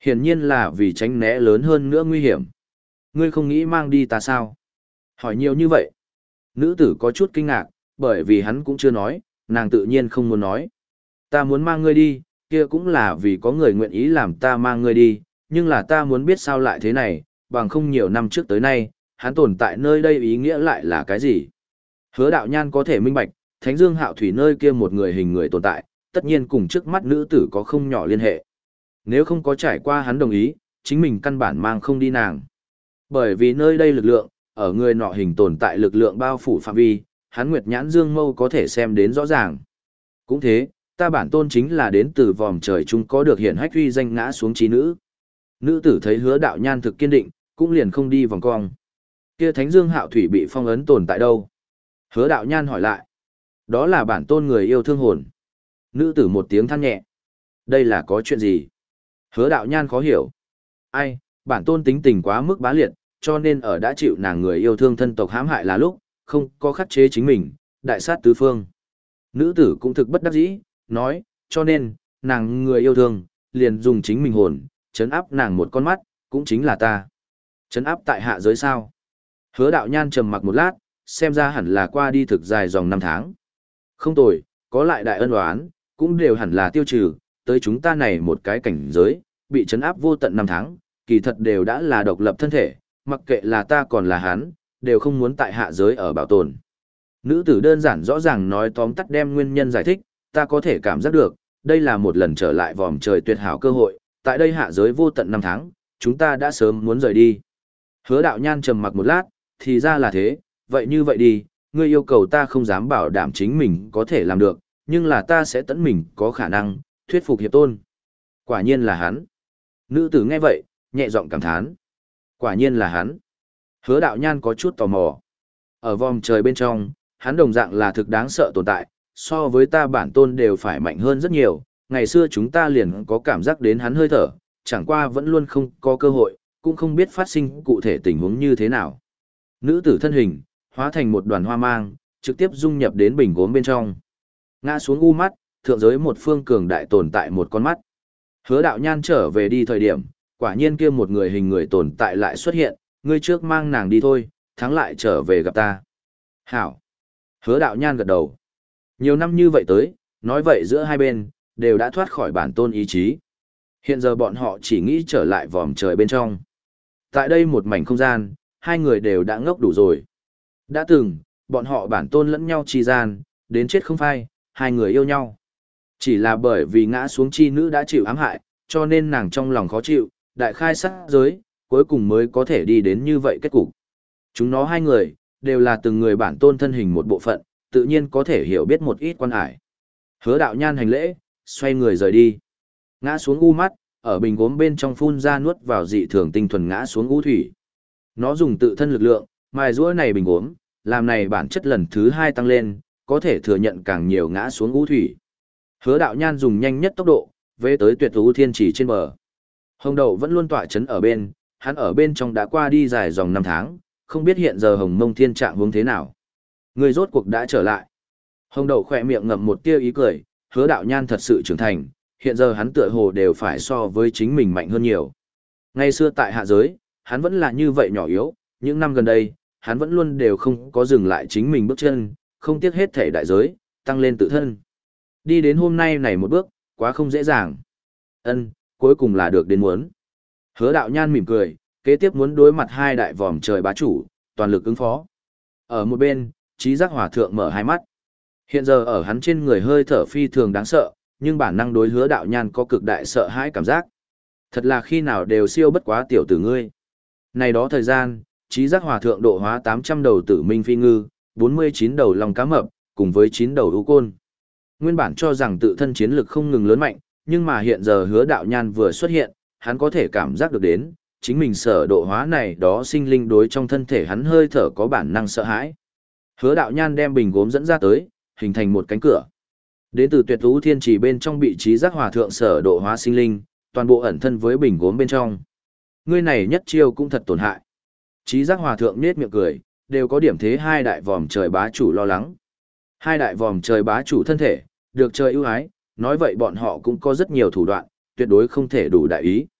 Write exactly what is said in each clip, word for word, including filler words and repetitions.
hiển nhiên là vì tránh né lớn hơn nữa nguy hiểm. Ngươi không nghĩ mang đi ta sao? Hỏi nhiều như vậy. Nữ tử có chút kinh ngạc, bởi vì hắn cũng chưa nói, nàng tự nhiên không muốn nói. Ta muốn mang ngươi đi, kia cũng là vì có người nguyện ý làm ta mang ngươi đi, nhưng là ta muốn biết sao lại thế này, bằng không nhiều năm trước tới nay, hắn tồn tại nơi đây ý nghĩa lại là cái gì. Hứa đạo nhan có thể minh bạch, Thánh Dương Hạo Thủy nơi kia một người hình người tồn tại, tất nhiên cùng trước mắt nữ tử có không nhỏ liên hệ. Nếu không có trải qua hắn đồng ý, chính mình căn bản mang không đi nàng. Bởi vì nơi đây lực lượng, ở người nọ hình tồn tại lực lượng bao phủ phạm vi, hắn Nguyệt Nhãn Dương Mâu có thể xem đến rõ ràng. Cũng thế, ta bản tôn chính là đến từ vòm trời chúng có được hiển hách uy danh ngã xuống trí nữ. Nữ tử thấy Hứa đạo nhan thực kiên định, cũng liền không đi vòng cong. Kia Thánh Dương Hạo Thủy bị phong ấn tồn tại đâu? Hứa đạo nhan hỏi lại. Đó là bản tôn người yêu thương hồn. Nữ tử một tiếng than nhẹ. Đây là có chuyện gì? Hứa đạo nhan khó hiểu. Ai, bản tôn tính tình quá mức bá liệt, cho nên ở đã chịu nàng người yêu thương thân tộc hãm hại là lúc, không có khắc chế chính mình, đại sát tứ phương. Nữ tử cũng thực bất đắc dĩ, nói, cho nên, nàng người yêu thương, liền dùng chính mình hồn, chấn áp nàng một con mắt, cũng chính là ta. Chấn áp tại hạ giới sao? Hứa đạo nhan trầm mặc một lát, xem ra hẳn là qua đi thực dài dòng năm tháng. Không tồi, có lại đại ân oán, cũng đều hẳn là tiêu trừ, tới chúng ta này một cái cảnh giới, bị chấn áp vô tận năm tháng, kỳ thật đều đã là độc lập thân thể, mặc kệ là ta còn là hắn, đều không muốn tại hạ giới ở bảo tồn. Nữ tử đơn giản rõ ràng nói tóm tắt đem nguyên nhân giải thích, ta có thể cảm giác được, đây là một lần trở lại vòm trời tuyệt hảo cơ hội, tại đây hạ giới vô tận năm tháng, chúng ta đã sớm muốn rời đi. Hứa đạo nhan trầm mặc một lát, thì ra là thế, vậy như vậy đi, ngươi yêu cầu ta không dám bảo đảm chính mình có thể làm được, nhưng là ta sẽ tận mình có khả năng, thuyết phục hiệp tôn. Quả nhiên là hắn. Nữ tử nghe vậy, nhẹ giọng cảm thán. Quả nhiên là hắn. Hứa đạo nhan có chút tò mò. Ở vòng trời bên trong, hắn đồng dạng là thực đáng sợ tồn tại, so với ta bản tôn đều phải mạnh hơn rất nhiều. Ngày xưa chúng ta liền có cảm giác đến hắn hơi thở, chẳng qua vẫn luôn không có cơ hội, cũng không biết phát sinh cụ thể tình huống như thế nào. Nữ tử thân hình, hóa thành một đoàn hoa mang, trực tiếp dung nhập đến bình gốm bên trong. Ngã xuống u mắt, thượng giới một phương cường đại tồn tại một con mắt. Hứa đạo nhan trở về đi thời điểm, quả nhiên kia một người hình người tồn tại lại xuất hiện, ngươi trước mang nàng đi thôi, thắng lại trở về gặp ta. Hảo. Hứa đạo nhan gật đầu. Nhiều năm như vậy tới, nói vậy giữa hai bên, đều đã thoát khỏi bản tôn ý chí. Hiện giờ bọn họ chỉ nghĩ trở lại vòm trời bên trong. Tại đây một mảnh không gian, hai người đều đã ngốc đủ rồi. Đã từng, bọn họ bản tôn lẫn nhau chi gian, đến chết không phai, hai người yêu nhau. Chỉ là bởi vì ngã xuống chi nữ đã chịu ám hại, cho nên nàng trong lòng khó chịu, đại khai sát giới, cuối cùng mới có thể đi đến như vậy kết cục. Chúng nó hai người, đều là từng người bản tôn thân hình một bộ phận, tự nhiên có thể hiểu biết một ít quan hải. Hứa đạo nhan hành lễ, xoay người rời đi. Ngã xuống u mắt, ở bình gốm bên trong phun ra nuốt vào dị thường tinh thuần ngã xuống u thủy. Nó dùng tự thân lực lượng, mài giũa này bình gốm, làm này bản chất lần thứ hai tăng lên, có thể thừa nhận càng nhiều ngã xuống u thủy. Hứa đạo nhan dùng nhanh nhất tốc độ, về tới tuyệt u thiên chỉ trên bờ. Hồng đậu vẫn luôn tỏa chấn ở bên, hắn ở bên trong đã qua đi dài dòng năm tháng, không biết hiện giờ hồng mông thiên trạng hướng thế nào. Người rốt cuộc đã trở lại. Hồng đậu khỏe miệng ngậm một tia ý cười, hứa đạo nhan thật sự trưởng thành, hiện giờ hắn tựa hồ đều phải so với chính mình mạnh hơn nhiều. Ngày xưa tại hạ giới, hắn vẫn là như vậy nhỏ yếu, những năm gần đây, hắn vẫn luôn đều không có dừng lại chính mình bước chân, không tiếc hết thể đại giới, tăng lên tự thân. Đi đến hôm nay này một bước, quá không dễ dàng. Ân, cuối cùng là được đến muốn. Hứa đạo nhan mỉm cười, kế tiếp muốn đối mặt hai đại vòm trời bá chủ, toàn lực ứng phó. Ở một bên, trí giác hòa thượng mở hai mắt. Hiện giờ ở hắn trên người hơi thở phi thường đáng sợ, nhưng bản năng đối hứa đạo nhan có cực đại sợ hãi cảm giác. Thật là khi nào đều siêu bất quá tiểu tử ngươi. Này đó thời gian, trí giác hòa thượng độ hóa tám trăm đầu tử minh phi ngư, bốn mươi chín đầu lòng cá mập, cùng với chín đầu ưu côn. Nguyên bản cho rằng tự thân chiến lực không ngừng lớn mạnh, nhưng mà hiện giờ hứa đạo nhan vừa xuất hiện, hắn có thể cảm giác được đến, chính mình sở độ hóa này đó sinh linh đối trong thân thể hắn hơi thở có bản năng sợ hãi. Hứa đạo nhan đem bình gốm dẫn ra tới, hình thành một cánh cửa. Đến từ tuyệt thú thiên trì bên trong bị trí giác hòa thượng sở độ hóa sinh linh, toàn bộ ẩn thân với bình gốm bên trong. Ngươi này nhất chiêu cũng thật tổn hại. Trí giác hòa thượng nết miệng cười, đều có điểm thế hai đại vòm trời bá chủ lo lắng. Hai đại vòm trời bá chủ thân thể, được trời ưu ái, nói vậy bọn họ cũng có rất nhiều thủ đoạn, tuyệt đối không thể đủ đại ý.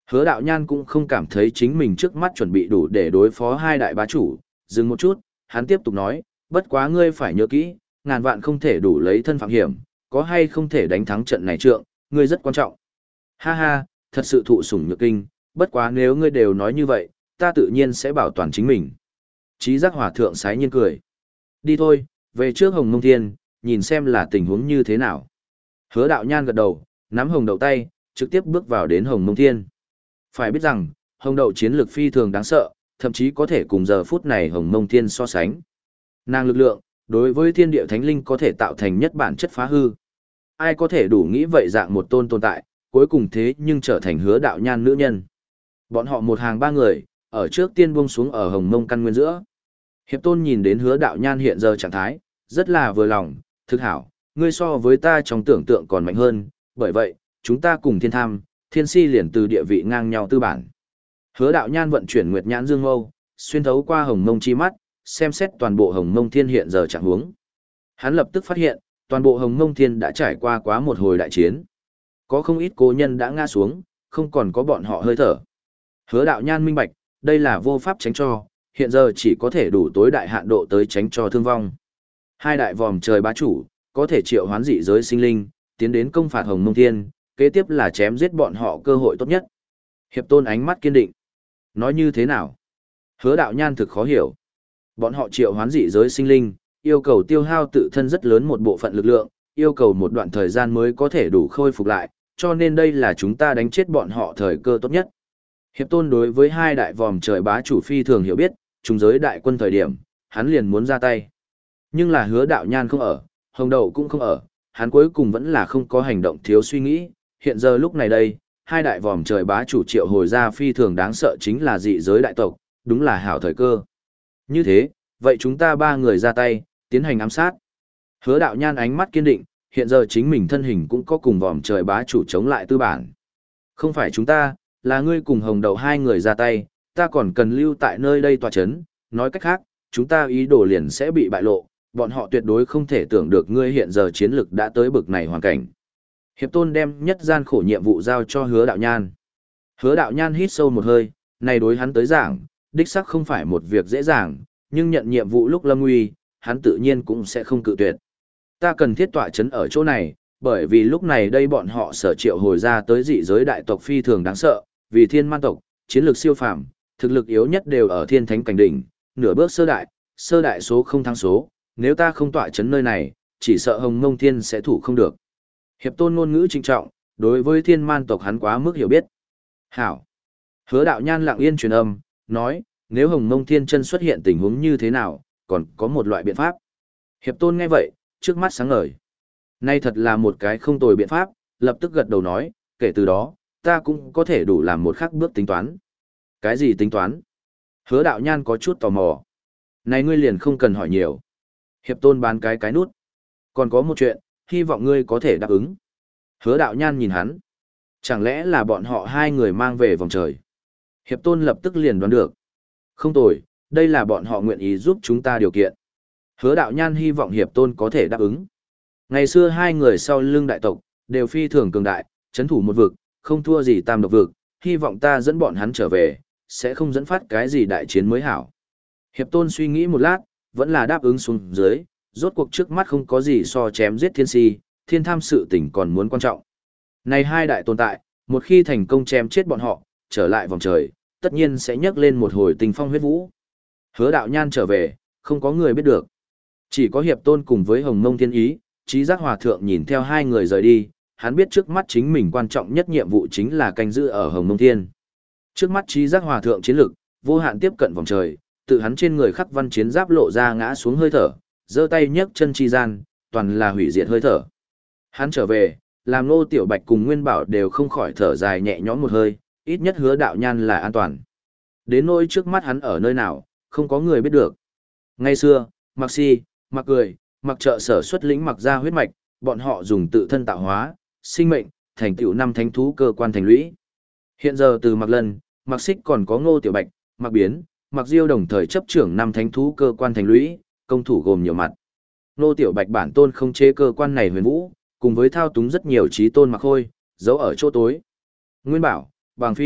Hứa đạo nhan cũng không cảm thấy chính mình trước mắt chuẩn bị đủ để đối phó hai đại bá chủ, dừng một chút, hắn tiếp tục nói, bất quá ngươi phải nhớ kỹ, ngàn vạn không thể đủ lấy thân phạm hiểm, có hay không thể đánh thắng trận này trượng, ngươi rất quan trọng. Ha ha, thật sự thụ sủng nhược kinh, bất quá nếu ngươi đều nói như vậy, ta tự nhiên sẽ bảo toàn chính mình. Trí giác hòa thượng sái nhiên cười. Đi thôi, về trước Hồng Mông Thiên, nhìn xem là tình huống như thế nào. Hứa đạo nhan gật đầu, nắm hồng đậu tay, trực tiếp bước vào đến Hồng Mông Thiên. Phải biết rằng, hồng đậu chiến lược phi thường đáng sợ, thậm chí có thể cùng giờ phút này Hồng Mông Thiên so sánh. Nàng lực lượng, đối với thiên địa thánh linh có thể tạo thành nhất bản chất phá hư. Ai có thể đủ nghĩ vậy dạng một tôn tồn tại, cuối cùng thế nhưng trở thành hứa đạo nhan nữ nhân. Bọn họ một hàng ba người, ở trước tiên buông xuống ở Hồng Mông căn nguyên giữa. Hiệp tôn nhìn đến hứa đạo nhan hiện giờ trạng thái, rất là vừa lòng, thực hảo, ngươi so với ta trong tưởng tượng còn mạnh hơn, bởi vậy, chúng ta cùng thiên tham, thiên si liền từ địa vị ngang nhau tư bản. Hứa đạo nhan vận chuyển nguyệt nhãn dương mâu, xuyên thấu qua Hồng Mông chi mắt, xem xét toàn bộ Hồng Mông Thiên hiện giờ trạng huống. Hắn lập tức phát hiện, toàn bộ Hồng Mông Thiên đã trải qua quá một hồi đại chiến. Có không ít cố nhân đã ngã xuống, không còn có bọn họ hơi thở. Hứa đạo nhan minh bạch, đây là vô pháp tránh cho, hiện giờ chỉ có thể đủ tối đại hạn độ tới tránh cho thương vong. Hai đại vòm trời bá chủ, có thể triệu hoán dị giới sinh linh, tiến đến công phạt Hồng Mông Thiên, kế tiếp là chém giết bọn họ cơ hội tốt nhất. Hiệp tôn ánh mắt kiên định. Nói như thế nào? Hứa đạo nhan thực khó hiểu. Bọn họ triệu hoán dị giới sinh linh, yêu cầu tiêu hao tự thân rất lớn một bộ phận lực lượng, yêu cầu một đoạn thời gian mới có thể đủ khôi phục lại, cho nên đây là chúng ta đánh chết bọn họ thời cơ tốt nhất. Hiệp tôn đối với hai đại vòm trời bá chủ phi thường hiểu biết, trùng giới đại quân thời điểm, hắn liền muốn ra tay. Nhưng là hứa đạo nhan không ở, hồng đậu cũng không ở, hắn cuối cùng vẫn là không có hành động thiếu suy nghĩ, hiện giờ lúc này đây, hai đại vòm trời bá chủ triệu hồi ra phi thường đáng sợ chính là dị giới đại tộc, đúng là hảo thời cơ. Như thế, vậy chúng ta ba người ra tay, tiến hành ám sát. Hứa đạo nhan ánh mắt kiên định, hiện giờ chính mình thân hình cũng có cùng vòm trời bá chủ chống lại tư bản. Không phải chúng ta, là ngươi cùng hồng đầu hai người ra tay, ta còn cần lưu tại nơi đây tòa chấn, nói cách khác, chúng ta ý đồ liền sẽ bị bại lộ, bọn họ tuyệt đối không thể tưởng được ngươi hiện giờ chiến lực đã tới bực này hoàn cảnh. Hiệp tôn đem nhất gian khổ nhiệm vụ giao cho hứa đạo nhan. Hứa đạo nhan hít sâu một hơi, này đối hắn tới giảng, đích xác không phải một việc dễ dàng, nhưng nhận nhiệm vụ lúc lâm nguy, hắn tự nhiên cũng sẽ không cự tuyệt. Ta cần thiết tọa chấn ở chỗ này, bởi vì lúc này đây bọn họ sở triệu hồi ra tới dị giới đại tộc phi thường đáng sợ, vì thiên man tộc, chiến lược siêu phàm, thực lực yếu nhất đều ở thiên thánh cảnh đỉnh, nửa bước sơ đại, sơ đại số không thắng số, nếu ta không tọa chấn nơi này, chỉ sợ Hồng Mông Thiên sẽ thủ không được. Hiệp tôn ngôn ngữ trinh trọng, đối với thiên man tộc hắn quá mức hiểu biết. Hảo. Hứa đạo nhan lặng yên truyền âm, nói, nếu Hồng Mông Thiên chân xuất hiện tình huống như thế nào, còn có một loại biện pháp. Hiệp tôn nghe vậy, trước mắt sáng ngời. Nay thật là một cái không tồi biện pháp, lập tức gật đầu nói, kể từ đó, ta cũng có thể đủ làm một khắc bước tính toán. Cái gì tính toán? Hứa đạo nhan có chút tò mò. Này ngươi liền không cần hỏi nhiều. Hiệp tôn bán cái cái nút. Còn có một chuyện, hy vọng ngươi có thể đáp ứng. Hứa đạo nhan nhìn hắn. Chẳng lẽ là bọn họ hai người mang về vòng trời? Hiệp tôn lập tức liền đoán được. Không tồi, đây là bọn họ nguyện ý giúp chúng ta điều kiện. Hứa đạo nhan hy vọng hiệp tôn có thể đáp ứng. Ngày xưa hai người sau lưng đại tộc, đều phi thường cường đại, chấn thủ một vực, không thua gì tam độc vực, hy vọng ta dẫn bọn hắn trở về, sẽ không dẫn phát cái gì đại chiến mới hảo. Hiệp tôn suy nghĩ một lát, vẫn là đáp ứng xuống dưới, rốt cuộc trước mắt không có gì so chém giết thiên si, thiên tham sự tình còn muốn quan trọng. Này hai đại tồn tại, một khi thành công chém chết bọn họ, trở lại vòng trời, tất nhiên sẽ nhấc lên một hồi tình phong huyết vũ. Hứa đạo nhan trở về, không có người biết được. Chỉ có hiệp tôn cùng với hồng mông thiên ý, trí giác hòa thượng nhìn theo hai người rời đi, hắn biết trước mắt chính mình quan trọng nhất nhiệm vụ chính là canh giữ ở hồng mông thiên. Trước mắt trí giác hòa thượng chiến lực, vô hạn tiếp cận vòng trời, tự hắn trên người khắc văn chiến giáp lộ ra ngã xuống hơi thở, giơ tay nhấc chân chi gian, toàn là hủy diệt hơi thở. Hắn trở về, làm Ngô Tiểu Bạch cùng Nguyên Bảo đều không khỏi thở dài nhẹ nhõm một hơi, ít nhất hứa đạo nhan là an toàn. Đến nỗi trước mắt hắn ở nơi nào, không có người biết được. Ngay xưa, Mặc Si, Mặc Cười, Mặc Trợ sở xuất lĩnh Mặc ra huyết mạch, bọn họ dùng tự thân tạo hóa, sinh mệnh, thành tựu năm thánh thú cơ quan thành lũy. Hiện giờ từ Mặc Lân, Mặc Xích còn có Ngô Tiểu Bạch, Mặc Biến, Mặc Diêu đồng thời chấp trưởng năm thánh thú cơ quan thành lũy, công thủ gồm nhiều mặt. Ngô Tiểu Bạch bản tôn không chế cơ quan này huyền vũ, cùng với thao túng rất nhiều trí tôn Mặc Khôi, giấu ở chỗ tối. Nguyên Bảo, Bàng Phi,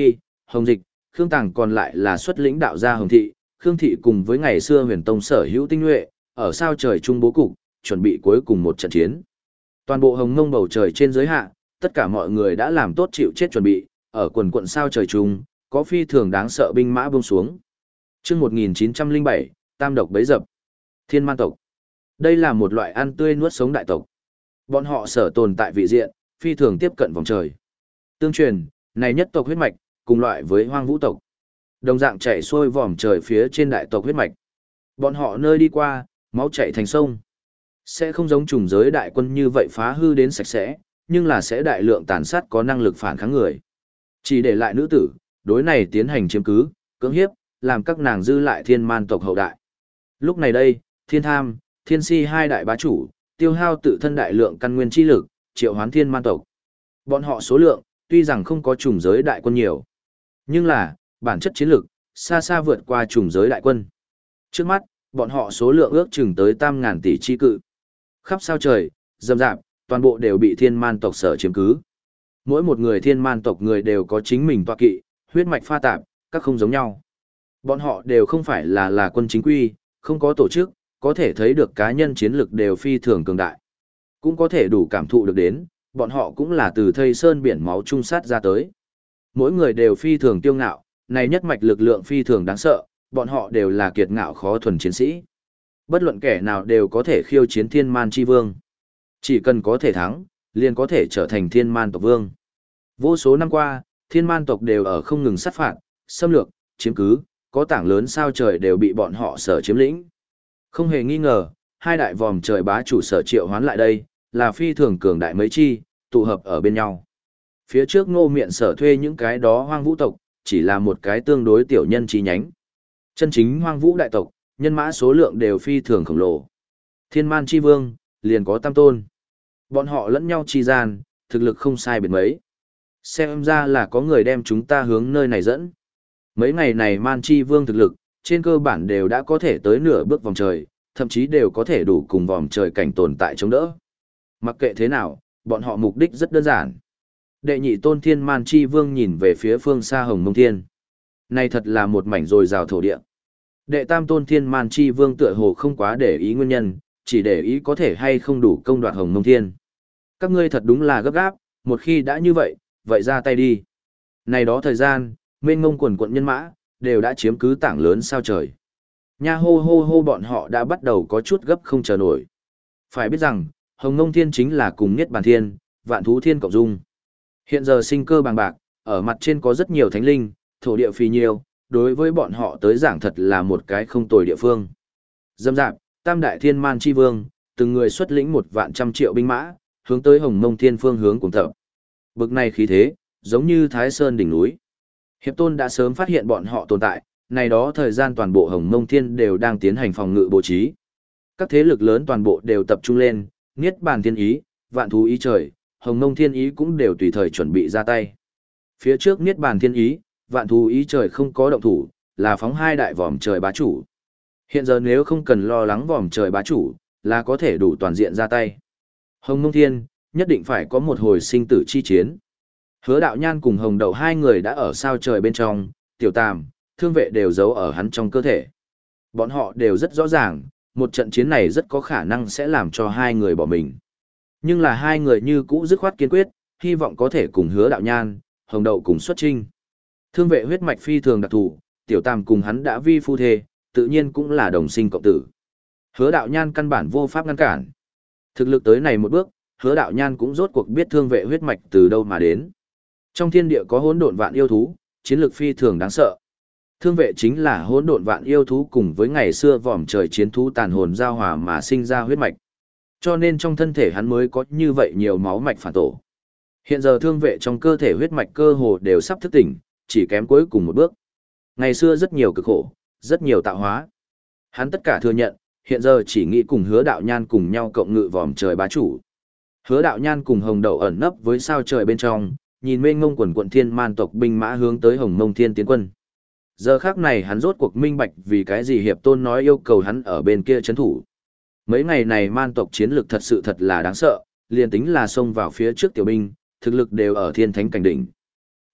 Hồng Dịch, Khương Tàng còn lại là xuất lĩnh đạo gia Hồng Thị, Khương Thị cùng với ngày xưa huyền tông sở hữu tinh nhuệ, ở sao trời trung bố cục, chuẩn bị cuối cùng một trận chiến. Toàn bộ hồng mông bầu trời trên giới hạ, tất cả mọi người đã làm tốt chịu chết chuẩn bị, ở quần quận sao trời trung, có phi thường đáng sợ binh mã buông xuống. Chương một nghìn chín trăm lẻ bảy, Tam độc bấy dập. Thiên man tộc. Đây là một loại ăn tươi nuốt sống đại tộc. Bọn họ sở tồn tại vị diện, phi thường tiếp cận vòng trời. Tương truyền, này nhất tộc huyết mạch, cùng loại với hoang vũ tộc. Đồng dạng chạy xuôi vòm trời phía trên đại tộc huyết mạch. Bọn họ nơi đi qua, máu chảy thành sông. Sẽ không giống trùng giới đại quân như vậy phá hư đến sạch sẽ, nhưng là sẽ đại lượng tàn sát có năng lực phản kháng người. Chỉ để lại nữ tử, đối này tiến hành chiếm cứ, cưỡng hiếp, làm các nàng dư lại thiên man tộc hậu đại. Lúc này đây, thiên tham, thiên si hai đại bá chủ, tiêu hao tự thân đại lượng căn nguyên chi lực, triệu hoán thiên man tộc. Bọn họ số lượng, tuy rằng không có trùng giới đại quân nhiều, nhưng là, bản chất chiến lực, xa xa vượt qua trùng giới đại quân. Trước mắt, bọn họ số lượng ước chừng tới tam ngàn tỷ chi cự. Khắp sao trời, rầm rạp, toàn bộ đều bị thiên man tộc sở chiếm cứ. Mỗi một người thiên man tộc người đều có chính mình tọa kỵ, huyết mạch pha tạp, các không giống nhau. Bọn họ đều không phải là là quân chính quy, không có tổ chức, có thể thấy được cá nhân chiến lực đều phi thường cường đại. Cũng có thể đủ cảm thụ được đến, bọn họ cũng là từ thây sơn biển máu trung sát ra tới. Mỗi người đều phi thường tiêu ngạo, này nhất mạch lực lượng phi thường đáng sợ, bọn họ đều là kiệt ngạo khó thuần chiến sĩ. Bất luận kẻ nào đều có thể khiêu chiến thiên man chi vương. Chỉ cần có thể thắng, liền có thể trở thành thiên man tộc vương. Vô số năm qua, thiên man tộc đều ở không ngừng sát phạt, xâm lược, chiếm cứ, có tảng lớn sao trời đều bị bọn họ sở chiếm lĩnh. Không hề nghi ngờ, hai đại vòm trời bá chủ sở triệu hoán lại đây, là phi thường cường đại mấy chi, tụ hợp ở bên nhau. Phía trước Ngô Miện sở thuê những cái đó hoang vũ tộc, chỉ là một cái tương đối tiểu nhân chi nhánh. Chân chính hoang vũ đại tộc, nhân mã số lượng đều phi thường khổng lồ. Thiên man chi vương, liền có tam tôn. Bọn họ lẫn nhau chi gian, thực lực không sai biệt mấy. Xem ra là có người đem chúng ta hướng nơi này dẫn. Mấy ngày này man chi vương thực lực, trên cơ bản đều đã có thể tới nửa bước vòng trời, thậm chí đều có thể đủ cùng vòng trời cảnh tồn tại chống đỡ. Mặc kệ thế nào, bọn họ mục đích rất đơn giản. Đệ nhị tôn thiên man chi vương nhìn về phía phương xa hồng mông thiên. Này thật là một mảnh dồi dào thổ địa. Đệ tam tôn thiên man chi vương tựa hồ không quá để ý nguyên nhân, chỉ để ý có thể hay không đủ công đoạt hồng mông thiên. Các ngươi thật đúng là gấp gáp, một khi đã như vậy, vậy ra tay đi. Này đó thời gian, mênh mông quần quận nhân mã, đều đã chiếm cứ tảng lớn sao trời. Nha hô hô hô bọn họ đã bắt đầu có chút gấp không chờ nổi. Phải biết rằng, hồng mông thiên chính là cùng Niết Bàn Thiên, Vạn Thú Thiên cộng dung. Hiện giờ sinh cơ bằng bạc, ở mặt trên có rất nhiều thánh linh, thổ địa phi nhiều, đối với bọn họ tới giảng thật là một cái không tồi địa phương. Dâm dạp, tam đại thiên man chi vương, từng người xuất lĩnh một vạn trăm triệu binh mã, hướng tới hồng mông thiên phương hướng cùng tập. Bực này khí thế, giống như Thái Sơn đỉnh núi. Hiệp Tôn đã sớm phát hiện bọn họ tồn tại, này đó thời gian toàn bộ hồng mông thiên đều đang tiến hành phòng ngự bố trí. Các thế lực lớn toàn bộ đều tập trung lên, Niết Bàn Thiên ý, Vạn Thú ý trời, hồng mông thiên ý cũng đều tùy thời chuẩn bị ra tay. Phía trước Niết Bàn Thiên ý, Vạn Thú ý trời không có động thủ, là phóng hai đại vòm trời bá chủ. Hiện giờ nếu không cần lo lắng vòm trời bá chủ, là có thể đủ toàn diện ra tay. Hồng mông thiên, nhất định phải có một hồi sinh tử chi chiến. Hứa đạo nhan cùng hồng đậu hai người đã ở sao trời bên trong, tiểu tam, thương vệ đều giấu ở hắn trong cơ thể. Bọn họ đều rất rõ ràng, một trận chiến này rất có khả năng sẽ làm cho hai người bỏ mình. Nhưng là hai người như cũ dứt khoát kiên quyết, hy vọng có thể cùng hứa đạo nhan, hồng đậu cùng xuất trinh. Thương vệ huyết mạch phi thường đặc thù, tiểu tam cùng hắn đã vi phu thê, tự nhiên cũng là đồng sinh cộng tử. Hứa đạo nhan căn bản vô pháp ngăn cản. Thực lực tới này một bước, hứa đạo nhan cũng rốt cuộc biết thương vệ huyết mạch từ đâu mà đến. Trong thiên địa có hỗn độn vạn yêu thú, chiến lược phi thường đáng sợ. Thương vệ chính là hỗn độn vạn yêu thú cùng với ngày xưa vòm trời chiến thú tàn hồn giao hòa mà sinh ra huyết mạch. Cho nên trong thân thể hắn mới có như vậy nhiều máu mạch phản tổ. Hiện giờ thương vệ trong cơ thể huyết mạch cơ hồ đều sắp thức tỉnh, chỉ kém cuối cùng một bước. Ngày xưa rất nhiều cực khổ, rất nhiều tạo hóa. Hắn tất cả thừa nhận, hiện giờ chỉ nghĩ cùng hứa đạo nhan cùng nhau cộng ngự vòm trời bá chủ. Hứa đạo nhan cùng hồng đậu ẩn nấp với sao trời bên trong, nhìn mênh mông quần quận thiên man tộc binh mã hướng tới hồng mông thiên tiến quân. Giờ khác này hắn rốt cuộc minh bạch vì cái gì hiệp tôn nói yêu cầu hắn ở bên kia chấn thủ. Mấy ngày này man tộc chiến lực thật sự thật là đáng sợ, liền tính là xông vào phía trước tiểu binh, thực lực đều ở thiên thánh cảnh đỉnh.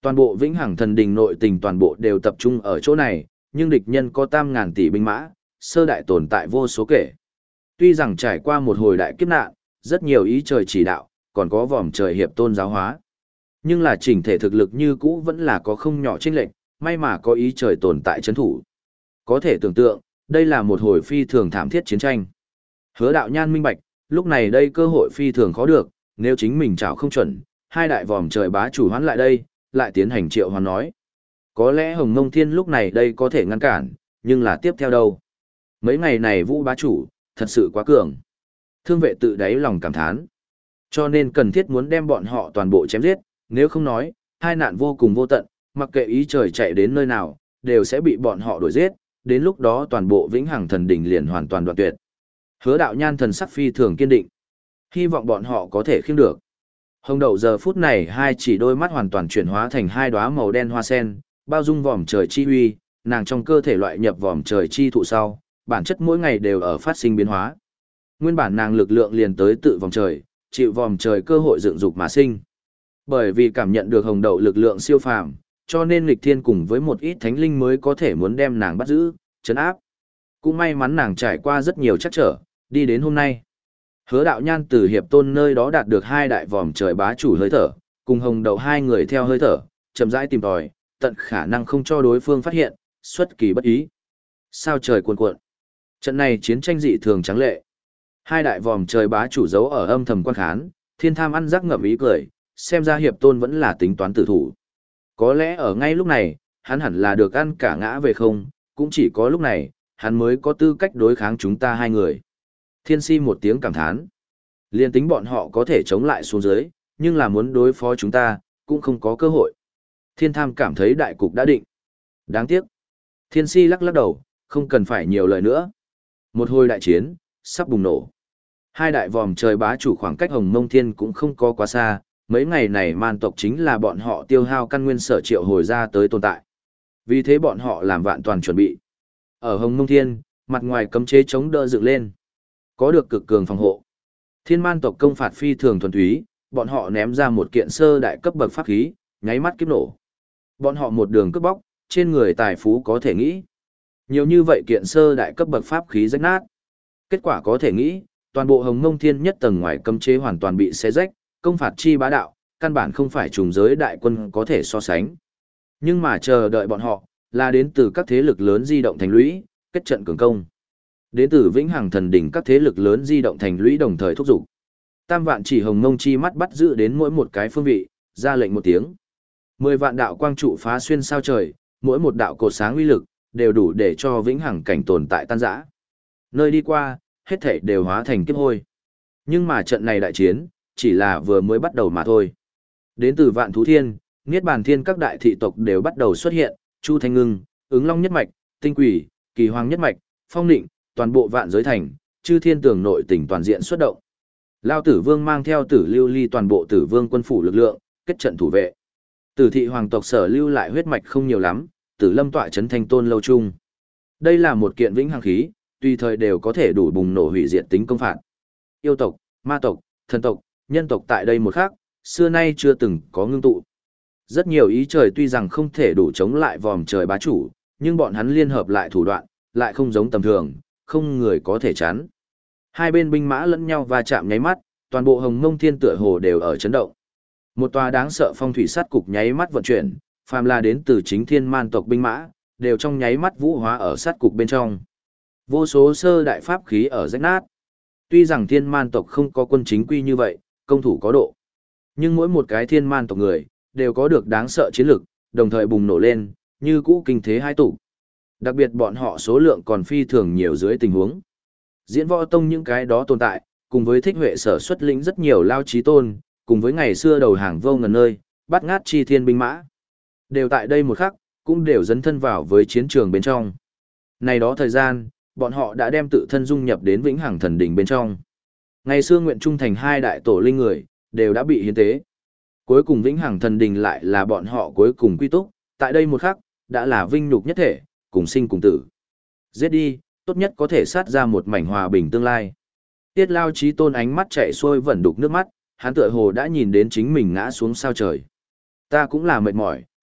Toàn bộ Vĩnh Hằng Thần Đình nội tình toàn bộ đều tập trung ở chỗ này, nhưng địch nhân có tam ngàn tỷ binh mã, sơ đại tồn tại vô số kể. Tuy rằng trải qua một hồi đại kiếp nạn, rất nhiều ý trời chỉ đạo, còn có vòm trời hiệp tôn giáo hóa. Nhưng là chỉnh thể thực lực như cũ vẫn là có không nhỏ chênh lệch, may mà có ý trời tồn tại chấn thủ. Có thể tưởng tượng, đây là một hồi phi thường thảm thiết chiến tranh. Hứa Đạo Nhan minh bạch, lúc này đây cơ hội phi thường khó được, nếu chính mình chảo không chuẩn, hai đại vòm trời bá chủ hoán lại đây, lại tiến hành triệu hoán nói. Có lẽ Hồng Mông Thiên lúc này đây có thể ngăn cản, nhưng là tiếp theo đâu? Mấy ngày này Vũ bá chủ, thật sự quá cường. Thương vệ tự đáy lòng cảm thán. Cho nên cần thiết muốn đem bọn họ toàn bộ chém giết, nếu không nói, hai nạn vô cùng vô tận, mặc kệ ý trời chạy đến nơi nào, đều sẽ bị bọn họ đuổi giết, đến lúc đó toàn bộ Vĩnh Hằng Thần Đỉnh liền hoàn toàn đoạn tuyệt. Hứa Đạo Nhan thần sắc phi thường kiên định. Hy vọng bọn họ có thể khiêng được. Hồng Đậu giờ phút này hai chỉ đôi mắt hoàn toàn chuyển hóa thành hai đóa màu đen hoa sen, bao dung vòm trời chi uy, nàng trong cơ thể loại nhập vòm trời chi thụ sau, bản chất mỗi ngày đều ở phát sinh biến hóa. Nguyên bản nàng lực lượng liền tới tự vòm trời, chịu vòm trời cơ hội dựng dục mà sinh. Bởi vì cảm nhận được Hồng Đậu lực lượng siêu phàm, cho nên Lịch Thiên cùng với một ít thánh linh mới có thể muốn đem nàng bắt giữ, trấn áp. Cũng may mắn nàng trải qua rất nhiều trắc trở, đi đến hôm nay. Hứa Đạo Nhan từ hiệp tôn nơi đó đạt được hai đại vòm trời bá chủ hơi thở, cùng Hồng Đậu hai người theo hơi thở, chậm rãi tìm tòi, tận khả năng không cho đối phương phát hiện, xuất kỳ bất ý. Sao trời cuồn cuộn. Trận này chiến tranh dị thường trắng lệ. Hai đại vòm trời bá chủ giấu ở âm thầm quan khán, Thiên Tham ăn rắc ngậm ý cười, xem ra hiệp tôn vẫn là tính toán tử thủ. Có lẽ ở ngay lúc này, hắn hẳn là được ăn cả ngã về không, cũng chỉ có lúc này, hắn mới có tư cách đối kháng chúng ta hai người. Thiên Si một tiếng cảm thán. Liên tính bọn họ có thể chống lại xuống dưới, nhưng là muốn đối phó chúng ta, cũng không có cơ hội. Thiên Tham cảm thấy đại cục đã định. Đáng tiếc. Thiên Si lắc lắc đầu, không cần phải nhiều lời nữa. Một hồi đại chiến, sắp bùng nổ. Hai đại vòm trời bá chủ khoảng cách Hồng Mông Thiên cũng không có quá xa, mấy ngày này man tộc chính là bọn họ tiêu hao căn nguyên sở triệu hồi ra tới tồn tại. Vì thế bọn họ làm vạn toàn chuẩn bị. Ở Hồng Mông Thiên, mặt ngoài cấm chế chống đỡ dựng lên. Có được cực cường phòng hộ. Thiên man tộc công phạt phi thường thuần túy, bọn họ ném ra một kiện sơ đại cấp bậc pháp khí, nháy mắt kiếp nổ. Bọn họ một đường cướp bóc, trên người tài phú có thể nghĩ. Nhiều như vậy kiện sơ đại cấp bậc pháp khí rách nát. Kết quả có thể nghĩ, toàn bộ Hồng Mông Thiên nhất tầng ngoài cấm chế hoàn toàn bị xé rách, công phạt chi bá đạo, căn bản không phải trùng giới đại quân có thể so sánh. Nhưng mà chờ đợi bọn họ, là đến từ các thế lực lớn di động thành lũy, kết trận cường công. Đến từ Vĩnh Hằng Thần Đỉnh các thế lực lớn di động thành lũy đồng thời thúc giục. Tam vạn chỉ Hồng Mông chi mắt bắt giữ đến mỗi một cái phương vị, ra lệnh một tiếng. Mười vạn đạo quang trụ phá xuyên sao trời, mỗi một đạo cột sáng uy lực, đều đủ để cho Vĩnh Hằng cảnh tồn tại tan rã. Nơi đi qua, hết thảy đều hóa thành kiếp hôi. Nhưng mà trận này đại chiến, chỉ là vừa mới bắt đầu mà thôi. Đến từ Vạn Thú Thiên, Niết Bàn Thiên các đại thị tộc đều bắt đầu xuất hiện, Chu Thanh Ngưng, Ứng Long nhất mạch, Tinh Quỷ, Kỳ Hoàng nhất mạch, Phong Định, toàn bộ vạn giới thành, chư thiên tường nội tỉnh toàn diện xuất động. Lao Tử Vương mang theo Tử Lưu Ly toàn bộ Tử Vương quân phủ lực lượng, kết trận thủ vệ. Tử thị hoàng tộc sở lưu lại huyết mạch không nhiều lắm, Tử Lâm tọa trấn Thanh Tôn lâu trung. Đây là một kiện vĩnh hằng khí, tùy thời đều có thể đủ bùng nổ hủy diệt tính công phạt. Yêu tộc, ma tộc, thần tộc, nhân tộc tại đây một khác, xưa nay chưa từng có ngưng tụ. Rất nhiều ý trời tuy rằng không thể đủ chống lại vòm trời bá chủ, nhưng bọn hắn liên hợp lại thủ đoạn, lại không giống tầm thường, không người có thể chắn. Hai bên binh mã lẫn nhau va chạm nháy mắt, toàn bộ Hồng Mông Thiên tựa hồ đều ở chấn động. Một tòa đáng sợ phong thủy sát cục nháy mắt vận chuyển, phàm là đến từ chính thiên man tộc binh mã, đều trong nháy mắt vũ hóa ở sát cục bên trong. Vô số sơ đại pháp khí ở rách nát. Tuy rằng thiên man tộc không có quân chính quy như vậy, công thủ có độ. Nhưng mỗi một cái thiên man tộc người, đều có được đáng sợ chiến lực, đồng thời bùng nổ lên, như cũ kinh thế hai tụ. Đặc biệt bọn họ số lượng còn phi thường nhiều dưới tình huống. Diễn võ tông những cái đó tồn tại, cùng với thích huệ sở xuất lĩnh rất nhiều lao trí tôn, cùng với ngày xưa đầu hàng vô ngần nơi, bắt ngát chi thiên binh mã. Đều tại đây một khắc, cũng đều dấn thân vào với chiến trường bên trong. Này đó thời gian, bọn họ đã đem tự thân dung nhập đến Vĩnh Hằng Thần Đỉnh bên trong. Ngày xưa nguyện trung thành hai đại tổ linh người, đều đã bị hiến tế. Cuối cùng Vĩnh Hằng Thần Đỉnh lại là bọn họ cuối cùng quy túc, tại đây một khắc, đã là vinh nhục nhất thể, cùng sinh cùng tử. Giết đi, tốt nhất có thể sát ra một mảnh hòa bình tương lai. Tiết Lao Chí Tôn ánh mắt chảy xuôi vẩn đục nước mắt, hắn tựa hồ đã nhìn đến chính mình ngã xuống sao trời. Ta cũng là mệt mỏi,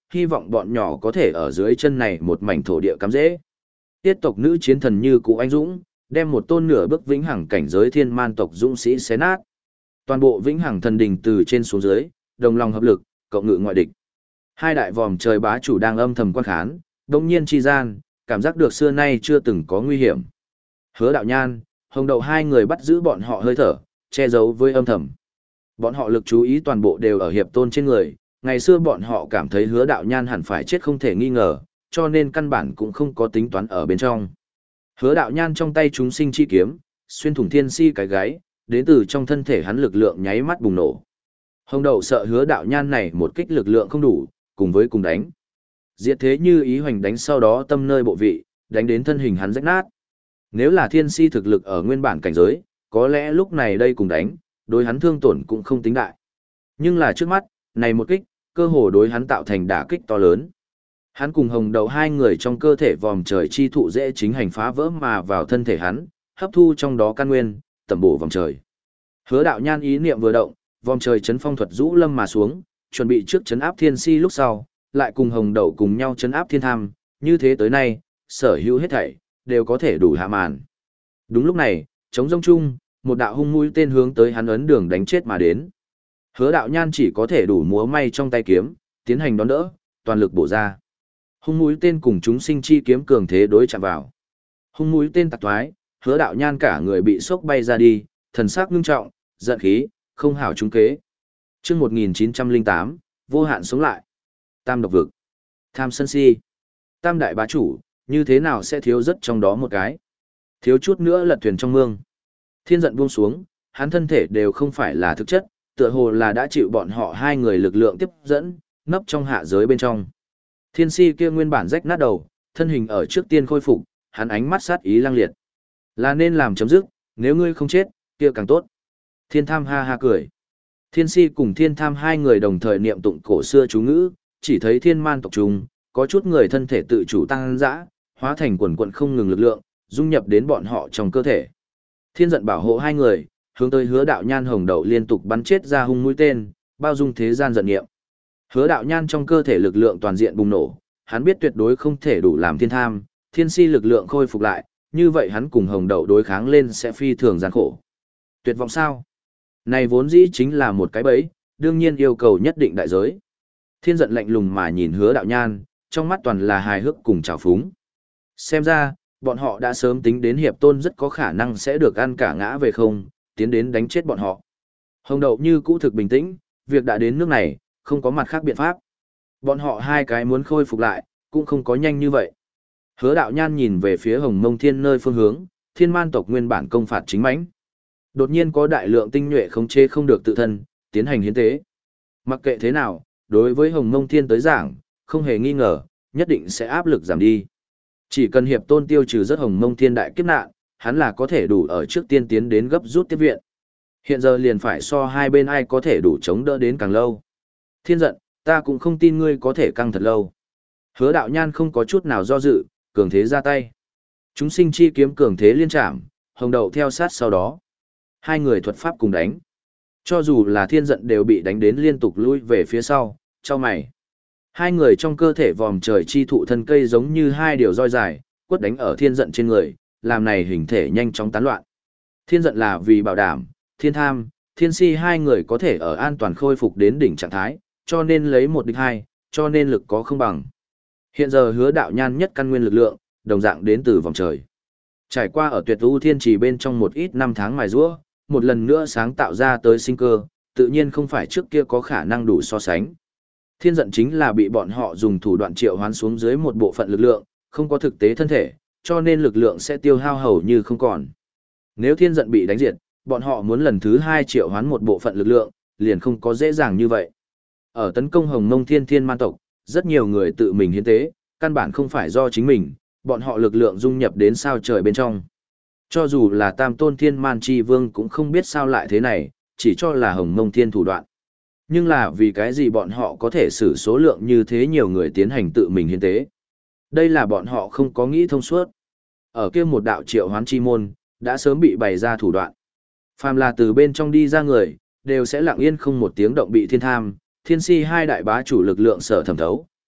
hy vọng bọn nhỏ có thể ở dưới chân này một mảnh thổ địa cắm dễ. Tiết tộc nữ chiến thần như cụ anh dũng, đem một tôn nửa bước vĩnh hằng cảnh giới thiên man tộc dũng sĩ xé nát. Toàn bộ vĩnh hằng thần đình từ trên xuống dưới, đồng lòng hợp lực, cộng ngự ngoại địch. Hai đại vòm trời bá chủ đang âm thầm quan khán, đồng nhiên chi gian, cảm giác được xưa nay chưa từng có nguy hiểm. Hứa đạo nhan, hồng đậu hai người bắt giữ bọn họ hơi thở, che giấu với âm thầm. Bọn họ lực chú ý toàn bộ đều ở hiệp tôn trên người, ngày xưa bọn họ cảm thấy hứa đạo nhan hẳn phải chết không thể nghi ngờ, cho nên căn bản cũng không có tính toán ở bên trong. Hứa đạo nhan trong tay chúng sinh chi kiếm, xuyên thủng thiên si cái gáy, đến từ trong thân thể hắn lực lượng nháy mắt bùng nổ. Hồng đậu sợ hứa đạo nhan này một kích lực lượng không đủ, cùng với cùng đánh. Diệt thế như ý hoành đánh sau đó tâm nơi bộ vị, đánh đến thân hình hắn rách nát. Nếu là thiên si thực lực ở nguyên bản cảnh giới, có lẽ lúc này đây cùng đánh, đối hắn thương tổn cũng không tính đại. Nhưng là trước mắt, này một kích, cơ hồ đối hắn tạo thành đả kích to lớn. Hắn cùng hồng đầu hai người trong cơ thể vòm trời chi thụ dễ chính hành phá vỡ mà vào thân thể hắn, hấp thu trong đó căn nguyên, tầm bổ vòng trời. Hứa đạo nhan ý niệm vừa động, vòm trời chấn phong thuật rũ lâm mà xuống, chuẩn bị trước chấn áp thiên si lúc sau, lại cùng hồng đầu cùng nhau chấn áp thiên tham, như thế tới nay, sở hữu hết thảy, đều có thể đủ hạ màn. Đúng lúc này, chống rông chung, một đạo hung mũi tên hướng tới hắn ấn đường đánh chết mà đến. Hứa đạo nhan chỉ có thể đủ múa may trong tay kiếm, tiến hành đón đỡ, toàn lực bổ ra. Hung mũi tên cùng chúng sinh chi kiếm cường thế đối chạm vào. Hung mũi tên tạc thoái, hứa đạo nhan cả người bị sốc bay ra đi, thần sắc ngưng trọng, giận khí, không hảo trúng kế. Chương một nghìn chín trăm lẻ tám, vô hạn sống lại. Tam độc vực. Tham sân si. Tam đại bá chủ, như thế nào sẽ thiếu rất trong đó một cái. Thiếu chút nữa lật thuyền trong mương. Thiên giận buông xuống, hắn thân thể đều không phải là thực chất, tựa hồ là đã chịu bọn họ hai người lực lượng tiếp dẫn, nấp trong hạ giới bên trong. Thiên si kia nguyên bản rách nát đầu, thân hình ở trước tiên khôi phục, hắn ánh mắt sát ý lăng liệt. Là nên làm chấm dứt, nếu ngươi không chết, kia càng tốt. Thiên tham ha ha cười. Thiên si cùng thiên tham hai người đồng thời niệm tụng cổ xưa chú ngữ, chỉ thấy thiên man tộc trùng, có chút người thân thể tự chủ tăng dã, hóa thành quần quần không ngừng lực lượng, dung nhập đến bọn họ trong cơ thể. Thiên giận bảo hộ hai người, hướng tới hứa đạo nhan hồng đậu liên tục bắn chết ra hung mũi tên, bao dung thế gian giận nghiệm. Hứa đạo nhan trong cơ thể lực lượng toàn diện bùng nổ, hắn biết tuyệt đối không thể đủ làm thiên tham, thiên si lực lượng khôi phục lại, như vậy hắn cùng hồng đậu đối kháng lên sẽ phi thường gian khổ. Tuyệt vọng sao? Này vốn dĩ chính là một cái bẫy, đương nhiên yêu cầu nhất định đại giới. Thiên giận lạnh lùng mà nhìn hứa đạo nhan, trong mắt toàn là hài hước cùng trào phúng. Xem ra, bọn họ đã sớm tính đến hiệp tôn rất có khả năng sẽ được ăn cả ngã về không, tiến đến đánh chết bọn họ. Hồng đậu như cũ thực bình tĩnh, việc đã đến nước này, không có mặt khác biện pháp. Bọn họ hai cái muốn khôi phục lại, cũng không có nhanh như vậy. Hứa đạo nhan nhìn về phía hồng mông thiên nơi phương hướng, thiên man tộc nguyên bản công phạt chính mãnh. Đột nhiên có đại lượng tinh nhuệ không chế không được tự thân, tiến hành hiến tế. Mặc kệ thế nào, đối với hồng mông thiên tới giảng, không hề nghi ngờ, nhất định sẽ áp lực giảm đi. Chỉ cần hiệp tôn tiêu trừ rất hồng mông thiên đại kiếp nạn, hắn là có thể đủ ở trước tiên tiến đến gấp rút tiếp viện. Hiện giờ liền phải so hai bên ai có thể đủ chống đỡ đến càng lâu. Thiên giận, ta cũng không tin ngươi có thể căng thật lâu. Hứa đạo nhan không có chút nào do dự, cường thế ra tay. Chúng sinh chi kiếm cường thế liên trảm, hồng đậu theo sát sau đó. Hai người thuật pháp cùng đánh. Cho dù là thiên giận đều bị đánh đến liên tục lui về phía sau, cho mày. Hai người trong cơ thể vòm trời chi thụ thân cây giống như hai điều roi dài, quất đánh ở thiên giận trên người, làm này hình thể nhanh chóng tán loạn. Thiên giận là vì bảo đảm, thiên tham, thiên si hai người có thể ở an toàn khôi phục đến đỉnh trạng thái, cho nên lấy một địch hai, cho nên lực có không bằng. Hiện giờ hứa đạo nhan nhất căn nguyên lực lượng, đồng dạng đến từ vòng trời. Trải qua ở tuyệt u thiên trì bên trong một ít năm tháng mài giũa, một lần nữa sáng tạo ra tới sinh cơ, tự nhiên không phải trước kia có khả năng đủ so sánh. Thiên giận chính là bị bọn họ dùng thủ đoạn triệu hoán xuống dưới một bộ phận lực lượng, không có thực tế thân thể, cho nên lực lượng sẽ tiêu hao hầu như không còn. Nếu thiên giận bị đánh diệt, bọn họ muốn lần thứ hai triệu hoán một bộ phận lực lượng, liền không có dễ dàng như vậy. Ở tấn công hồng mông thiên thiên man tộc, rất nhiều người tự mình hiến tế, căn bản không phải do chính mình, bọn họ lực lượng dung nhập đến sao trời bên trong. Cho dù là tam tôn thiên man chi vương cũng không biết sao lại thế này, chỉ cho là hồng mông thiên thủ đoạn. Nhưng là vì cái gì bọn họ có thể xử số lượng như thế nhiều người tiến hành tự mình hiến tế. Đây là bọn họ không có nghĩ thông suốt. Ở kia một đạo triệu hoán chi môn, đã sớm bị bày ra thủ đoạn. Phàm là từ bên trong đi ra người, đều sẽ lặng yên không một tiếng động bị thiên tham, thiên si hai đại bá chủ lực lượng sở thẩm thấu,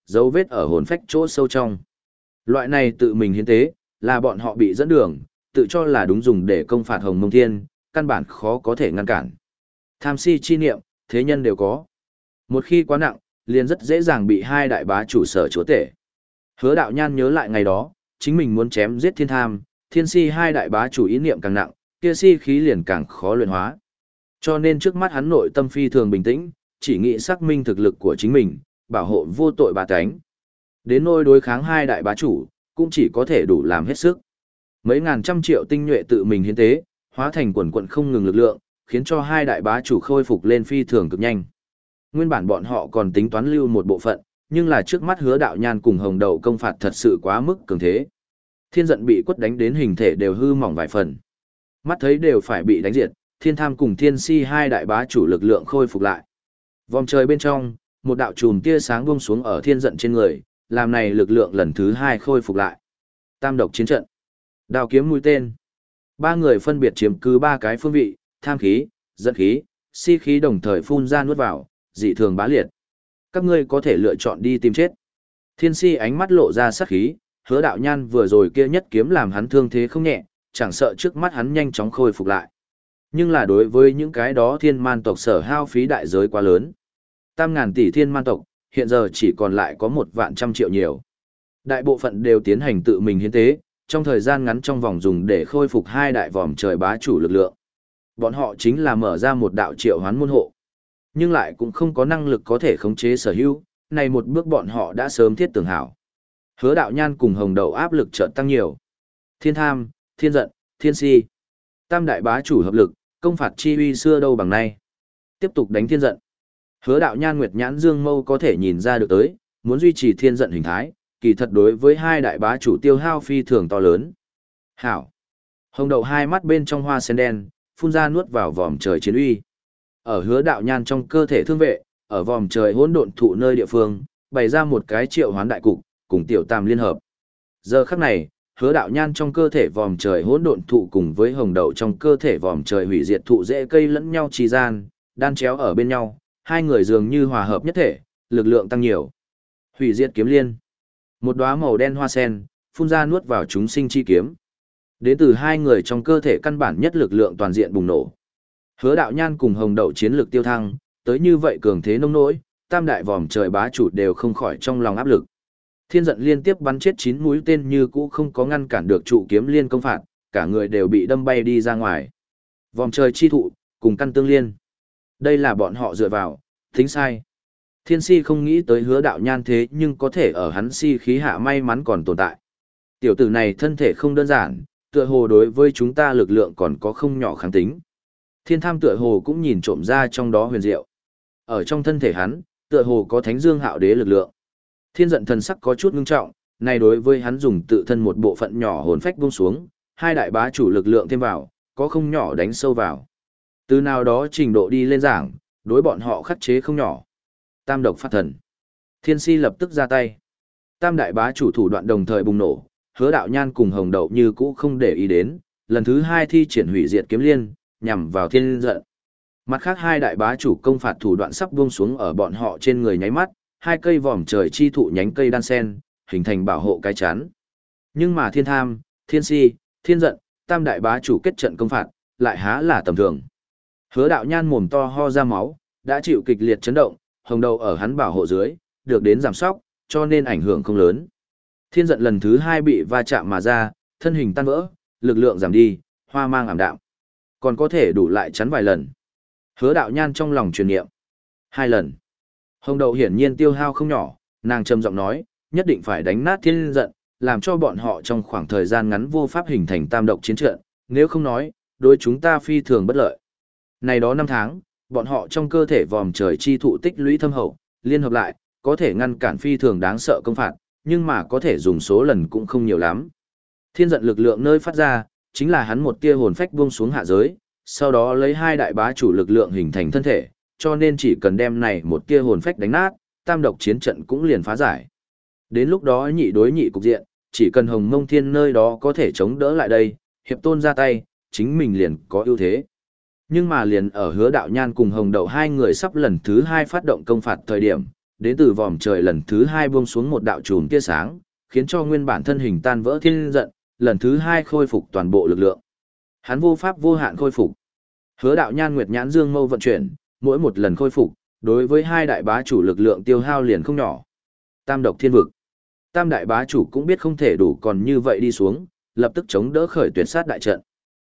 dấu vết ở hồn phách chỗ sâu trong. Loại này tự mình hiến tế, là bọn họ bị dẫn đường, tự cho là đúng dùng để công phạt Hồng Mông Thiên, căn bản khó có thể ngăn cản. Tham si chi niệm, thế nhân đều có. Một khi quá nặng, liền rất dễ dàng bị hai đại bá chủ sở chúa tể. Hứa Đạo Nhan nhớ lại ngày đó, chính mình muốn chém giết thiên tham, thiên si hai đại bá chủ ý niệm càng nặng, kia si khí liền càng khó luyện hóa. Cho nên trước mắt hắn nội tâm phi thường bình tĩnh, chỉ nghĩ xác minh thực lực của chính mình, bảo hộ vô tội bà tánh. Đến nôi đối kháng hai đại bá chủ, cũng chỉ có thể đủ làm hết sức. Mấy ngàn trăm triệu tinh nhuệ tự mình hiến tế, hóa thành quần quần không ngừng lực lượng, khiến cho hai đại bá chủ khôi phục lên phi thường cực nhanh. Nguyên bản bọn họ còn tính toán lưu một bộ phận, nhưng là trước mắt Hứa Đạo Nhan cùng Hồng Đậu công phạt thật sự quá mức cường thế. Thiên giận bị quất đánh đến hình thể đều hư mỏng vài phần. Mắt thấy đều phải bị đánh diệt, Thiên Tham cùng Thiên Si hai đại bá chủ lực lượng khôi phục lại. Vòng trời bên trong, một đạo chùm tia sáng buông xuống ở Thiên giận trên người, làm này lực lượng lần thứ hai khôi phục lại. Tam độc chiến trận. Đao kiếm mũi tên. Ba người phân biệt chiếm cứ ba cái phương vị, tham khí, giận khí, si khí đồng thời phun ra nuốt vào, dị thường bá liệt. Các ngươi có thể lựa chọn đi tìm chết. Thiên Si ánh mắt lộ ra sát khí, Hứa Đạo Nhan vừa rồi kia nhất kiếm làm hắn thương thế không nhẹ, chẳng sợ trước mắt hắn nhanh chóng khôi phục lại. Nhưng là đối với những cái đó thiên man tộc sở hao phí đại giới quá lớn. Tam ngàn tỷ thiên man tộc, hiện giờ chỉ còn lại có một vạn trăm triệu nhiều. Đại bộ phận đều tiến hành tự mình hiến tế, trong thời gian ngắn trong vòng dùng để khôi phục hai đại vòm trời bá chủ lực lượng. Bọn họ chính là mở ra một đạo triệu hoán môn hộ. Nhưng lại cũng không có năng lực có thể khống chế sở hữu, này một bước bọn họ đã sớm thiết tưởng hảo. Hứa Đạo Nhan cùng Hồng Đậu áp lực chợt tăng nhiều. Thiên Tham, Thiên Giận, Thiên Si. Tam đại bá chủ hợp lực, công phạt chi uy xưa đâu bằng nay. Tiếp tục đánh Thiên Giận. Hứa Đạo Nhan Nguyệt Nhãn Dương Mâu có thể nhìn ra được tới, muốn duy trì Thiên Giận hình thái, kỳ thật đối với hai đại bá chủ tiêu hao phi thường to lớn. Hảo. Hồng Đậu hai mắt bên trong hoa sen đen, phun ra nuốt vào vòm trời chiến uy. Ở Hứa Đạo Nhan trong cơ thể thương vệ, ở vòm trời hỗn độn thụ nơi địa phương, bày ra một cái triệu hoán đại cục, cùng tiểu tam liên hợp. Giờ khắc này, Hứa Đạo Nhan trong cơ thể vòm trời hỗn độn thụ cùng với Hồng Đậu trong cơ thể vòm trời hủy diệt thụ rễ cây lẫn nhau trì gian, đan chéo ở bên nhau, hai người dường như hòa hợp nhất thể, lực lượng tăng nhiều. Hủy diệt kiếm liên. Một đóa màu đen hoa sen, phun ra nuốt vào chúng sinh chi kiếm. Đến từ hai người trong cơ thể căn bản nhất lực lượng toàn diện bùng nổ. Hứa Đạo Nhan cùng Hồng Đậu chiến lực tiêu thăng, tới như vậy cường thế nông nỗi, tam đại vòm trời bá chủ đều không khỏi trong lòng áp lực. Thiên Giận liên tiếp bắn chết chín mũi tên như cũ không có ngăn cản được trụ kiếm liên công phạt, cả người đều bị đâm bay đi ra ngoài. Vòm trời chi thụ, cùng căn tương liên. Đây là bọn họ dựa vào, tính sai. Thiên Si không nghĩ tới Hứa Đạo Nhan thế nhưng có thể ở hắn si khí hạ may mắn còn tồn tại. Tiểu tử này thân thể không đơn giản, tựa hồ đối với chúng ta lực lượng còn có không nhỏ kháng tính. Thiên Tham tựa hồ cũng nhìn trộm ra trong đó huyền diệu. Ở trong thân thể hắn, tựa hồ có Thánh Dương Hạo Đế lực lượng. Thiên Giận thần sắc có chút ngưng trọng, này đối với hắn dùng tự thân một bộ phận nhỏ hồn phách buông xuống, hai đại bá chủ lực lượng thêm vào, có không nhỏ đánh sâu vào. Từ nào đó trình độ đi lên giảng, đối bọn họ khắc chế không nhỏ. Tam độc phát thần. Thiên Si lập tức ra tay. Tam đại bá chủ thủ đoạn đồng thời bùng nổ, Hứa Đạo Nhan cùng Hồng Đậu như cũ không để ý đến, lần thứ hai thi triển hủy diệt kiếm liên, nhằm vào Thiên Giận. Mặt khác hai đại bá chủ công phạt thủ đoạn sắp buông xuống ở bọn họ trên người nháy mắt, hai cây vòm trời chi thụ nhánh cây đan sen, hình thành bảo hộ cái chắn. Nhưng mà Thiên Tham, Thiên Si, Thiên Giận, tam đại bá chủ kết trận công phạt, lại há là tầm thường. Hứa Đạo Nhan mồm to ho ra máu, đã chịu kịch liệt chấn động, Hồng Đậu ở hắn bảo hộ dưới, được đến giảm sóc, cho nên ảnh hưởng không lớn. Thiên Giận lần thứ hai bị va chạm mà ra, thân hình tan vỡ, lực lượng giảm đi, hoa mang ảm đạm. Còn có thể đủ lại chắn vài lần. Hứa Đạo Nhan trong lòng truyền niệm. Hai lần. Hồng Đậu hiển nhiên tiêu hao không nhỏ, nàng trầm giọng nói, nhất định phải đánh nát Thiên Giận, làm cho bọn họ trong khoảng thời gian ngắn vô pháp hình thành tam độc chiến trận, nếu không nói, đối chúng ta phi thường bất lợi. Này đó năm tháng, bọn họ trong cơ thể vòm trời chi thụ tích lũy thâm hậu, liên hợp lại, có thể ngăn cản phi thường đáng sợ công phạt, nhưng mà có thể dùng số lần cũng không nhiều lắm. Thiên Giận lực lượng nơi phát ra, chính là hắn một tia hồn phách buông xuống hạ giới, sau đó lấy hai đại bá chủ lực lượng hình thành thân thể, cho nên chỉ cần đem này một tia hồn phách đánh nát, tam độc chiến trận cũng liền phá giải. Đến lúc đó nhị đối nhị cục diện, chỉ cần Hồng Mông Thiên nơi đó có thể chống đỡ lại đây, hiệp tôn ra tay, chính mình liền có ưu thế. Nhưng mà liền ở Hứa Đạo Nhan cùng Hồng Đậu hai người sắp lần thứ hai phát động công phạt thời điểm, đến từ vòm trời lần thứ hai buông xuống một đạo chùm tia sáng, khiến cho nguyên bản thân hình tan vỡ thiên giận, lần thứ hai khôi phục toàn bộ lực lượng. Hắn vô pháp vô hạn khôi phục. Hứa đạo nhan nguyệt nhãn dương mâu vận chuyển, mỗi một lần khôi phục, đối với hai đại bá chủ lực lượng tiêu hao liền không nhỏ. Tam độc thiên vực. Tam đại bá chủ cũng biết không thể đủ còn như vậy đi xuống, lập tức chống đỡ khởi tuyệt sát đại trận.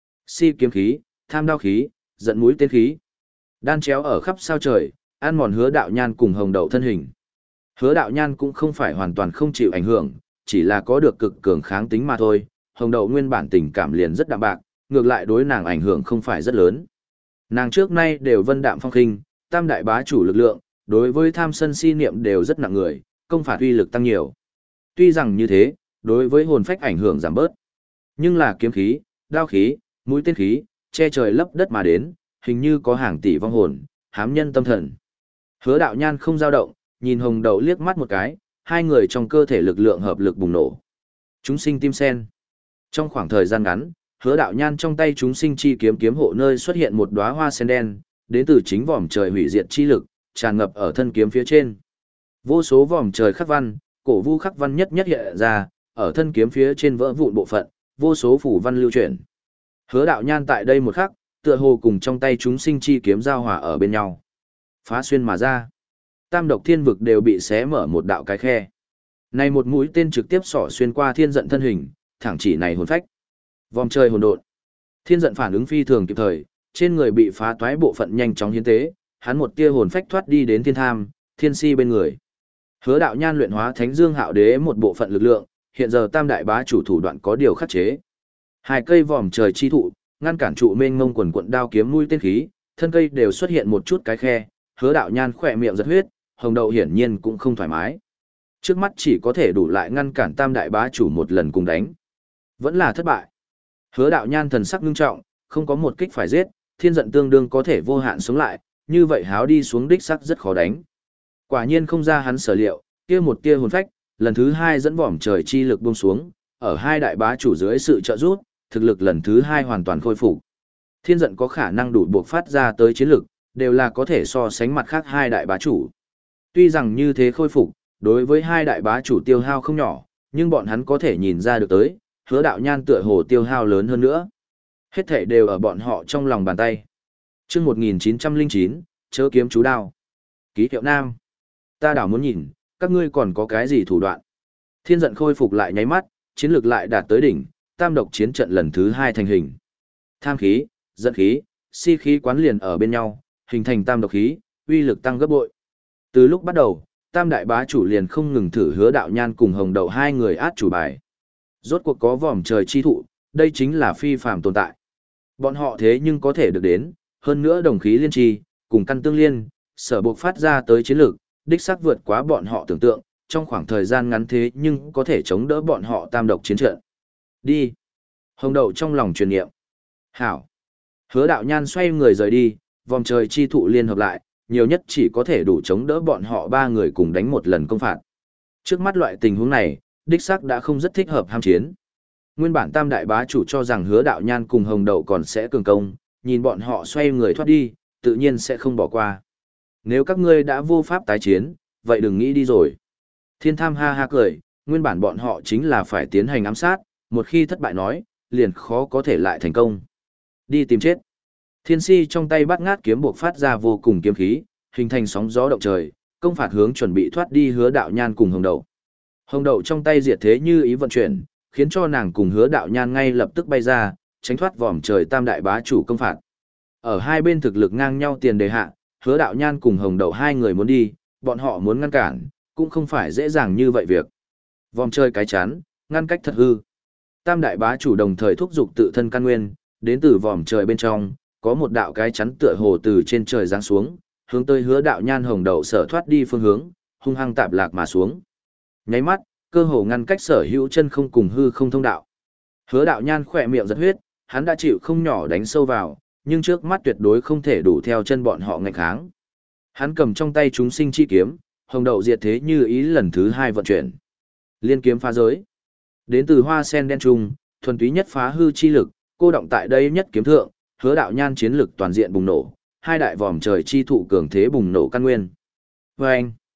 Si kiếm khí, tham đao khí, giận mũi tên khí. Đan chéo ở khắp sao trời, ăn mòn hứa đạo nhan cùng hồng đậu thân hình. Hứa đạo nhan cũng không phải hoàn toàn không chịu ảnh hưởng, chỉ là có được cực cường kháng tính mà thôi. Hồng đậu nguyên bản tình cảm liền rất đạm bạc, ngược lại đối nàng ảnh hưởng không phải rất lớn. Nàng trước nay đều vân đạm phong khinh, tam đại bá chủ lực lượng, đối với tham sân si niệm đều rất nặng người, công phạt uy lực tăng nhiều. Tuy rằng như thế, đối với hồn phách ảnh hưởng giảm bớt. Nhưng là kiếm khí, đao khí, mũi tên khí, che trời lấp đất mà đến, hình như có hàng tỷ vong hồn, hám nhân tâm thần. Hứa đạo nhan không dao động, nhìn hồng đậu liếc mắt một cái, hai người trong cơ thể lực lượng hợp lực bùng nổ. Chúng sinh tim sen. Trong khoảng thời gian ngắn, hứa đạo nhan trong tay chúng sinh chi kiếm kiếm hộ nơi xuất hiện một đóa hoa sen đen, đến từ chính vòm trời hủy diệt chi lực, tràn ngập ở thân kiếm phía trên. Vô số vòm trời khắc văn, cổ vu khắc văn nhất nhất hiện ra, ở thân kiếm phía trên vỡ vụn bộ phận, vô số phủ văn lưu chuyển. Hứa đạo nhan tại đây một khắc, tựa hồ cùng trong tay chúng sinh chi kiếm giao hòa ở bên nhau. Phá xuyên mà ra. Tam độc thiên vực đều bị xé mở một đạo cái khe. Này một mũi tên trực tiếp xỏ xuyên qua thiên giận thân hình, thẳng chỉ này hồn phách. Vòm trời hồn độn. Thiên giận phản ứng phi thường kịp thời, trên người bị phá toái bộ phận nhanh chóng hiến tế, hắn một tia hồn phách thoát đi đến thiên tham, thiên si bên người. Hứa đạo nhan luyện hóa thánh dương hạo đế một bộ phận lực lượng, hiện giờ tam đại bá chủ thủ đoạn có điều khắc chế. Hai cây vòm trời chi thụ, ngăn cản trụ mênh mông quần quận đao kiếm mũi tên khí, thân cây đều xuất hiện một chút cái khe, hứa đạo nhan khỏe miệng giật huyết, hồng đậu hiển nhiên cũng không thoải mái. Trước mắt chỉ có thể đủ lại ngăn cản tam đại bá chủ một lần cùng đánh. Vẫn là thất bại. Hứa đạo nhan thần sắc ngưng trọng, không có một kích phải giết, thiên giận tương đương có thể vô hạn sống lại, như vậy háo đi xuống đích sắc rất khó đánh. Quả nhiên không ra hắn sở liệu, kia một tia hồn phách, lần thứ hai dẫn vòm trời chi lực buông xuống, ở hai đại bá chủ dưới sự trợ giúp, thực lực lần thứ hai hoàn toàn khôi phục. Thiên giận có khả năng đủ buộc phát ra tới chiến lực, đều là có thể so sánh mặt khác hai đại bá chủ. Tuy rằng như thế khôi phục, đối với hai đại bá chủ tiêu hao không nhỏ, nhưng bọn hắn có thể nhìn ra được tới, hứa đạo nhan tựa hồ tiêu hao lớn hơn nữa. Hết thể đều ở bọn họ trong lòng bàn tay. Chương một nghìn chín trăm lẻ chín, chớ kiếm chú đao. Ký hiệu nam. Ta đảo muốn nhìn, các ngươi còn có cái gì thủ đoạn. Thiên giận khôi phục lại nháy mắt, chiến lược lại đạt tới đỉnh, tam độc chiến trận lần thứ hai thành hình. Tham khí, giận khí, si khí quán liền ở bên nhau, hình thành tam độc khí, uy lực tăng gấp bội. Từ lúc bắt đầu, tam đại bá chủ liền không ngừng thử hứa đạo nhan cùng hồng đậu hai người át chủ bài. Rốt cuộc có vòm trời chi thụ, đây chính là phi phàm tồn tại. Bọn họ thế nhưng có thể được đến, hơn nữa đồng khí liên trì, cùng căn tương liên, sở buộc phát ra tới chiến lược, đích xác vượt quá bọn họ tưởng tượng, trong khoảng thời gian ngắn thế nhưng có thể chống đỡ bọn họ tam độc chiến trận. Đi. Hồng đậu trong lòng truyền niệm. Hảo. Hứa đạo nhan xoay người rời đi, vòng trời chi thụ liên hợp lại, nhiều nhất chỉ có thể đủ chống đỡ bọn họ ba người cùng đánh một lần công phạt. Trước mắt loại tình huống này, đích xác đã không rất thích hợp ham chiến. Nguyên bản tam đại bá chủ cho rằng hứa đạo nhan cùng hồng đậu còn sẽ cường công, nhìn bọn họ xoay người thoát đi, tự nhiên sẽ không bỏ qua. Nếu các ngươi đã vô pháp tái chiến, vậy đừng nghĩ đi rồi. Thiên tham ha ha cười, nguyên bản bọn họ chính là phải tiến hành ám sát, một khi thất bại nói, liền khó có thể lại thành công. Đi tìm chết. Thiên si trong tay bắt ngát kiếm buộc phát ra vô cùng kiếm khí, hình thành sóng gió động trời, công phạt hướng chuẩn bị thoát đi hứa đạo nhan cùng hồng đậu. Hồng đậu trong tay diệt thế như ý vận chuyển, khiến cho nàng cùng hứa đạo nhan ngay lập tức bay ra, tránh thoát vòm trời tam đại bá chủ công phạt. Ở hai bên thực lực ngang nhau tiền đề hạ, hứa đạo nhan cùng hồng đậu hai người muốn đi, bọn họ muốn ngăn cản, cũng không phải dễ dàng như vậy việc. Vòm trời cái chán, ngăn cách thật hư. Tam đại bá chủ đồng thời thúc giục tự thân căn nguyên, đến từ vòm trời bên trong, có một đạo cái chắn tựa hồ từ trên trời giáng xuống, hướng tới hứa đạo nhan hồng đậu sở thoát đi phương hướng, hung hăng tạp lạc mà xuống. Nháy mắt, cơ hồ ngăn cách sở hữu chân không cùng hư không thông đạo. Hứa đạo nhan khỏe miệng giật huyết, hắn đã chịu không nhỏ đánh sâu vào, nhưng trước mắt tuyệt đối không thể đủ theo chân bọn họ ngạnh kháng. Hắn cầm trong tay chúng sinh chi kiếm, hồng đậu diệt thế như ý lần thứ hai vận chuyển. Liên kiếm phá giới. Đến từ hoa sen đen trung, thuần túy nhất phá hư chi lực, cô động tại đây nhất kiếm thượng, hứa đạo nhan chiến lực toàn diện bùng nổ, hai đại vòm trời chi thụ cường thế bùng nổ căn nguyên. Và anh,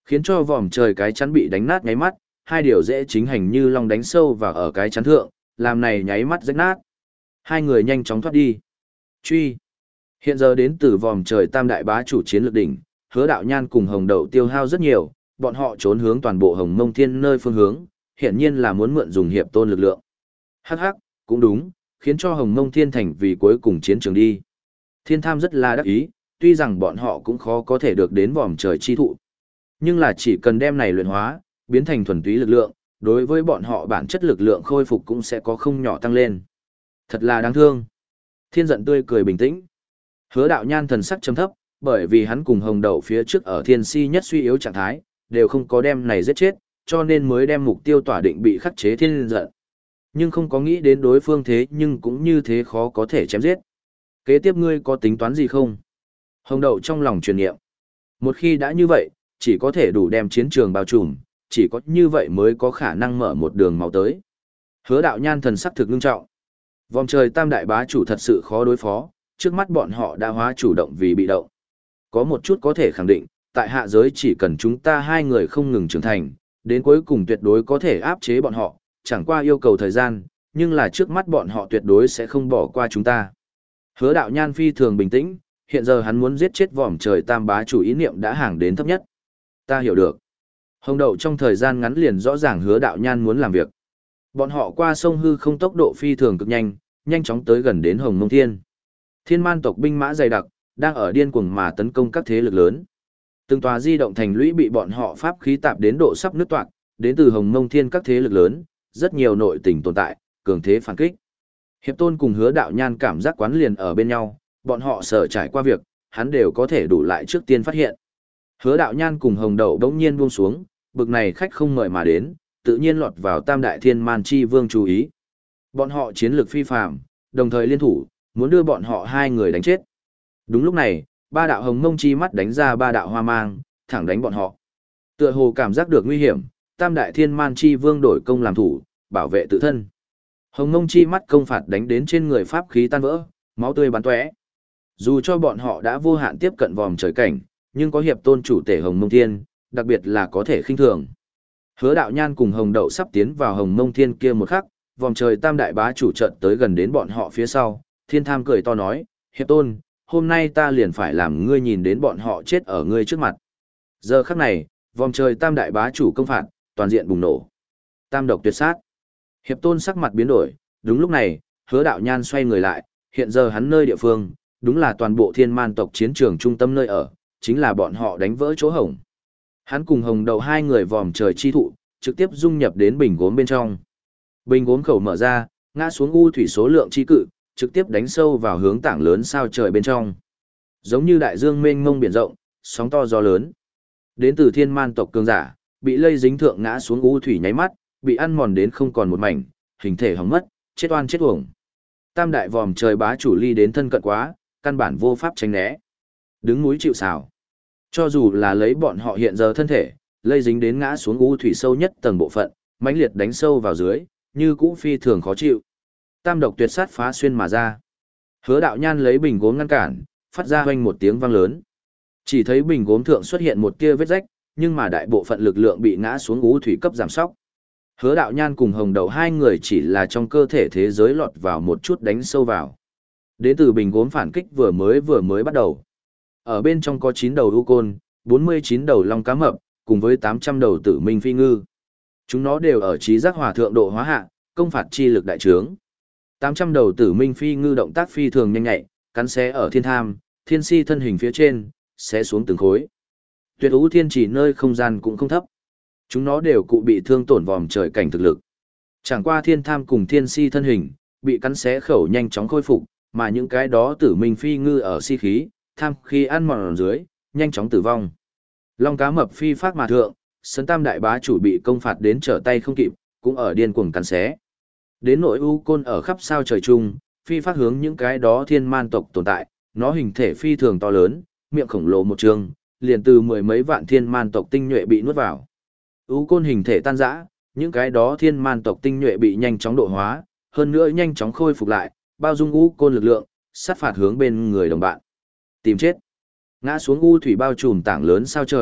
Khiến cho vòm trời cái chắn bị đánh nát nháy mắt, hai điều dễ chính hành như long đánh sâu vào ở cái chắn thượng, làm này nháy mắt rách nát. Hai người nhanh chóng thoát đi. Truy. Hiện giờ đến từ vòm trời tam đại bá chủ chiến lược đỉnh, Hứa Đạo Nhan cùng Hồng Đậu tiêu hao rất nhiều, bọn họ trốn hướng toàn bộ Hồng Mông Thiên nơi phương hướng, hiển nhiên là muốn mượn dùng hiệp tôn lực lượng. Hắc hắc, cũng đúng, khiến cho Hồng Mông Thiên thành vì cuối cùng chiến trường đi. Thiên Tham rất là đắc ý, tuy rằng bọn họ cũng khó có thể được đến vòm trời chi thụ. Nhưng là chỉ cần đem này luyện hóa, biến thành thuần túy lực lượng, đối với bọn họ bản chất lực lượng khôi phục cũng sẽ có không nhỏ tăng lên. Thật là đáng thương. Thiên giận tươi cười bình tĩnh. Hứa Đạo Nhan thần sắc trầm thấp, bởi vì hắn cùng Hồng Đậu phía trước ở thiên si nhất suy yếu trạng thái, đều không có đem này giết chết, cho nên mới đem mục tiêu tỏa định bị khắc chế thiên giận. Nhưng không có nghĩ đến đối phương thế nhưng cũng như thế khó có thể chém giết. Kế tiếp ngươi có tính toán gì không? Hồng Đậu trong lòng truyền niệm. Một khi đã như vậy, chỉ có thể đủ đem chiến trường bao trùm, chỉ có như vậy mới có khả năng mở một đường máu tới. Hứa Đạo Nhan thần sắc thực ngưng trọng. Vòng trời tam đại bá chủ thật sự khó đối phó, trước mắt bọn họ đã hóa chủ động vì bị động. Có một chút có thể khẳng định, tại hạ giới chỉ cần chúng ta hai người không ngừng trưởng thành, đến cuối cùng tuyệt đối có thể áp chế bọn họ, chẳng qua yêu cầu thời gian, nhưng là trước mắt bọn họ tuyệt đối sẽ không bỏ qua chúng ta. Hứa Đạo Nhan phi thường bình tĩnh, hiện giờ hắn muốn giết chết vòm trời tam bá chủ ý niệm đã hàng đến thấp nhất. Ta hiểu được. Hồng Đậu trong thời gian ngắn liền rõ ràng Hứa Đạo Nhan muốn làm việc. Bọn họ qua sông hư không tốc độ phi thường cực nhanh, nhanh chóng tới gần đến Hồng Mông Thiên. Thiên man tộc binh mã dày đặc, đang ở điên cuồng mà tấn công các thế lực lớn. Từng tòa di động thành lũy bị bọn họ pháp khí tạp đến độ sắp nứt toạc, đến từ Hồng Mông Thiên các thế lực lớn, rất nhiều nội tình tồn tại, cường thế phản kích. Hiệp Tôn cùng Hứa Đạo Nhan cảm giác quán liền ở bên nhau, bọn họ sợ trải qua việc, hắn đều có thể đủ lại trước tiên phát hiện. Hứa Đạo Nhan cùng Hồng Đậu đống nhiên buông xuống, bực này khách không mời mà đến, tự nhiên lọt vào Tam Đại Thiên Man Chi Vương chú ý. Bọn họ chiến lược phi phàm, đồng thời liên thủ, muốn đưa bọn họ hai người đánh chết. Đúng lúc này, ba đạo hồng mông chi mắt đánh ra ba đạo hoa mang, thẳng đánh bọn họ. Tựa hồ cảm giác được nguy hiểm, Tam Đại Thiên Man Chi Vương đổi công làm thủ, bảo vệ tự thân. Hồng mông chi mắt công phạt đánh đến trên người pháp khí tan vỡ, máu tươi bắn tóe. Dù cho bọn họ đã vô hạn tiếp cận vòm trời cảnh, nhưng có hiệp tôn chủ tể Hồng Mông Thiên, đặc biệt là có thể khinh thường. Hứa Đạo Nhan cùng Hồng Đậu sắp tiến vào Hồng Mông Thiên kia một khắc, vòm trời tam đại bá chủ trận tới gần đến bọn họ phía sau, Thiên Tham cười to nói, hiệp tôn, hôm nay ta liền phải làm ngươi nhìn đến bọn họ chết ở ngươi trước mặt. Giờ khắc này, vòm trời tam đại bá chủ công phạt, toàn diện bùng nổ. Tam độc tuyệt sát. Hiệp tôn sắc mặt biến đổi, đúng lúc này, Hứa Đạo Nhan xoay người lại, hiện giờ hắn nơi địa phương, đúng là toàn bộ thiên man tộc chiến trường trung tâm nơi ở, chính là bọn họ đánh vỡ chỗ hổng. Hắn cùng Hồng Đậu hai người vòm trời chi thụ, trực tiếp dung nhập đến bình gốm bên trong. Bình gốm khẩu mở ra, ngã xuống u thủy số lượng chi cự, trực tiếp đánh sâu vào hướng tảng lớn sao trời bên trong. Giống như đại dương mênh mông biển rộng, sóng to gió lớn. Đến từ thiên man tộc cường giả, bị lây dính thượng ngã xuống u thủy nháy mắt, bị ăn mòn đến không còn một mảnh, hình thể hỏng mất, chết oan chết uổng. Tam đại vòm trời bá chủ ly đến thân cận quá, căn bản vô pháp tránh né. Đứng núi chịu sào. Cho dù là lấy bọn họ hiện giờ thân thể, lây dính đến ngã xuống u thủy sâu nhất tầng bộ phận, mãnh liệt đánh sâu vào dưới, như cũ phi thường khó chịu. Tam độc tuyệt sát phá xuyên mà ra. Hứa Đạo Nhan lấy bình gốm ngăn cản, phát ra hoanh một tiếng vang lớn. Chỉ thấy bình gốm thượng xuất hiện một tia vết rách, nhưng mà đại bộ phận lực lượng bị ngã xuống u thủy cấp giảm sóc. Hứa Đạo Nhan cùng Hồng Đậu hai người chỉ là trong cơ thể thế giới lọt vào một chút đánh sâu vào. Đến từ bình gốm phản kích vừa mới vừa mới bắt đầu. Ở bên trong có chín đầu u côn, bốn mươi chín đầu long cá mập, cùng với tám trăm đầu tử minh phi ngư. Chúng nó đều ở trí giác hòa thượng độ hóa hạ, công phạt chi lực đại trướng. tám trăm đầu tử minh phi ngư động tác phi thường nhanh nhạy, cắn xé ở thiên tham, thiên si thân hình phía trên, xé xuống từng khối. Tuyệt ú thiên chỉ nơi không gian cũng không thấp. Chúng nó đều cụ bị thương tổn vòm trời cảnh thực lực. Chẳng qua thiên tham cùng thiên si thân hình, bị cắn xé khẩu nhanh chóng khôi phục, mà những cái đó tử minh phi ngư ở si khí, tham khi ăn mòn dưới, nhanh chóng tử vong. Long cá mập phi phát mà thượng, sân tam đại bá chủ bị công phạt đến trở tay không kịp, cũng ở điên cuồng cắn xé. Đến nội u côn ở khắp sao trời chung, phi phát hướng những cái đó thiên man tộc tồn tại, nó hình thể phi thường to lớn, miệng khổng lồ một trường, liền từ mười mấy vạn thiên man tộc tinh nhuệ bị nuốt vào. U côn hình thể tan rã, những cái đó thiên man tộc tinh nhuệ bị nhanh chóng độ hóa, hơn nữa nhanh chóng khôi phục lại, bao dung u côn lực lượng, sát phạt hướng bên người đồng bạn. Tìm chết. Ngã xuống u thủy bao trùm tảng lớn sao trời,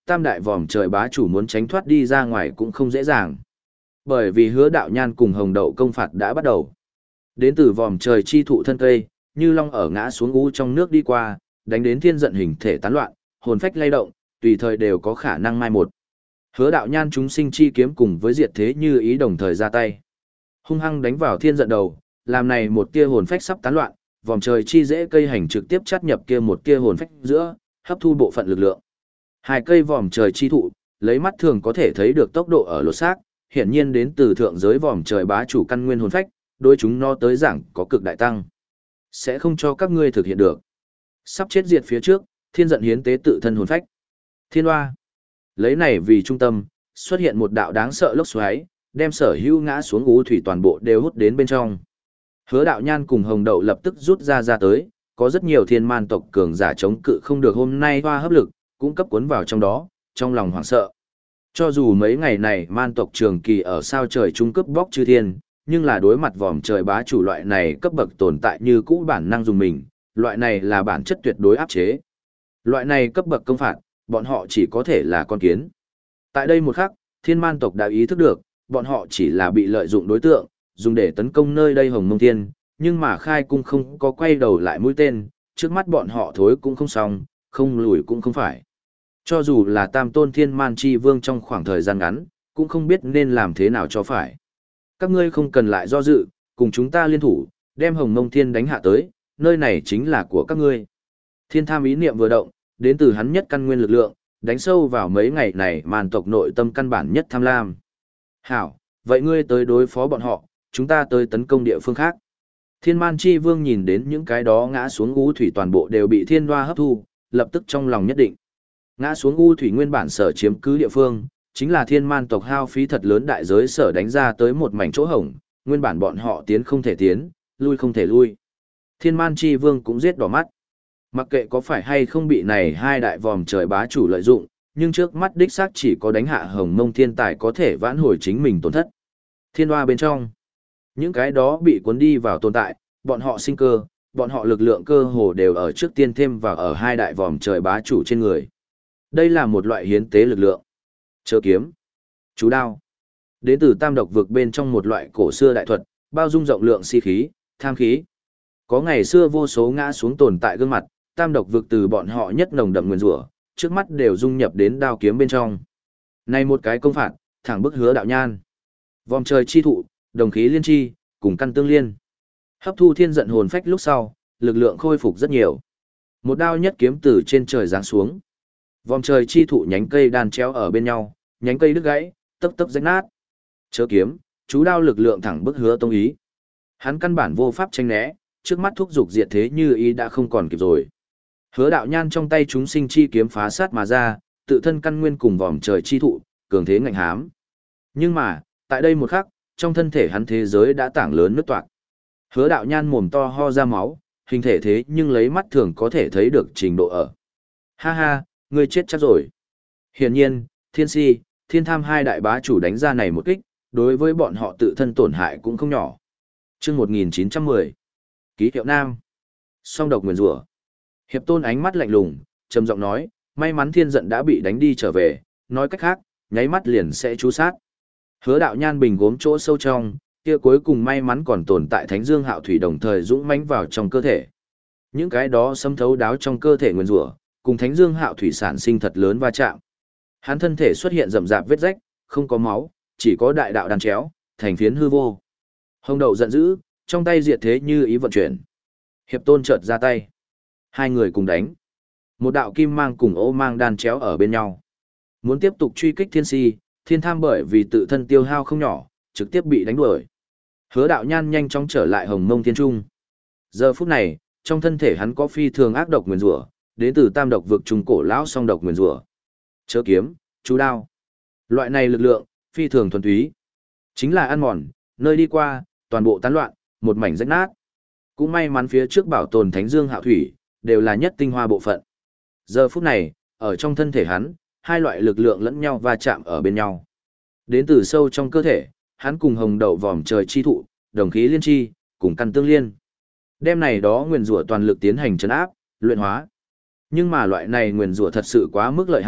tam đại vòm trời bá chủ muốn tránh thoát đi ra ngoài cũng không dễ dàng. Bởi vì Hứa Đạo Nhan cùng Hồng Đậu công phạt đã bắt đầu. Đến từ vòm trời chi thụ thân cây, như long ở ngã xuống u trong nước đi qua, đánh đến thiên giận hình thể tán loạn, hồn phách lay động, tùy thời đều có khả năng mai một. Hứa Đạo Nhan chúng sinh chi kiếm cùng với diệt thế như ý đồng thời ra tay. Hung hăng đánh vào thiên giận đầu, làm này một tia hồn phách sắp tán loạn, vòm trời chi dễ cây hành trực tiếp chắt nhập kia một tia hồn phách giữa, hấp thu bộ phận lực lượng. Hai cây vòm trời chi thụ, lấy mắt thường có thể thấy được tốc độ ở lột xác, hiển nhiên đến từ thượng giới vòm trời bá chủ căn nguyên hồn phách, đối chúng nó tới giảng có cực đại tăng. Sẽ không cho các ngươi thực hiện được. Sắp chết diệt phía trước, thiên giận hiến tế tự thân hồn phách. Thiên Hoa. Lấy này vì trung tâm, xuất hiện một đạo đáng sợ lốc xoáy, đem sở hữu ngã xuống u thủy toàn bộ đều hút đến bên trong. Hứa Đạo Nhan cùng Hồng Đậu lập tức rút ra ra tới, có rất nhiều thiên man tộc cường giả chống cự không được hôm nay hoa hấp lực, cũng cấp cuốn vào trong đó, trong lòng hoảng sợ. Cho dù mấy ngày này man tộc trường kỳ ở sao trời trung cấp bóc chư thiên, nhưng là đối mặt vòm trời bá chủ loại này cấp bậc tồn tại như cũ bản năng dùng mình, loại này là bản chất tuyệt đối áp chế. Loại này cấp bậc công phạt, bọn họ chỉ có thể là con kiến. Tại đây một khắc, thiên man tộc đã ý thức được, bọn họ chỉ là bị lợi dụng đối tượng, dùng để tấn công nơi đây Hồng Mông Thiên, nhưng mà khai cung không có quay đầu lại mũi tên, trước mắt bọn họ thối cũng không xong, không lùi cũng không phải. Cho dù là tam tôn thiên man chi vương trong khoảng thời gian ngắn, cũng không biết nên làm thế nào cho phải. Các ngươi không cần lại do dự, cùng chúng ta liên thủ, đem Hồng Mông Thiên đánh hạ tới, nơi này chính là của các ngươi. Thiên tham ý niệm vừa động, đến từ hắn nhất căn nguyên lực lượng, đánh sâu vào mấy ngày này màn tộc nội tâm căn bản nhất tham lam. Hảo, vậy ngươi tới đối phó bọn họ, chúng ta tới tấn công địa phương khác. Thiên man chi vương nhìn đến những cái đó ngã xuống u thủy toàn bộ đều bị thiên hoa hấp thu, lập tức trong lòng nhất định. Ngã xuống u thủy nguyên bản sở chiếm cứ địa phương, chính là thiên man tộc hao phí thật lớn đại giới sở đánh ra tới một mảnh chỗ hổng, nguyên bản bọn họ tiến không thể tiến, lui không thể lui. Thiên man chi vương cũng giết đỏ mắt. Mặc kệ có phải hay không bị này hai đại vòm trời bá chủ lợi dụng, nhưng trước mắt đích xác chỉ có đánh hạ Hồng Mông Thiên tài có thể vãn hồi chính mình tổn thất. Thiên hoa bên trong, những cái đó bị cuốn đi vào tồn tại, bọn họ sinh cơ, bọn họ lực lượng cơ hồ đều ở trước tiên thêm vào ở hai đại vòm trời bá chủ trên người. Đây là một loại hiến tế lực lượng. Chớ kiếm, chú đao, đến từ tam độc vực bên trong một loại cổ xưa đại thuật, bao dung rộng lượng si khí, tham khí. Có ngày xưa vô số ngã xuống tồn tại gương mặt, tam độc vực từ bọn họ nhất nồng đậm nguyên rủa, trước mắt đều dung nhập đến đao kiếm bên trong. Này một cái công phạt, thẳng bức Hứa Đạo Nhan. Vòm trời chi thụ, đồng khí liên chi, cùng căn tương liên. Hấp thu thiên giận hồn phách lúc sau, lực lượng khôi phục rất nhiều. Một đao nhất kiếm từ trên trời giáng xuống. Vòm trời chi thụ nhánh cây đan chéo ở bên nhau, nhánh cây đứt gãy, tấp tấp rách nát. Chớ kiếm, chú đao lực lượng thẳng bức Hứa Tông Ý. Hắn căn bản vô pháp tranh né, trước mắt thúc dục diệt thế như ý đã không còn kịp rồi. Hứa Đạo Nhan trong tay chúng sinh chi kiếm phá sát mà ra, tự thân căn nguyên cùng vòm trời chi thụ, cường thế ngạnh hám. Nhưng mà, tại đây một khắc, trong thân thể hắn thế giới đã tảng lớn nứt toạc. Hứa Đạo Nhan mồm to ho ra máu, hình thể thế nhưng lấy mắt thường có thể thấy được trình độ ở. Ha ha, ngươi chết chắc rồi. Hiển nhiên, Thiên Si, Thiên Tham hai đại bá chủ đánh ra này một kích, đối với bọn họ tự thân tổn hại cũng không nhỏ. Chương một nghìn chín trăm mười. Ký hiệu Nam. Song độc nguyền rủa. Hiệp Tôn ánh mắt lạnh lùng, trầm giọng nói, may mắn thiên giận đã bị đánh đi trở về, nói cách khác, nháy mắt liền sẽ chú sát. Hứa Đạo Nhan bình gốm chỗ sâu trong, kia cuối cùng may mắn còn tồn tại Thánh Dương Hạo Thủy đồng thời dũng mãnh vào trong cơ thể. Những cái đó xâm thấu đáo trong cơ thể nguyên rủa, cùng Thánh Dương Hạo Thủy sản sinh thật lớn va chạm. Hắn thân thể xuất hiện rậm rạp vết rách, không có máu, chỉ có đại đạo đan chéo, thành phiến hư vô. Hồng Đậu giận dữ, trong tay diệt thế như ý vận chuyển. Hiệp Tôn chợt ra tay. Hai người cùng đánh. Một đạo kim mang cùng ô mang đan chéo ở bên nhau. Muốn tiếp tục truy kích Thiên Si, Thiên Tham bởi vì tự thân tiêu hao không nhỏ, trực tiếp bị đánh đuổi. Hứa Đạo Nhan nhanh chóng trở lại Hồng Mông Thiên Trung. Giờ phút này, trong thân thể hắn có phi thường ác độc nguyên rủa, đến từ tam độc vực trung cổ lão song độc nguyên rủa. Chớ kiếm, chú đao. Loại này lực lượng, phi thường thuần túy. Chính là ăn mòn, nơi đi qua, toàn bộ tán loạn, một mảnh rách nát. Cũng may mắn phía trước bảo tồn Thánh Dương Hạo Thủy, đều là nhất tinh hoa bộ phận. Giờ phút này, ở trong thân thể hắn, hai loại lực lượng lẫn nhau va chạm ở bên nhau. Đến từ sâu trong cơ thể, hắn cùng Hồng Đậu vòm trời chi thụ, đồng khí liên chi, cùng căn tương liên. Đêm này đó nguyên rủa toàn lực tiến hành trấn áp, luyện hóa. Nhưng mà loại này nguyên rủa thật sự quá mức lợi hại,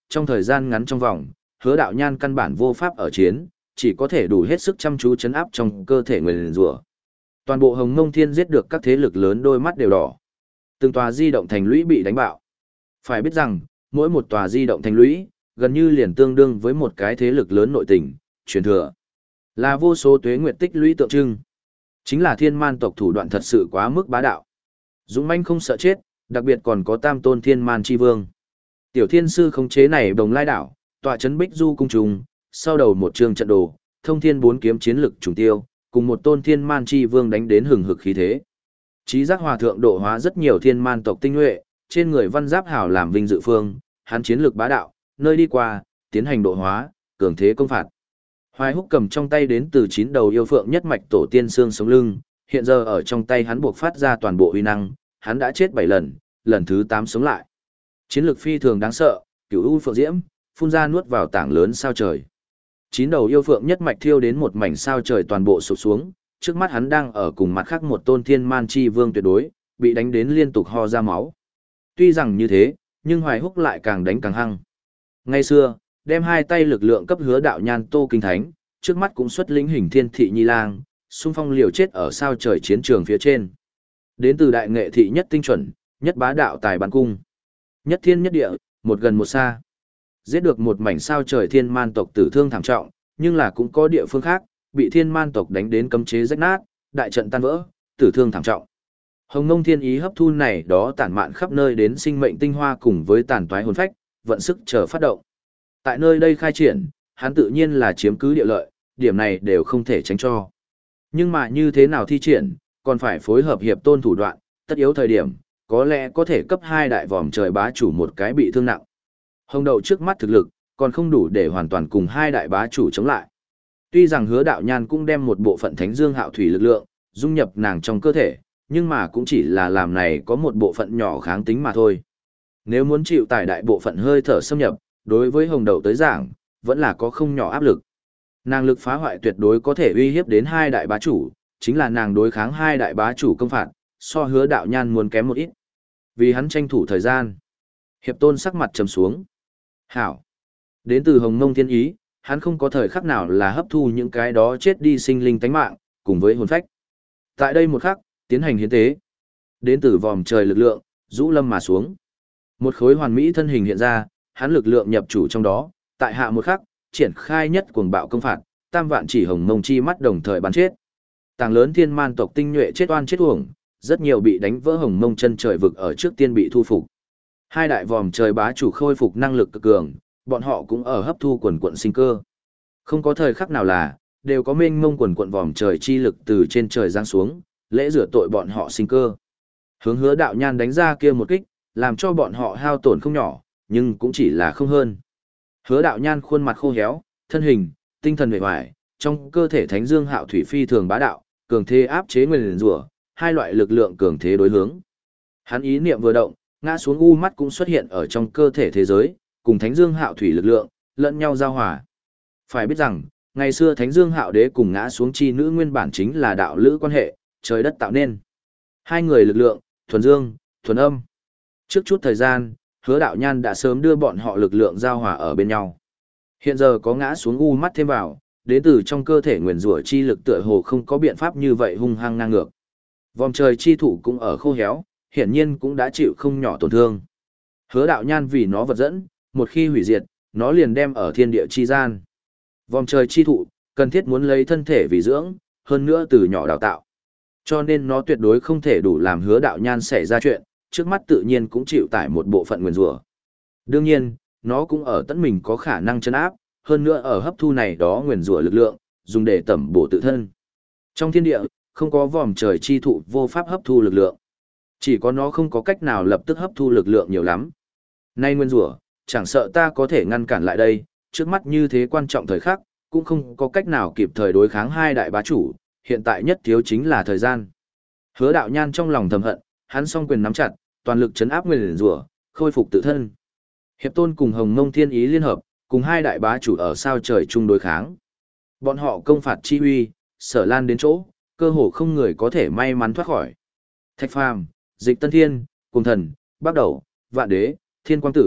trong thời gian ngắn trong vòng, Hứa Đạo Nhan căn bản vô pháp ở chiến, chỉ có thể đủ hết sức chăm chú chấn áp trong cơ thể nguyền rủa. Toàn bộ Hồng Mông Thiên giết được các thế lực lớn đôi mắt đều đỏ. Từng tòa di động thành lũy bị đánh bạo. Phải biết rằng, mỗi một tòa di động thành lũy, gần như liền tương đương với một cái thế lực lớn nội tình, truyền thừa. Là vô số tuế nguyệt tích lũy tượng trưng. Chính là thiên man tộc thủ đoạn thật sự quá mức bá đạo. Dũng manh không sợ chết, đặc biệt còn có tam tôn thiên man chi vương. Tiểu thiên sư khống chế này đồng lai đảo, tọa chấn bích du cung trùng, sau đầu một trường trận đồ, thông thiên bốn kiếm chiến lực trùng tiêu, cùng một tôn thiên man chi vương đánh đến hừng hực khí thế. Chí giác hòa thượng độ hóa rất nhiều thiên man tộc tinh nhuệ, trên người văn giáp hảo làm vinh dự phương, hắn chiến lược bá đạo, nơi đi qua, tiến hành độ hóa, cường thế công phạt. Hoài Húc cầm trong tay đến từ chín đầu yêu phượng nhất mạch tổ tiên xương sống lưng, hiện giờ ở trong tay hắn buộc phát ra toàn bộ uy năng, hắn đã chết bảy lần, lần thứ tám sống lại. Chiến lược phi thường đáng sợ, cửu u phượng diễm, phun ra nuốt vào tảng lớn sao trời. Chín đầu yêu phượng nhất mạch thiêu đến một mảnh sao trời toàn bộ sụp xuống, trước mắt hắn đang ở cùng mặt khác một tôn thiên man chi vương tuyệt đối, bị đánh đến liên tục ho ra máu. Tuy rằng như thế, nhưng Hoài Húc lại càng đánh càng hăng. Ngày xưa, đem hai tay lực lượng cấp Hứa Đạo Nhan Tô Kinh Thánh, trước mắt cũng xuất lĩnh hình thiên thị nhi lang, xung phong liều chết ở sao trời chiến trường phía trên. Đến từ đại nghệ thị nhất tinh chuẩn, nhất bá đạo tài bắn cung. Nhất thiên nhất địa, một gần một xa. Giết được một mảnh sao trời thiên man tộc tử thương thảm trọng, nhưng là cũng có địa phương khác, bị thiên man tộc đánh đến cấm chế rách nát, đại trận tan vỡ, tử thương thảm trọng. Hồng Mông Thiên ý hấp thu này đó tản mạn khắp nơi đến sinh mệnh tinh hoa cùng với tàn toái hồn phách, vận sức chờ phát động. Tại nơi đây khai triển, hắn tự nhiên là chiếm cứ địa lợi, điểm này đều không thể tránh cho. Nhưng mà như thế nào thi triển, còn phải phối hợp hiệp tôn thủ đoạn, tất yếu thời điểm, có lẽ có thể cấp hai đại vòm trời bá chủ một cái bị thương nặng. Hồng Đậu trước mắt thực lực, còn không đủ để hoàn toàn cùng hai đại bá chủ chống lại. Tuy rằng Hứa Đạo Nhan cũng đem một bộ phận Thánh Dương Hạo Thủy lực lượng, dung nhập nàng trong cơ thể, nhưng mà cũng chỉ là làm này có một bộ phận nhỏ kháng tính mà thôi. Nếu muốn chịu tải đại bộ phận hơi thở xâm nhập, đối với Hồng Đậu tới giảng, vẫn là có không nhỏ áp lực. Nàng lực phá hoại tuyệt đối có thể uy hiếp đến hai đại bá chủ, chính là nàng đối kháng hai đại bá chủ công phạt, so Hứa Đạo Nhan muốn kém một ít. Vì hắn tranh thủ thời gian. Hiệp tôn sắc mặt trầm xuống. Hảo. Đến từ Hồng Mông Thiên ý, hắn không có thời khắc nào là hấp thu những cái đó chết đi sinh linh tánh mạng, cùng với hồn phách. Tại đây một khắc, tiến hành hiến tế. Đến từ vòm trời lực lượng, rũ lâm mà xuống. Một khối hoàn mỹ thân hình hiện ra, hắn lực lượng nhập chủ trong đó, tại hạ một khắc, triển khai nhất cuồng bạo công phạt, tam vạn chỉ Hồng Mông chi mắt đồng thời bắn chết. Tàng lớn thiên man tộc tinh nhuệ chết oan chết uổng, rất nhiều bị đánh vỡ Hồng Mông chân trời vực ở trước tiên bị thu phục. Hai đại vòm trời bá chủ khôi phục năng lực cực cường, bọn họ cũng ở hấp thu quần quận sinh cơ. Không có thời khắc nào là, đều có mênh mông quần quận vòm trời chi lực từ trên trời giáng xuống, lễ rửa tội bọn họ sinh cơ. Hướng Hứa Đạo Nhan đánh ra kia một kích, làm cho bọn họ hao tổn không nhỏ, nhưng cũng chỉ là không hơn. Hứa Đạo Nhan khuôn mặt khô héo, thân hình, tinh thần mệt mỏi, trong cơ thể Thánh Dương Hạo Thủy phi thường bá đạo, cường thế áp chế nguyên rủa, hai loại lực lượng cường thế đối hướng. Hắn ý niệm vừa động, ngã xuống u mắt cũng xuất hiện ở trong cơ thể thế giới, cùng Thánh Dương Hạo Thủy lực lượng lẫn nhau giao hòa. Phải biết rằng, ngày xưa Thánh Dương Hạo Đế cùng ngã xuống chi nữ nguyên bản chính là đạo lữ quan hệ, trời đất tạo nên. Hai người lực lượng, thuần dương, thuần âm. Trước chút thời gian, Hứa Đạo Nhan đã sớm đưa bọn họ lực lượng giao hòa ở bên nhau. Hiện giờ có ngã xuống u mắt thêm vào, đến từ trong cơ thể nguyền rủa chi lực tựa hồ không có biện pháp như vậy hung hăng ngang ngược. Vòng trời chi thủ cũng ở khô héo, hiển nhiên cũng đã chịu không nhỏ tổn thương. Hứa Đạo Nhan vì nó vật dẫn, một khi hủy diệt, nó liền đem ở thiên địa chi gian. Vòng trời chi thụ, cần thiết muốn lấy thân thể vì dưỡng, hơn nữa từ nhỏ đào tạo. Cho nên nó tuyệt đối không thể đủ làm Hứa Đạo Nhan xảy ra chuyện, trước mắt tự nhiên cũng chịu tải một bộ phận nguyền rủa. Đương nhiên, nó cũng ở tận mình có khả năng chân áp, hơn nữa ở hấp thu này đó nguyền rủa lực lượng, dùng để tẩm bổ tự thân. Trong thiên địa, không có vòm trời chi thụ vô pháp hấp thu lực lượng. Chỉ có nó không có cách nào lập tức hấp thu lực lượng nhiều lắm. Nay nguyên rủa, chẳng sợ ta có thể ngăn cản lại đây, trước mắt như thế quan trọng thời khắc, cũng không có cách nào kịp thời đối kháng hai đại bá chủ, hiện tại nhất thiếu chính là thời gian. Hứa Đạo Nhan trong lòng thầm hận, hắn song quyền nắm chặt, toàn lực chấn áp nguyên rủa, khôi phục tự thân. Hiệp Tôn cùng Hồng Mông Thiên ý liên hợp, cùng hai đại bá chủ ở sao trời chung đối kháng. Bọn họ công phạt chi uy, sở lan đến chỗ, cơ hồ không người có thể may mắn thoát khỏi. Thạch Phàm, Dịch Tân Thiên, Cùng Thần, Bác Đầu, Vạn Đế, Thiên Quang Tử,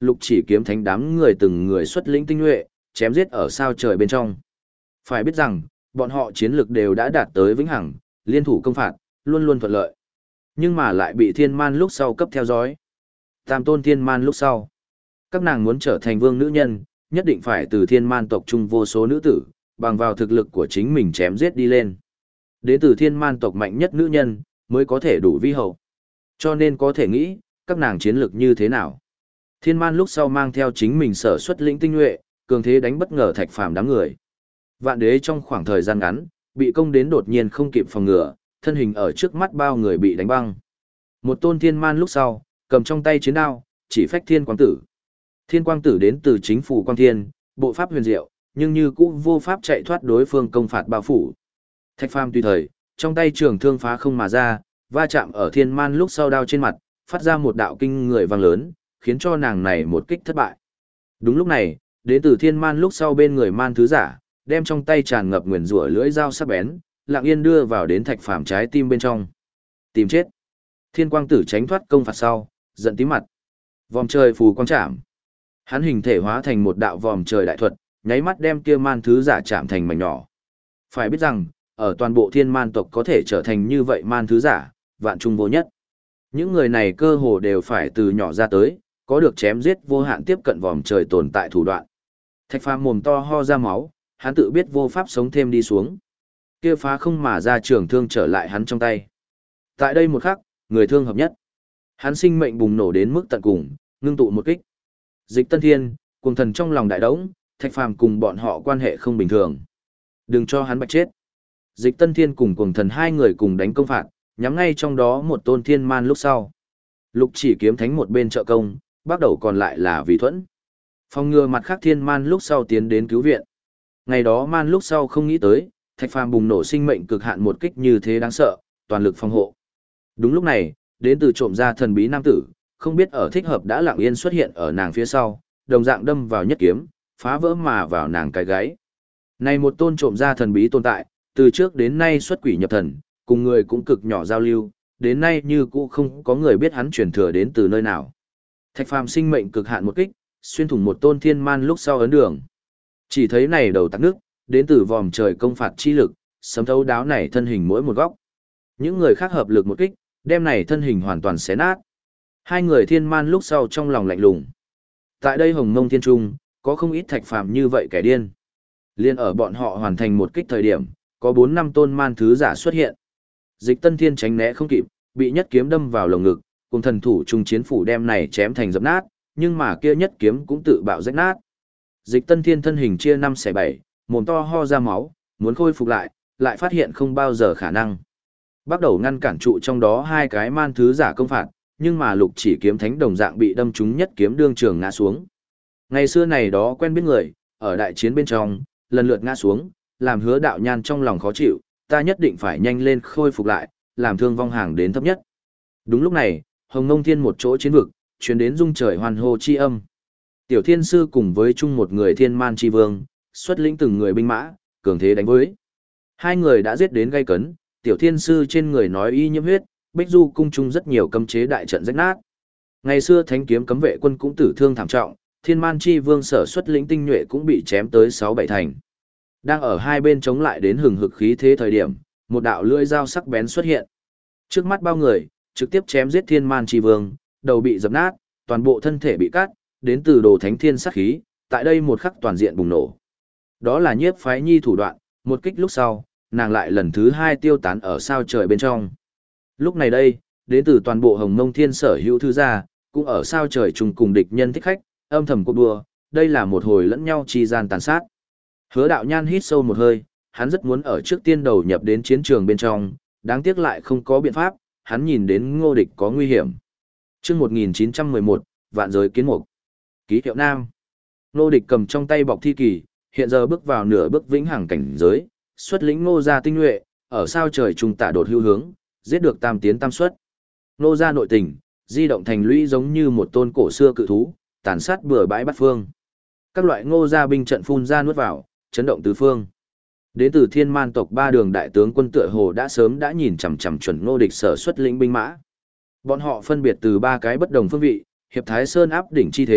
Lục Chỉ Kiếm Thánh đám người từng người xuất lĩnh tinh nhuệ, chém giết ở sao trời bên trong. Phải biết rằng, bọn họ chiến lực đều đã đạt tới vĩnh hằng, liên thủ công phạt, luôn luôn thuận lợi. Nhưng mà lại bị thiên man lúc sau cấp theo dõi. Tam tôn thiên man lúc sau. Các nàng muốn trở thành vương nữ nhân, nhất định phải từ thiên man tộc trung vô số nữ tử, bằng vào thực lực của chính mình chém giết đi lên. Đến từ thiên man tộc mạnh nhất nữ nhân, mới có thể đủ vi hậu. Cho nên có thể nghĩ, các nàng chiến lực như thế nào. Thiên man lúc sau mang theo chính mình sở xuất lĩnh tinh nhuệ, cường thế đánh bất ngờ Thạch Phàm đám người. Vạn đế trong khoảng thời gian ngắn, bị công đến đột nhiên không kịp phòng ngừa, thân hình ở trước mắt bao người bị đánh băng. Một tôn thiên man lúc sau, cầm trong tay chiến đao, chỉ phách thiên quang tử. Thiên quang tử đến từ chính phủ quang thiên, bộ pháp huyền diệu, nhưng như cũ vô pháp chạy thoát đối phương công phạt bao phủ. Thạch Phàm tùy thời, trong tay trường thương phá không mà ra, va chạm ở thiên man lúc sau đao trên mặt, phát ra một đạo kinh người vang lớn, khiến cho nàng này một kích thất bại. Đúng lúc này, đến từ thiên man lúc sau bên người man thứ giả, đem trong tay tràn ngập nguyền rủa lưỡi dao sắc bén, lặng yên đưa vào đến Thạch Phàm trái tim bên trong. Tìm chết. Thiên quang tử tránh thoát công phạt sau, giận tím mặt. Vòm trời phù quang chạm. Hắn hình thể hóa thành một đạo vòm trời đại thuật, nháy mắt đem kia man thứ giả chạm thành mảnh nhỏ. Phải biết rằng, ở toàn bộ thiên man tộc có thể trở thành như vậy man thứ giả, vạn trung vô nhất. Những người này cơ hồ đều phải từ nhỏ ra tới, có được chém giết vô hạn tiếp cận vòm trời tồn tại thủ đoạn. Thạch Phàm mồm to ho ra máu, hắn tự biết vô pháp sống thêm đi xuống. Kia phá không mà ra trường thương trở lại hắn trong tay. Tại đây một khắc, người thương hợp nhất. Hắn sinh mệnh bùng nổ đến mức tận cùng, ngưng tụ một kích. Dịch Tân Thiên, cuồng thần trong lòng đại đống, Thạch Phàm cùng bọn họ quan hệ không bình thường. Đừng cho hắn bạch chết. Dịch Tân Thiên cùng cuồng thần hai người cùng đánh công phạt, nhắm ngay trong đó một tôn thiên man lúc sau. Lục Chỉ Kiếm Thánh một bên trợ công, bắt đầu còn lại là vì thuẫn. Phòng ngừa mặt khác thiên man lúc sau tiến đến cứu viện. Ngày đó man lúc sau không nghĩ tới, Thạch Phàm bùng nổ sinh mệnh cực hạn một kích như thế đáng sợ, toàn lực phòng hộ. Đúng lúc này, đến từ trộm ra thần bí nam tử, không biết ở thích hợp đã lặng yên xuất hiện ở nàng phía sau, đồng dạng đâm vào nhất kiếm, phá vỡ mà vào nàng cái gáy. Này một tôn trộm ra thần bí tồn tại, từ trước đến nay xuất quỷ nhập thần, cùng người cũng cực nhỏ giao lưu, đến nay như cũ không có người biết hắn truyền thừa đến từ nơi nào. Thạch Phàm sinh mệnh cực hạn một kích, xuyên thủng một tôn thiên man lúc sau ấn đường. Chỉ thấy này đầu tắc nước, đến từ vòm trời công phạt chi lực, sấm thấu đáo này thân hình mỗi một góc. Những người khác hợp lực một kích, đem này thân hình hoàn toàn xé nát. Hai người thiên man lúc sau trong lòng lạnh lùng. Tại đây Hồng Mông Thiên Trung, có không ít Thạch Phàm như vậy kẻ điên. Liên ở bọn họ hoàn thành một kích thời điểm, có bốn năm tôn man thứ giả xuất hiện. Dịch Tân Thiên tránh né không kịp, bị nhất kiếm đâm vào lồng ngực, cùng thần thủ trung chiến phủ đem này chém thành dập nát, nhưng mà kia nhất kiếm cũng tự bạo rách nát. Dịch Tân Thiên thân hình chia năm xẻ bảy, mồm to ho ra máu, muốn khôi phục lại, lại phát hiện không bao giờ khả năng. Bắt đầu ngăn cản trụ trong đó hai cái man thứ giả công phạt, nhưng mà Lục Chỉ Kiếm Thánh đồng dạng bị đâm trúng nhất kiếm đương trường ngã xuống. Ngày xưa này đó quen biết người, ở đại chiến bên trong, lần lượt ngã xuống, làm Hứa Đạo Nhan trong lòng khó chịu, ta nhất định phải nhanh lên khôi phục lại, làm thương vong hàng đến thấp nhất. Đúng lúc này, Hồng Nông Thiên một chỗ chiến vực, truyền đến rung trời hoàn hô chi âm. Tiểu Thiên Sư cùng với chung một người Thiên Man chi vương, xuất lĩnh từng người binh mã, cường thế đánh với. Hai người đã giết đến gay cấn, Tiểu Thiên Sư trên người nói y nhiễm huyết, Bích Du cung chung rất nhiều cấm chế đại trận rách nát. Ngày xưa Thánh kiếm cấm vệ quân cũng tử thương thảm trọng, Thiên Man chi vương sở xuất lĩnh tinh nhuệ cũng bị chém tới sáu bảy thành. Đang ở hai bên chống lại đến hừng hực khí thế thời điểm, một đạo lưỡi dao sắc bén xuất hiện. Trước mắt bao người, trực tiếp chém giết Thiên Man chi vương, đầu bị dập nát, toàn bộ thân thể bị cắt, đến từ đồ thánh thiên sát khí, tại đây một khắc toàn diện bùng nổ. Đó là Nhiếp Phái Nhi thủ đoạn, một kích lúc sau, nàng lại lần thứ hai tiêu tán ở sao trời bên trong. Lúc này đây, đến từ toàn bộ Hồng Mông Thiên sở hữu thư gia, cũng ở sao trời chung cùng địch nhân thích khách, âm thầm cuộc đua, đây là một hồi lẫn nhau chi gian tàn sát. Hứa Đạo Nhan hít sâu một hơi, hắn rất muốn ở trước tiên đầu nhập đến chiến trường bên trong, đáng tiếc lại không có biện pháp, hắn nhìn đến Ngô địch có nguy hiểm. Chương một nghìn chín trăm mười một, Vạn giới kiến mục. Ký hiệu Nam. Ngô địch cầm trong tay bọc thi kỳ, hiện giờ bước vào nửa bước vĩnh hằng cảnh giới, xuất lĩnh Ngô gia tinh nhuệ, ở sao trời trung tả đột hưu hướng, giết được tam tiến tam xuất. Ngô gia nội tình, di động thành lũy giống như một tôn cổ xưa cự thú, tàn sát bừa bãi bát phương. Các loại Ngô gia binh trận phun ra nuốt vào, chấn động tứ phương. Đến từ Thiên Man tộc ba đường đại tướng quân tựa hồ đã sớm đã nhìn chằm chằm chuẩn Ngô địch sở xuất lĩnh binh mã. Bọn họ phân biệt từ ba cái bất đồng phương vị, hiệp Thái Sơn áp đỉnh chi thế,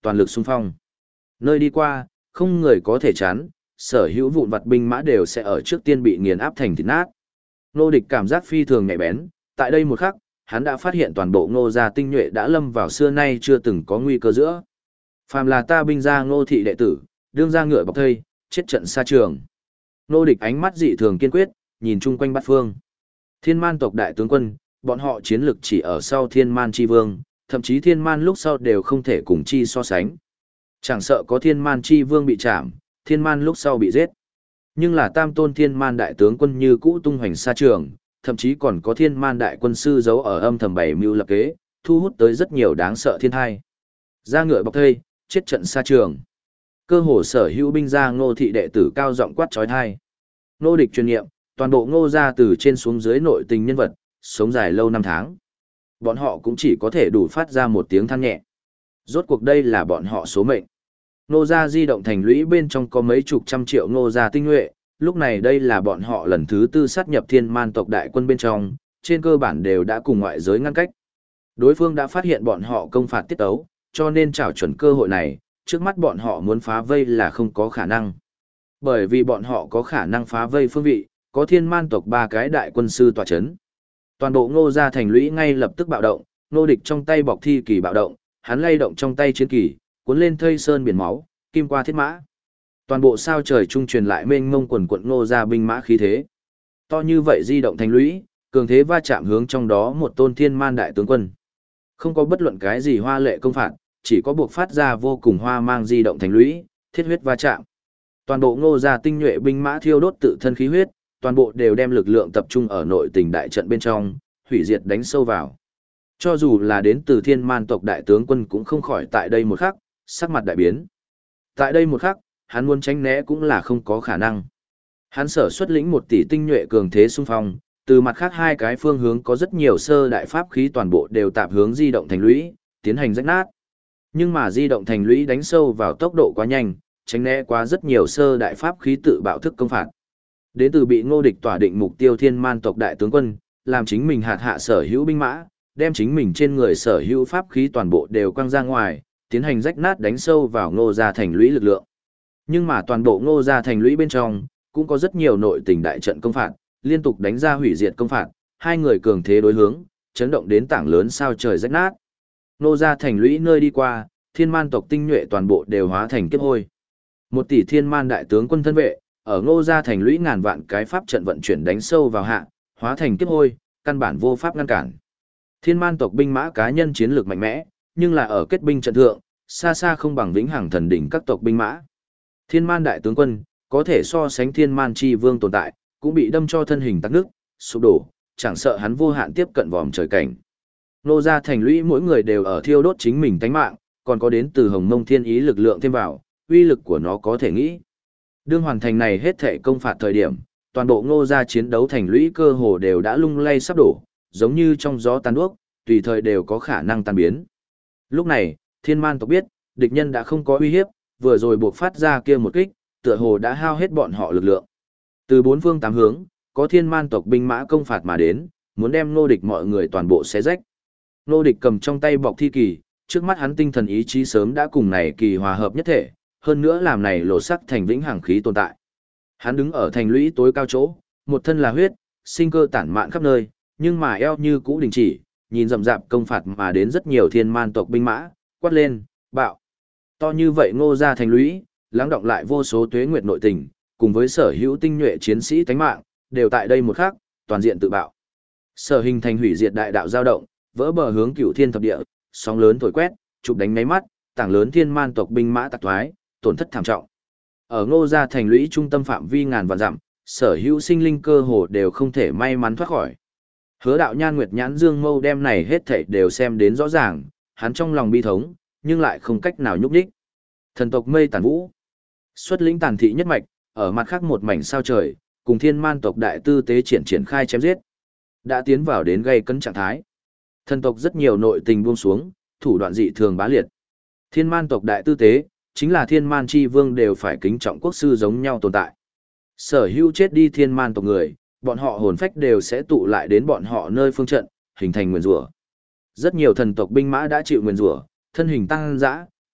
toàn lực xung phong. Nơi đi qua, không người có thể chắn, sở hữu vụn vặt binh mã đều sẽ ở trước tiên bị nghiền áp thành thịt nát. Ngô Địch cảm giác phi thường nhạy bén, tại đây một khắc, hắn đã phát hiện toàn bộ Ngô gia tinh nhuệ đã lâm vào xưa nay chưa từng có nguy cơ giữa. Phàm là ta binh gia Ngô thị đệ tử, đương ra ngựa bọc thây, chết trận xa trường. Ngô Địch ánh mắt dị thường kiên quyết, nhìn chung quanh bát phương. Thiên Man tộc đại tướng quân, bọn họ chiến lực chỉ ở sau Thiên Man chi vương, thậm chí Thiên Man lúc sau đều không thể cùng chi so sánh. Chẳng sợ có Thiên Man chi vương bị chạm, Thiên Man lúc sau bị giết. Nhưng là tam tôn Thiên Man đại tướng quân như cũ tung hoành xa trường, thậm chí còn có Thiên Man đại quân sư giấu ở âm thầm bảy mưu lập kế, thu hút tới rất nhiều đáng sợ thiên thai. Ra ngựa bọc thây, chết trận xa trường. Cơ hồ sở hữu binh gia Ngô thị đệ tử cao giọng quát chói tai. Ngô Địch truyền nghiệm, toàn bộ Ngô gia từ trên xuống dưới nội tình nhân vật, sống dài lâu năm tháng. Bọn họ cũng chỉ có thể đủ phát ra một tiếng than nhẹ. Rốt cuộc đây là bọn họ số mệnh. Ngô gia di động thành lũy bên trong có mấy chục trăm triệu Ngô gia tinh nhuệ, lúc này đây là bọn họ lần thứ tư sát nhập Thiên Man tộc đại quân bên trong, trên cơ bản đều đã cùng ngoại giới ngăn cách. Đối phương đã phát hiện bọn họ công phạt tiết tấu, cho nên trảo chuẩn cơ hội này, trước mắt bọn họ muốn phá vây là không có khả năng. Bởi vì bọn họ có khả năng phá vây phương vị, có Thiên Man tộc ba cái đại quân sư tọa chấn. Toàn bộ Ngô gia thành lũy ngay lập tức bạo động, Ngô Địch trong tay bọc thi kỳ bạo động, hắn lay động trong tay chiến kỳ, cuốn lên thây sơn biển máu, kim qua thiết mã. Toàn bộ sao trời trung truyền lại mênh mông quần quận Ngô gia binh mã khí thế. To như vậy di động thành lũy, cường thế va chạm hướng trong đó một tôn Thiên Man đại tướng quân. Không có bất luận cái gì hoa lệ công phạt, chỉ có buộc phát ra vô cùng hoa mang di động thành lũy, thiết huyết va chạm. Toàn bộ Ngô gia tinh nhuệ binh mã thiêu đốt tự thân khí huyết, toàn bộ đều đem lực lượng tập trung ở nội tình đại trận bên trong, hủy diệt đánh sâu vào. Cho dù là đến từ Thiên Man tộc đại tướng quân cũng không khỏi tại đây một khắc, sắc mặt đại biến. Tại đây một khắc, hắn muốn tránh né cũng là không có khả năng. Hắn sở xuất lĩnh một tỷ tinh nhuệ cường thế xung phong, từ mặt khác hai cái phương hướng có rất nhiều sơ đại pháp khí toàn bộ đều tạp hướng di động thành lũy, tiến hành rách nát. Nhưng mà di động thành lũy đánh sâu vào tốc độ quá nhanh, tránh né quá rất nhiều sơ đại pháp khí tự bạo thức công phạt. Đến từ bị Ngô Địch tỏa định mục tiêu Thiên Man tộc đại tướng quân, làm chính mình hạt hạ sở hữu binh mã, đem chính mình trên người sở hữu pháp khí toàn bộ đều quăng ra ngoài, tiến hành rách nát đánh sâu vào Ngô gia thành lũy lực lượng. Nhưng mà toàn bộ Ngô gia thành lũy bên trong, cũng có rất nhiều nội tình đại trận công phạt, liên tục đánh ra hủy diệt công phạt, hai người cường thế đối hướng, chấn động đến tảng lớn sao trời rách nát. Ngô gia thành lũy nơi đi qua, Thiên Man tộc tinh nhuệ toàn bộ đều hóa thành kiếp hôi. Một tỷ Thiên Man đại tướng quân thân vệ, ở Ngô gia thành lũy ngàn vạn cái pháp trận vận chuyển đánh sâu vào hạ, hóa thành kiếp hôi, căn bản vô pháp ngăn cản. Thiên Man tộc binh mã cá nhân chiến lược mạnh mẽ, nhưng là ở kết binh trận thượng, xa xa không bằng vĩnh hằng thần đỉnh các tộc binh mã. Thiên Man đại tướng quân, có thể so sánh Thiên Man chi vương tồn tại, cũng bị đâm cho thân hình tắc nước, sụp đổ, chẳng sợ hắn vô hạn tiếp cận vòm trời cảnh. Ngô gia thành lũy mỗi người đều ở thiêu đốt chính mình tánh mạng, còn có đến từ Hồng Mông Thiên ý lực lượng thêm vào, uy lực của nó có thể nghĩ. Đương hoàn thành này hết thể công phạt thời điểm, toàn bộ Ngô gia chiến đấu thành lũy cơ hồ đều đã lung lay sắp đổ, giống như trong gió tan đuốc, tùy thời đều có khả năng tan biến. Lúc này, Thiên Man tộc biết, địch nhân đã không có uy hiếp, vừa rồi buộc phát ra kia một kích, tựa hồ đã hao hết bọn họ lực lượng. Từ bốn phương tám hướng, có Thiên Man tộc binh mã công phạt mà đến, muốn đem Ngô Địch mọi người toàn bộ xé rách. Ngô Địch cầm trong tay bọc thi kỳ, trước mắt hắn tinh thần ý chí sớm đã cùng này kỳ hòa hợp nhất thể, hơn nữa làm này lộ sắc thành vĩnh hằng khí tồn tại. Hắn đứng ở thành lũy tối cao chỗ, một thân là huyết, sinh cơ tản mạn khắp nơi, nhưng mà eo như cũ đình chỉ, nhìn rậm rạp công phạt mà đến rất nhiều Thiên Man tộc binh mã, quát lên, bạo. To như vậy Ngô gia thành lũy, lắng động lại vô số tuế nguyệt nội tình, cùng với sở hữu tinh nhuệ chiến sĩ tánh mạng, đều tại đây một khắc, toàn diện tự bạo. Sở hình thành hủy diệt đại đạo dao động, vỡ bờ hướng cửu thiên thập địa, sóng lớn thổi quét, chụp đánh ngáy mắt, tảng lớn Thiên Man tộc binh mã tạc thoái, tổn thất thảm trọng. Ở Ngô gia thành lũy trung tâm phạm vi ngàn vạn dặm, sở hữu sinh linh cơ hồ đều không thể may mắn thoát khỏi. Hứa Đạo Nhan Nguyệt Nhãn Dương Mâu đem này hết thảy đều xem đến rõ ràng, hắn trong lòng bi thống, nhưng lại không cách nào nhúc nhích. Thần tộc Mây Tản Vũ, xuất lĩnh Tản thị nhất mạch, ở mặt khác một mảnh sao trời, cùng Thiên Man tộc đại tư tế triển triển khai chém giết, đã tiến vào đến gây cấn trạng thái. Thần tộc rất nhiều nội tình buông xuống, thủ đoạn dị thường bá liệt. Thiên Man tộc đại tư tế, chính là Thiên Man chi vương đều phải kính trọng quốc sư giống nhau tồn tại. Sở hữu chết đi Thiên Man tộc người, bọn họ hồn phách đều sẽ tụ lại đến bọn họ nơi phương trận, hình thành nguyền rủa. Rất nhiều thần tộc binh mã đã chịu nguyền rủa, thân hình tăng dã,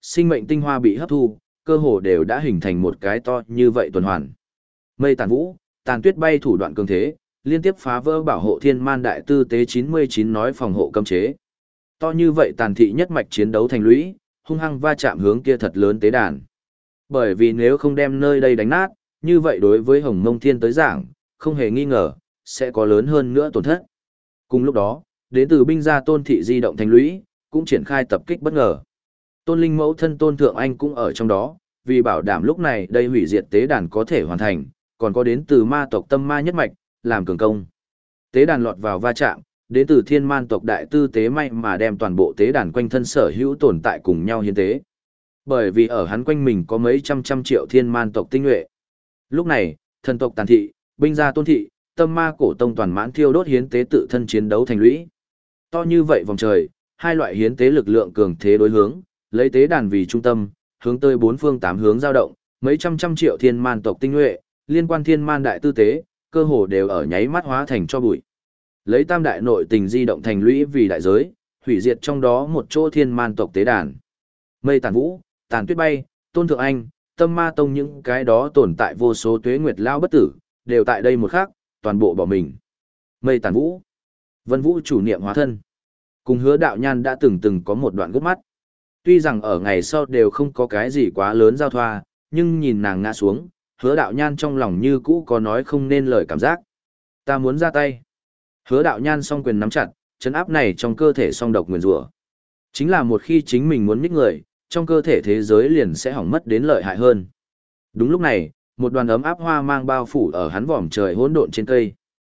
sinh mệnh tinh hoa bị hấp thu, cơ hồ đều đã hình thành một cái to như vậy tuần hoàn. Mây tàn vũ, tàn tuyết bay thủ đoạn cường thế, liên tiếp phá vỡ bảo hộ thiên man đại tư tế chín mươi chín nói phòng hộ cấm chế. To như vậy tàn thị nhất mạch chiến đấu thành lũy, hung hăng va chạm hướng kia thật lớn tế đàn. Bởi vì nếu không đem nơi đây đánh nát, như vậy đối với Hồng Mông Thiên tới giảng, không hề nghi ngờ, sẽ có lớn hơn nữa tổn thất. Cùng lúc đó, đến từ binh gia Tôn thị di động thành lũy, cũng triển khai tập kích bất ngờ. Tôn Linh mẫu thân Tôn Thượng Anh cũng ở trong đó, vì bảo đảm lúc này đây hủy diệt tế đàn có thể hoàn thành, còn có đến từ ma tộc Tâm Ma nhất mạch, làm cường công. Tế đàn lọt vào va chạm, đến từ thiên man tộc đại tư tế may mà đem toàn bộ tế đàn quanh thân sở hữu tồn tại cùng nhau hiến tế. Bởi vì ở hắn quanh mình có mấy trăm trăm triệu thiên man tộc tinh nhuệ. Lúc này, thần tộc Tàn thị, binh gia Tôn thị, Tâm Ma cổ tông toàn mãn thiêu đốt hiến tế tự thân chiến đấu thành lũy. To như vậy vòng trời, hai loại hiến tế lực lượng cường thế đối hướng, lấy tế đàn vì trung tâm, hướng tới bốn phương tám hướng dao động, mấy trăm trăm triệu thiên man tộc tinh nhuệ, liên quan thiên man đại tư tế, cơ hồ đều ở nháy mắt hóa thành cho bụi. Lấy tam đại nội tình di động thành lũy vì đại giới, hủy diệt trong đó một chỗ thiên man tộc tế đàn. Mây tàn vũ, tàn tuyết bay, Tôn Thượng Anh, Tâm Ma tông những cái đó tồn tại vô số tuế nguyệt lao bất tử, đều tại đây một khắc, toàn bộ bỏ mình. Mây tàn vũ, Vân Vũ chủ niệm hóa thân. Cùng Hứa Đạo Nhan đã từng từng có một đoạn gốc mắt. Tuy rằng ở ngày sau đều không có cái gì quá lớn giao thoa, nhưng nhìn nàng ngã xuống, Hứa Đạo Nhan trong lòng như cũ có nói không nên lời cảm giác. Ta muốn ra tay. Hứa Đạo Nhan song quyền nắm chặt, chấn áp này trong cơ thể song độc nguyền rủa. Chính là một khi chính mình muốn nhích người, trong cơ thể thế giới liền sẽ hỏng mất đến lợi hại hơn. Đúng lúc này, một đoàn ấm áp hoa mang bao phủ ở hắn vòm trời hỗn độn trên cây.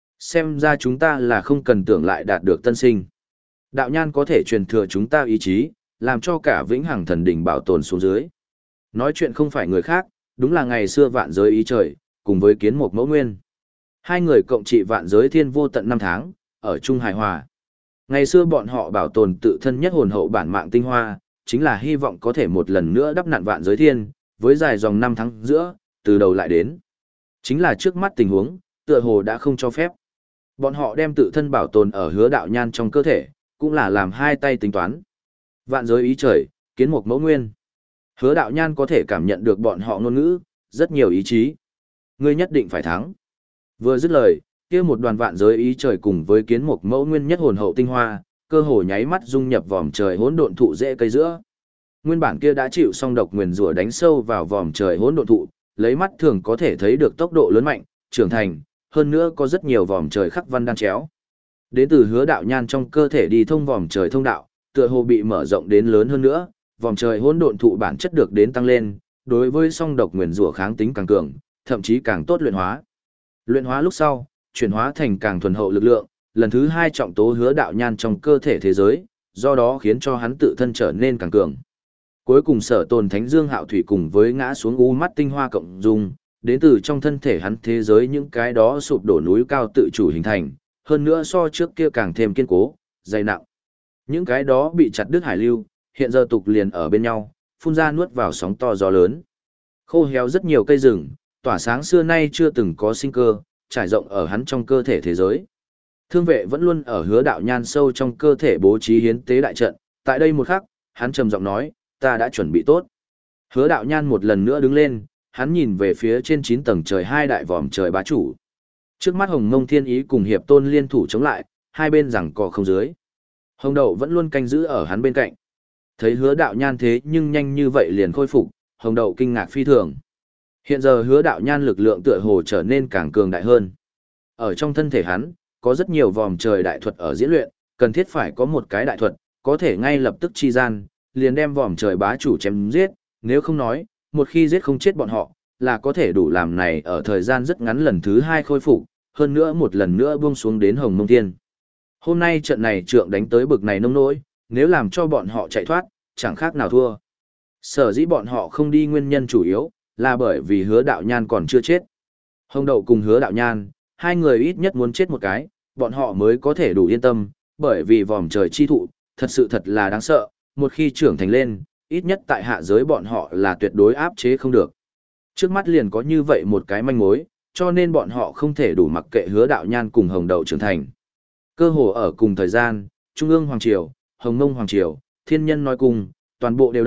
Xem ra chúng ta là không cần tưởng lại đạt được tân sinh. Đạo Nhan có thể truyền thừa chúng ta ý chí, làm cho cả vĩnh hằng thần đỉnh bảo tồn xuống dưới. Nói chuyện không phải người khác, đúng là ngày xưa vạn giới ý trời, cùng với kiến mục mẫu nguyên. Hai người cộng trị vạn giới thiên vô tận năm tháng, ở chung hài hòa. Ngày xưa bọn họ bảo tồn tự thân nhất hồn hậu bản mạng tinh hoa, chính là hy vọng có thể một lần nữa đắp nặn vạn giới thiên, với dài dòng năm tháng giữa, từ đầu lại đến. Chính là trước mắt tình huống, tựa hồ đã không cho phép. Bọn họ đem tự thân bảo tồn ở Hứa Đạo Nhan trong cơ thể, cũng là làm hai tay tính toán. Vạn giới ý trời, kiến mục mẫu nguyên. Hứa Đạo Nhan có thể cảm nhận được bọn họ ngôn ngữ, rất nhiều ý chí. Ngươi nhất định phải thắng. Vừa dứt lời, kia một đoàn vạn giới ý trời cùng với kiến mục mẫu nguyên nhất hồn hậu tinh hoa, cơ hồ nháy mắt dung nhập vòm trời hỗn độn thụ rễ cây giữa. Nguyên bản kia đã chịu song độc nguyền rủa đánh sâu vào vòm trời hỗn độn thụ, lấy mắt thường có thể thấy được tốc độ lớn mạnh, trưởng thành, hơn nữa có rất nhiều vòm trời khắc văn đan chéo. Đến từ Hứa Đạo Nhan trong cơ thể đi thông vòm trời thông đạo, tựa hồ bị mở rộng đến lớn hơn nữa, vòm trời hỗn độn thụ bản chất được đến tăng lên, đối với song độc nguyền rủa kháng tính càng cường, thậm chí càng tốt luyện hóa. Luyện hóa lúc sau, chuyển hóa thành càng thuần hậu lực lượng, lần thứ hai trọng tố Hứa Đạo Nhan trong cơ thể thế giới, do đó khiến cho hắn tự thân trở nên càng cường. Cuối cùng Sở Tồn Thánh Dương Hạo Thủy cùng với ngã xuống u mắt tinh hoa cộng dung, đến từ trong thân thể hắn thế giới những cái đó sụp đổ núi cao tự chủ hình thành, hơn nữa so trước kia càng thêm kiên cố, dày nặng. Những cái đó bị chặt đứt hải lưu, hiện giờ tục liền ở bên nhau, phun ra nuốt vào sóng to gió lớn. Khô héo rất nhiều cây rừng, tỏa sáng xưa nay chưa từng có sinh cơ, trải rộng ở hắn trong cơ thể thế giới. Thương vệ vẫn luôn ở Hứa Đạo Nhan sâu trong cơ thể bố trí hiến tế đại trận, tại đây một khắc, hắn trầm giọng nói, ta đã chuẩn bị tốt. Hứa Đạo Nhan một lần nữa đứng lên, hắn nhìn về phía trên chín tầng trời hai đại vòm trời bá chủ. Trước mắt Hồng Mông Thiên Ý cùng Hiệp Tôn liên thủ chống lại, hai bên giằng co không dưới. Hồng Đậu vẫn luôn canh giữ ở hắn bên cạnh. Thấy Hứa Đạo Nhan thế nhưng nhanh như vậy liền khôi phục, Hồng Đậu kinh ngạc phi thường. Hiện giờ Hứa Đạo Nhan lực lượng tựa hồ trở nên càng cường đại hơn. Ở trong thân thể hắn, có rất nhiều vòm trời đại thuật ở diễn luyện, cần thiết phải có một cái đại thuật, có thể ngay lập tức chi gian, liền đem vòm trời bá chủ chém giết, nếu không nói, một khi giết không chết bọn họ, là có thể đủ làm này ở thời gian rất ngắn lần thứ hai khôi phục, hơn nữa một lần nữa buông xuống đến Hồng Mông Thiên. Hôm nay trận này trượng đánh tới bực này nông nỗi, nếu làm cho bọn họ chạy thoát, chẳng khác nào thua. Sở dĩ bọn họ không đi nguyên nhân chủ yếu, là bởi vì Hứa Đạo Nhan còn chưa chết. Hồng Đậu cùng Hứa Đạo Nhan, hai người ít nhất muốn chết một cái, bọn họ mới có thể đủ yên tâm, bởi vì vòm trời chi thụ, thật sự thật là đáng sợ, một khi trưởng thành lên, ít nhất tại hạ giới bọn họ là tuyệt đối áp chế không được. Trước mắt liền có như vậy một cái manh mối, cho nên bọn họ không thể đủ mặc kệ Hứa Đạo Nhan cùng Hồng Đậu trưởng thành. Cơ hồ ở cùng thời gian, Trung ương Hoàng Triều, Hồng Mông Hoàng Triều, Thiên Nhân nói cùng, toàn bộ đều động,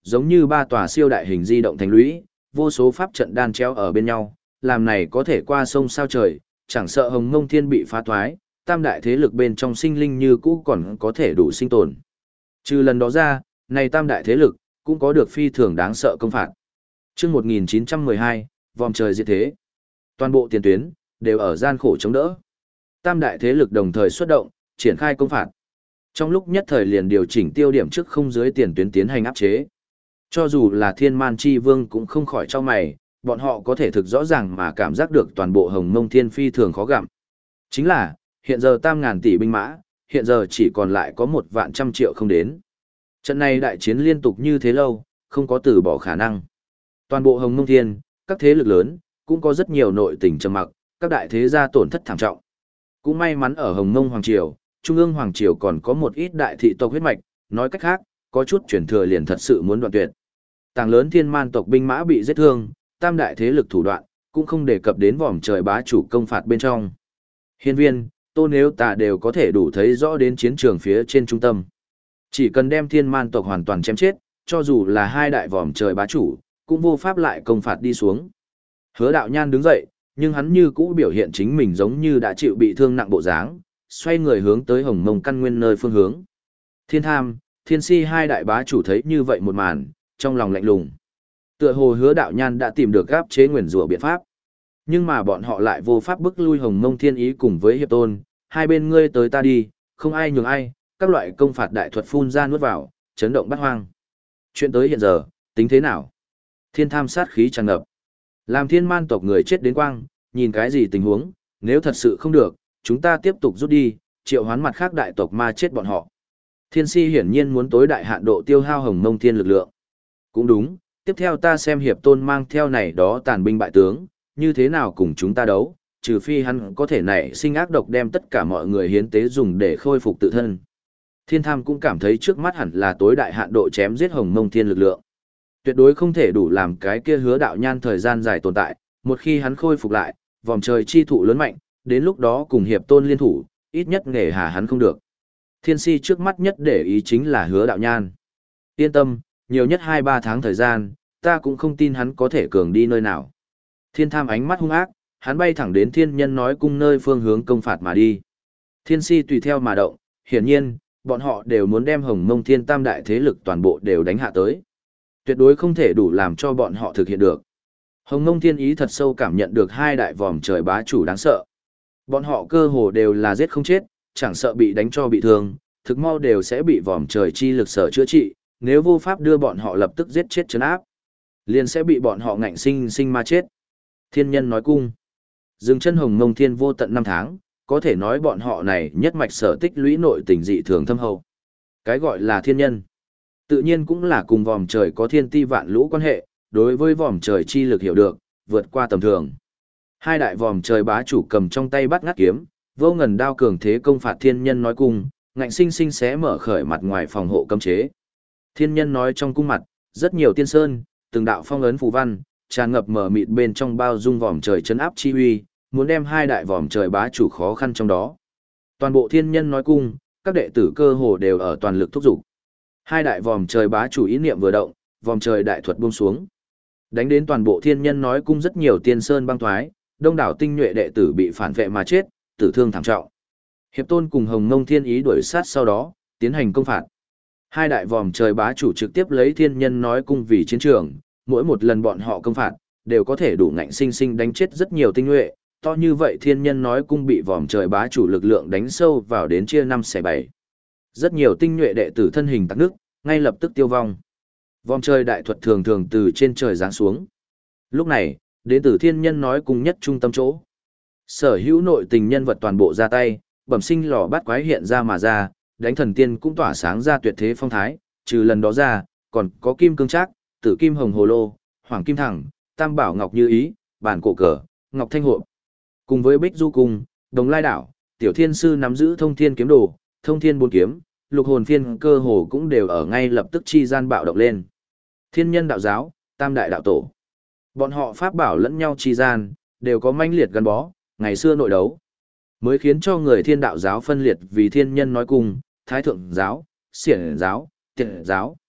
giống như ba tòa siêu đại hình di động thành lũy, vô số pháp trận đan treo ở bên nhau, làm này có thể qua sông sao trời, chẳng sợ Hồng Mông Thiên bị phá thoái, tam đại thế lực bên trong sinh linh như cũ còn có thể đủ sinh tồn. Trừ lần đó ra, này tam đại thế lực cũng có được phi thường đáng sợ công phạt. Chương một nghìn chín trăm mười hai, vòm trời diệt thế. Toàn bộ tiền tuyến đều ở gian khổ chống đỡ. Tam đại thế lực đồng thời xuất động, triển khai công phạt. Trong lúc nhất thời liền điều chỉnh tiêu điểm trước không dưới tiền tuyến tiến hành áp chế. Cho dù là Thiên Man Chi Vương cũng không khỏi chau mày, bọn họ có thể thực rõ ràng mà cảm giác được toàn bộ Hồng Mông Thiên phi thường khó gặm. Chính là, hiện giờ tam ngàn tỷ binh mã, hiện giờ chỉ còn lại có một vạn trăm triệu không đến. Trận này đại chiến liên tục như thế lâu, không có từ bỏ khả năng. Toàn bộ Hồng Mông Thiên, các thế lực lớn, cũng có rất nhiều nội tình trầm mặc, các đại thế gia tổn thất thảm trọng. Cũng may mắn ở Hồng Mông Hoàng Triều, Trung ương Hoàng Triều còn có một ít đại thị tộc huyết mạch, nói cách khác, có chút chuyển thừa liền thật sự muốn đoạn tuyệt. Tàng lớn thiên man tộc binh mã bị giết thương, tam đại thế lực thủ đoạn, cũng không đề cập đến vòm trời bá chủ công phạt bên trong. Hiên viên, Tô Nếu Tà đều có thể đủ thấy rõ đến chiến trường phía trên trung tâm. Chỉ cần đem thiên man tộc hoàn toàn chém chết, cho dù là hai đại vòm trời bá chủ, cũng vô pháp lại công phạt đi xuống. Hứa đạo nhan đứng dậy, nhưng hắn như cũ biểu hiện chính mình giống như đã chịu bị thương nặng bộ dáng, xoay người hướng tới Hồng Mông căn nguyên nơi phương hướng. Thiên tham, thiên si hai đại bá chủ thấy như vậy một màn, trong lòng lạnh lùng. Tựa hồ hứa đạo nhan đã tìm được gáp chế nguyền rủa biện pháp. Nhưng mà bọn họ lại vô pháp bức lui Hồng Mông Thiên Ý cùng với Hiệp Tôn, hai bên ngươi tới ta đi, không ai nhường ai, các loại công phạt đại thuật phun ra nuốt vào, chấn động bát hoang. Chuyện tới hiện giờ, tính thế nào? Thiên tham sát khí tràn ngập. Làm thiên man tộc người chết đến quang, nhìn cái gì tình huống, nếu thật sự không được, chúng ta tiếp tục rút đi, triệu hoán mặt khác đại tộc ma chết bọn họ. Thiên si hiển nhiên muốn tối đại hạn độ tiêu hao Hồng Mông Thiên lực lượng. Cũng đúng, tiếp theo ta xem Hiệp Tôn mang theo này đó tàn binh bại tướng, như thế nào cùng chúng ta đấu, trừ phi hắn có thể nảy sinh ác độc đem tất cả mọi người hiến tế dùng để khôi phục tự thân. Thiên tham cũng cảm thấy trước mắt hẳn là tối đại hạn độ chém giết Hồng Mông Thiên lực lượng. Tuyệt đối không thể đủ làm cái kia hứa đạo nhan thời gian dài tồn tại, một khi hắn khôi phục lại, vòng trời chi thụ lớn mạnh, đến lúc đó cùng Hiệp Tôn liên thủ, ít nhất nghề hà hắn không được. Thiên si trước mắt nhất để ý chính là hứa đạo nhan. Yên tâm, nhiều nhất hai ba tháng thời gian, ta cũng không tin hắn có thể cường đi nơi nào. Thiên tham ánh mắt hung ác, hắn bay thẳng đến thiên nhân nói cung nơi phương hướng công phạt mà đi. Thiên si tùy theo mà động, hiển nhiên, bọn họ đều muốn đem Hồng Mông Thiên tam đại thế lực toàn bộ đều đánh hạ tới. Tuyệt đối không thể đủ làm cho bọn họ thực hiện được. Hồng Mông Thiên ý thật sâu cảm nhận được hai đại vòm trời bá chủ đáng sợ. Bọn họ cơ hồ đều là giết không chết, chẳng sợ bị đánh cho bị thương, thực mau đều sẽ bị vòm trời chi lực sở chữa trị, nếu vô pháp đưa bọn họ lập tức giết chết trấn áp, liền sẽ bị bọn họ ngạnh sinh sinh ma chết. Thiên nhân nói cung. Dừng chân Hồng Mông Thiên vô tận năm tháng, có thể nói bọn họ này nhất mạch sở tích lũy nội tình dị thường thâm hậu. Cái gọi là thiên nhân, tự nhiên cũng là cùng vòm trời có thiên ti vạn lũ quan hệ, đối với vòm trời chi lực hiểu được, vượt qua tầm thường. Hai đại vòm trời bá chủ cầm trong tay bắt ngắt kiếm, vô ngần đao cường thế công phạt thiên nhân nói cung, ngạnh sinh sinh xé mở khởi mặt ngoài phòng hộ cấm chế. Thiên nhân nói trong cung mặt, rất nhiều tiên sơn, từng đạo phong ấn phù văn, tràn ngập mở mịt bên trong bao dung vòm trời chấn áp chi uy, muốn đem hai đại vòm trời bá chủ khó khăn trong đó. Toàn bộ thiên nhân nói cung, các đệ tử cơ hồ đều ở toàn lực thúc giục. Hai đại vòm trời bá chủ ý niệm vừa động, vòm trời đại thuật buông xuống. Đánh đến toàn bộ thiên nhân nói cung rất nhiều tiên sơn băng thoái, đông đảo tinh nhuệ đệ tử bị phản vệ mà chết, tử thương thảm trọng. Hiệp Tôn cùng Hồng Mông Thiên ý đuổi sát sau đó, tiến hành công phạt. Hai đại vòm trời bá chủ trực tiếp lấy thiên nhân nói cung vì chiến trường, mỗi một lần bọn họ công phạt, đều có thể đủ ngạnh sinh sinh đánh chết rất nhiều tinh nhuệ, to như vậy thiên nhân nói cung bị vòm trời bá chủ lực lượng đánh sâu vào đến chia năm xẻ bảy. Rất nhiều tinh nhuệ đệ tử thân hình tắc nước, ngay lập tức tiêu vong. Vòm trời đại thuật thường thường từ trên trời giáng xuống. Lúc này, đến từ thiên nhân nói cung nhất trung tâm chỗ. Sở hữu nội tình nhân vật toàn bộ ra tay, bẩm sinh lò bát quái hiện ra mà ra, đánh thần tiên cũng tỏa sáng ra tuyệt thế phong thái, trừ lần đó ra, còn có kim cương trác, tử kim hồng hồ lô, hoàng kim thẳng, tam bảo ngọc như ý, bản cổ cờ, ngọc thanh hộp. Cùng với bích du cung, đồng lai đảo, tiểu thiên sư nắm giữ thông thiên kiếm đồ, thông thiên bốn kiếm, lục hồn phiên cơ hồ cũng đều ở ngay lập tức chi gian bạo động lên. Thiên nhân đạo giáo, tam đại đạo tổ. Bọn họ pháp bảo lẫn nhau chi gian, đều có manh liệt gắn bó, ngày xưa nội đấu. Mới khiến cho người thiên đạo giáo phân liệt vì thiên nhân nói cung, thái thượng giáo, xiển giáo, tiện giáo.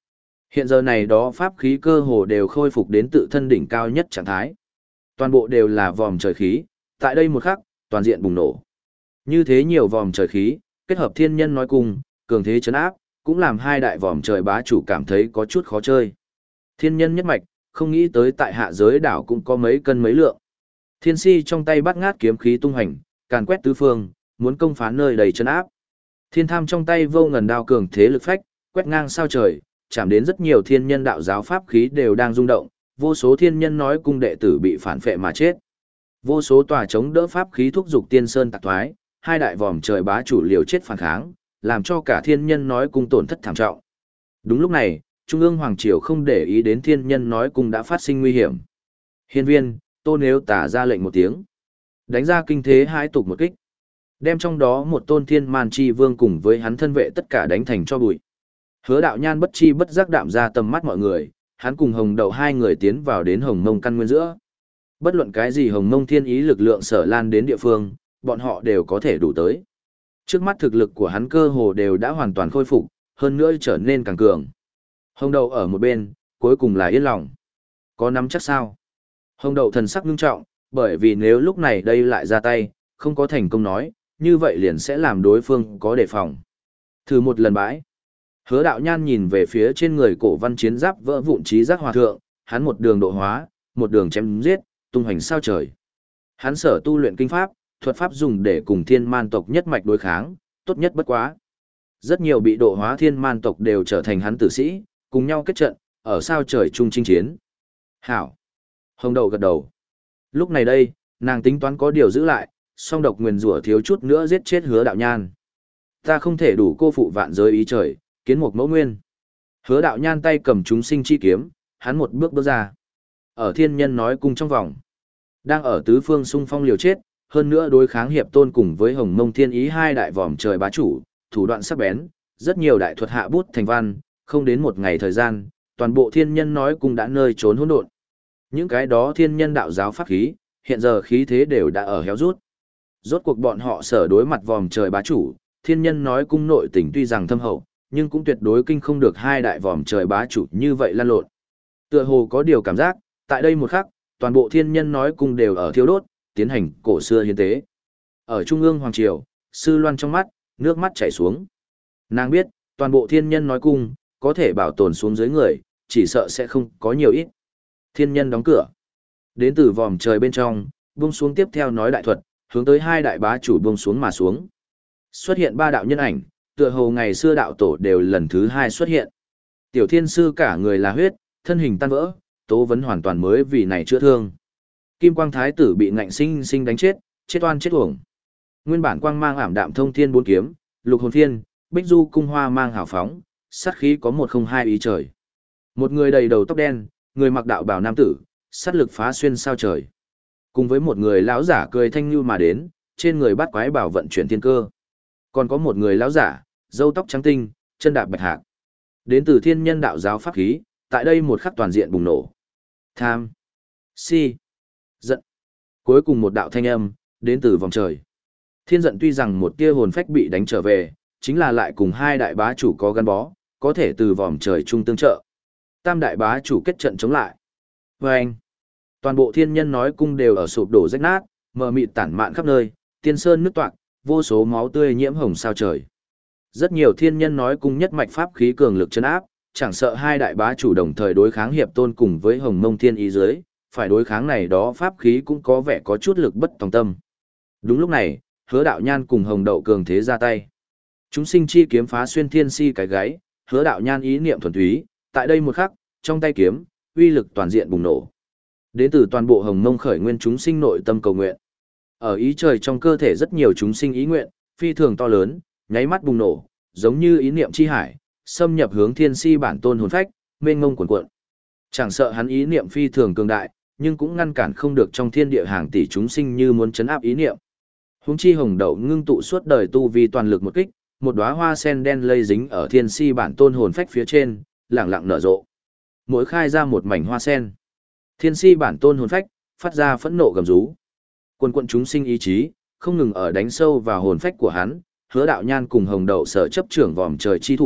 Hiện giờ này đó pháp khí cơ hồ đều khôi phục đến tự thân đỉnh cao nhất trạng thái. Toàn bộ đều là vòm trời khí, tại đây một khắc, toàn diện bùng nổ. Như thế nhiều vòm trời khí, kết hợp thiên nhân nói cùng, cường thế chấn áp, cũng làm hai đại vòm trời bá chủ cảm thấy có chút khó chơi. Thiên nhân nhất mạch, không nghĩ tới tại hạ giới đảo cũng có mấy cân mấy lượng. Thiên si trong tay bắt ngát kiếm khí tung hành, càn quét tứ phương, muốn công phá nơi đầy chấn áp. Thiên tham trong tay vô ngần đao cường thế lực phách, quét ngang sao trời, chạm đến rất nhiều thiên nhân đạo giáo pháp khí đều đang rung động, vô số thiên nhân nói cung đệ tử bị phản phệ mà chết. Vô số tòa chống đỡ pháp khí thúc dục tiên sơn tạc thoái, hai đại vòm trời bá chủ liều chết phản kháng, làm cho cả thiên nhân nói cung tổn thất thảm trọng. Đúng lúc này, Trung ương Hoàng Triều không để ý đến thiên nhân nói cung đã phát sinh nguy hiểm. Hiên viên, Tô Nếu Tả ra lệnh một tiếng. Đánh ra kinh thế hai tục một kích. Đem trong đó một tôn thiên man chi vương cùng với hắn thân vệ tất cả đánh thành cho bụi. Hứa đạo nhan bất chi bất giác đạm ra tầm mắt mọi người, hắn cùng hồng đậu hai người tiến vào đến hồng mông căn nguyên giữa. Bất luận cái gì hồng mông thiên ý lực lượng sở lan đến địa phương, bọn họ đều có thể đủ tới. Trước mắt thực lực của hắn cơ hồ đều đã hoàn toàn khôi phục, hơn nữa trở nên càng cường. Hồng đậu ở một bên, cuối cùng là yên lòng. Có nắm chắc sao? Hồng đậu thần sắc ngưng trọng, bởi vì nếu lúc này đây lại ra tay, không có thành công nói, như vậy liền sẽ làm đối phương có đề phòng. Thử một lần bãi. Hứa đạo nhan nhìn về phía trên người cổ văn chiến giáp vỡ vụn trí giác hòa thượng, hắn một đường độ hóa, một đường chém giết, tung hành sao trời. Hắn sở tu luyện kinh pháp, thuật pháp dùng để cùng thiên man tộc nhất mạch đối kháng, tốt nhất bất quá. Rất nhiều bị độ hóa thiên man tộc đều trở thành hắn tử sĩ, cùng nhau kết trận, ở sao trời chung chinh chiến. Hảo. Hồng đậu gật đầu. Lúc này đây, nàng tính toán có điều giữ lại, song độc nguyền rủa thiếu chút nữa giết chết hứa đạo nhan. Ta không thể đủ cô phụ vạn giới ý trời, kiến một mẫu nguyên. Hứa đạo nhan tay cầm chúng sinh chi kiếm, hắn một bước bước ra. Ở thiên nhân nói cung trong vòng. Đang ở tứ phương xung phong liều chết, hơn nữa đối kháng hiệp tôn cùng với hồng mông thiên ý hai đại vòm trời bá chủ, thủ đoạn sắc bén, rất nhiều đại thuật hạ bút thành văn, không đến một ngày thời gian, toàn bộ thiên nhân nói cung đã nơi trốn hỗn độn. Những cái đó thiên nhân đạo giáo pháp khí, hiện giờ khí thế đều đã ở héo rút. Rốt cuộc bọn họ sở đối mặt vòm trời bá chủ, thiên nhân nói cung nội tình tuy rằng thâm hậu, nhưng cũng tuyệt đối kinh không được hai đại vòm trời bá chủ như vậy lan lộn. Tựa hồ có điều cảm giác, tại đây một khắc, toàn bộ thiên nhân nói cung đều ở thiêu đốt, tiến hành cổ xưa hiến tế. Ở trung ương hoàng triều, Sư Loan trong mắt, nước mắt chảy xuống. Nàng biết, toàn bộ thiên nhân nói cung, có thể bảo tồn xuống dưới người, chỉ sợ sẽ không có nhiều ít. Thiên nhân đóng cửa. Đến từ vòm trời bên trong, buông xuống tiếp theo nói đại thuật, hướng tới hai đại bá chủ buông xuống mà xuống. Xuất hiện ba đạo nhân ảnh, tựa hồ ngày xưa đạo tổ đều lần thứ hai xuất hiện. Tiểu thiên sư cả người là huyết, thân hình tan vỡ, tố vấn hoàn toàn mới vì này chữa thương. Kim quang thái tử bị ngạnh sinh sinh đánh chết, chết oan chết uổng. Nguyên bản quang mang ảm đạm thông thiên bốn kiếm, lục hồn phiên, bích du cung hoa mang hào phóng, sát khí có một không hai ý trời. Một người đầy đầu tóc đen, người mặc đạo bào nam tử, sát lực phá xuyên sao trời. Cùng với một người lão giả cười thanh như mà đến, trên người bắt quái bảo vận chuyển thiên cơ. Còn có một người lão giả, râu tóc trắng tinh, chân đạp bạch hạc. Đến từ thiên nhân đạo giáo pháp khí, tại đây một khắc toàn diện bùng nổ. Tham, si, giận. Cuối cùng một đạo thanh âm, đến từ vòng trời. Thiên giận tuy rằng một tia hồn phách bị đánh trở về, chính là lại cùng hai đại bá chủ có gắn bó, có thể từ vòng trời chung tương trợ. Tam đại bá chủ kết trận chống lại. Và anh, toàn bộ thiên nhân nói cung đều ở sụp đổ rách nát, mờ mịt tản mạn khắp nơi, tiên sơn nứt toạc, vô số máu tươi nhiễm hồng sao trời. Rất nhiều thiên nhân nói cung nhất mạch pháp khí cường lực chấn áp, chẳng sợ hai đại bá chủ đồng thời đối kháng hiệp tôn cùng với hồng mông thiên ý dưới, phải đối kháng này đó pháp khí cũng có vẻ có chút lực bất tòng tâm. Đúng lúc này, hứa đạo nhan cùng hồng đậu cường thế ra tay. Chúng sinh chi kiếm phá xuyên thiên si cái gáy, hứa đạo nhan ý niệm thuần túy, tại đây một khắc, trong tay kiếm, uy lực toàn diện bùng nổ. Đến từ toàn bộ hồng mông khởi nguyên chúng sinh nội tâm cầu nguyện. Ở ý trời trong cơ thể rất nhiều chúng sinh ý nguyện, phi thường to lớn, nháy mắt bùng nổ, giống như ý niệm chi hải, xâm nhập hướng thiên si bản tôn hồn phách, mênh ngông cuồn cuộn. Chẳng sợ hắn ý niệm phi thường cường đại, nhưng cũng ngăn cản không được trong thiên địa hàng tỷ chúng sinh như muốn chấn áp ý niệm. Huống chi hồng đậu ngưng tụ suốt đời tu vi toàn lực một kích, một đóa hoa sen đen lây dính ở thiên si bản tôn hồn phách phía trên, lẳng lặng nở rộ. Mỗi khai ra một mảnh hoa sen. Thiên si bản tôn hồn phách, phát ra phẫn nộ gầm rú. Quân quận chúng sinh ý chí, không ngừng ở đánh sâu vào hồn phách của hắn, hứa đạo nhan cùng hồng đậu sở chấp trưởng vòm trời chi thụ,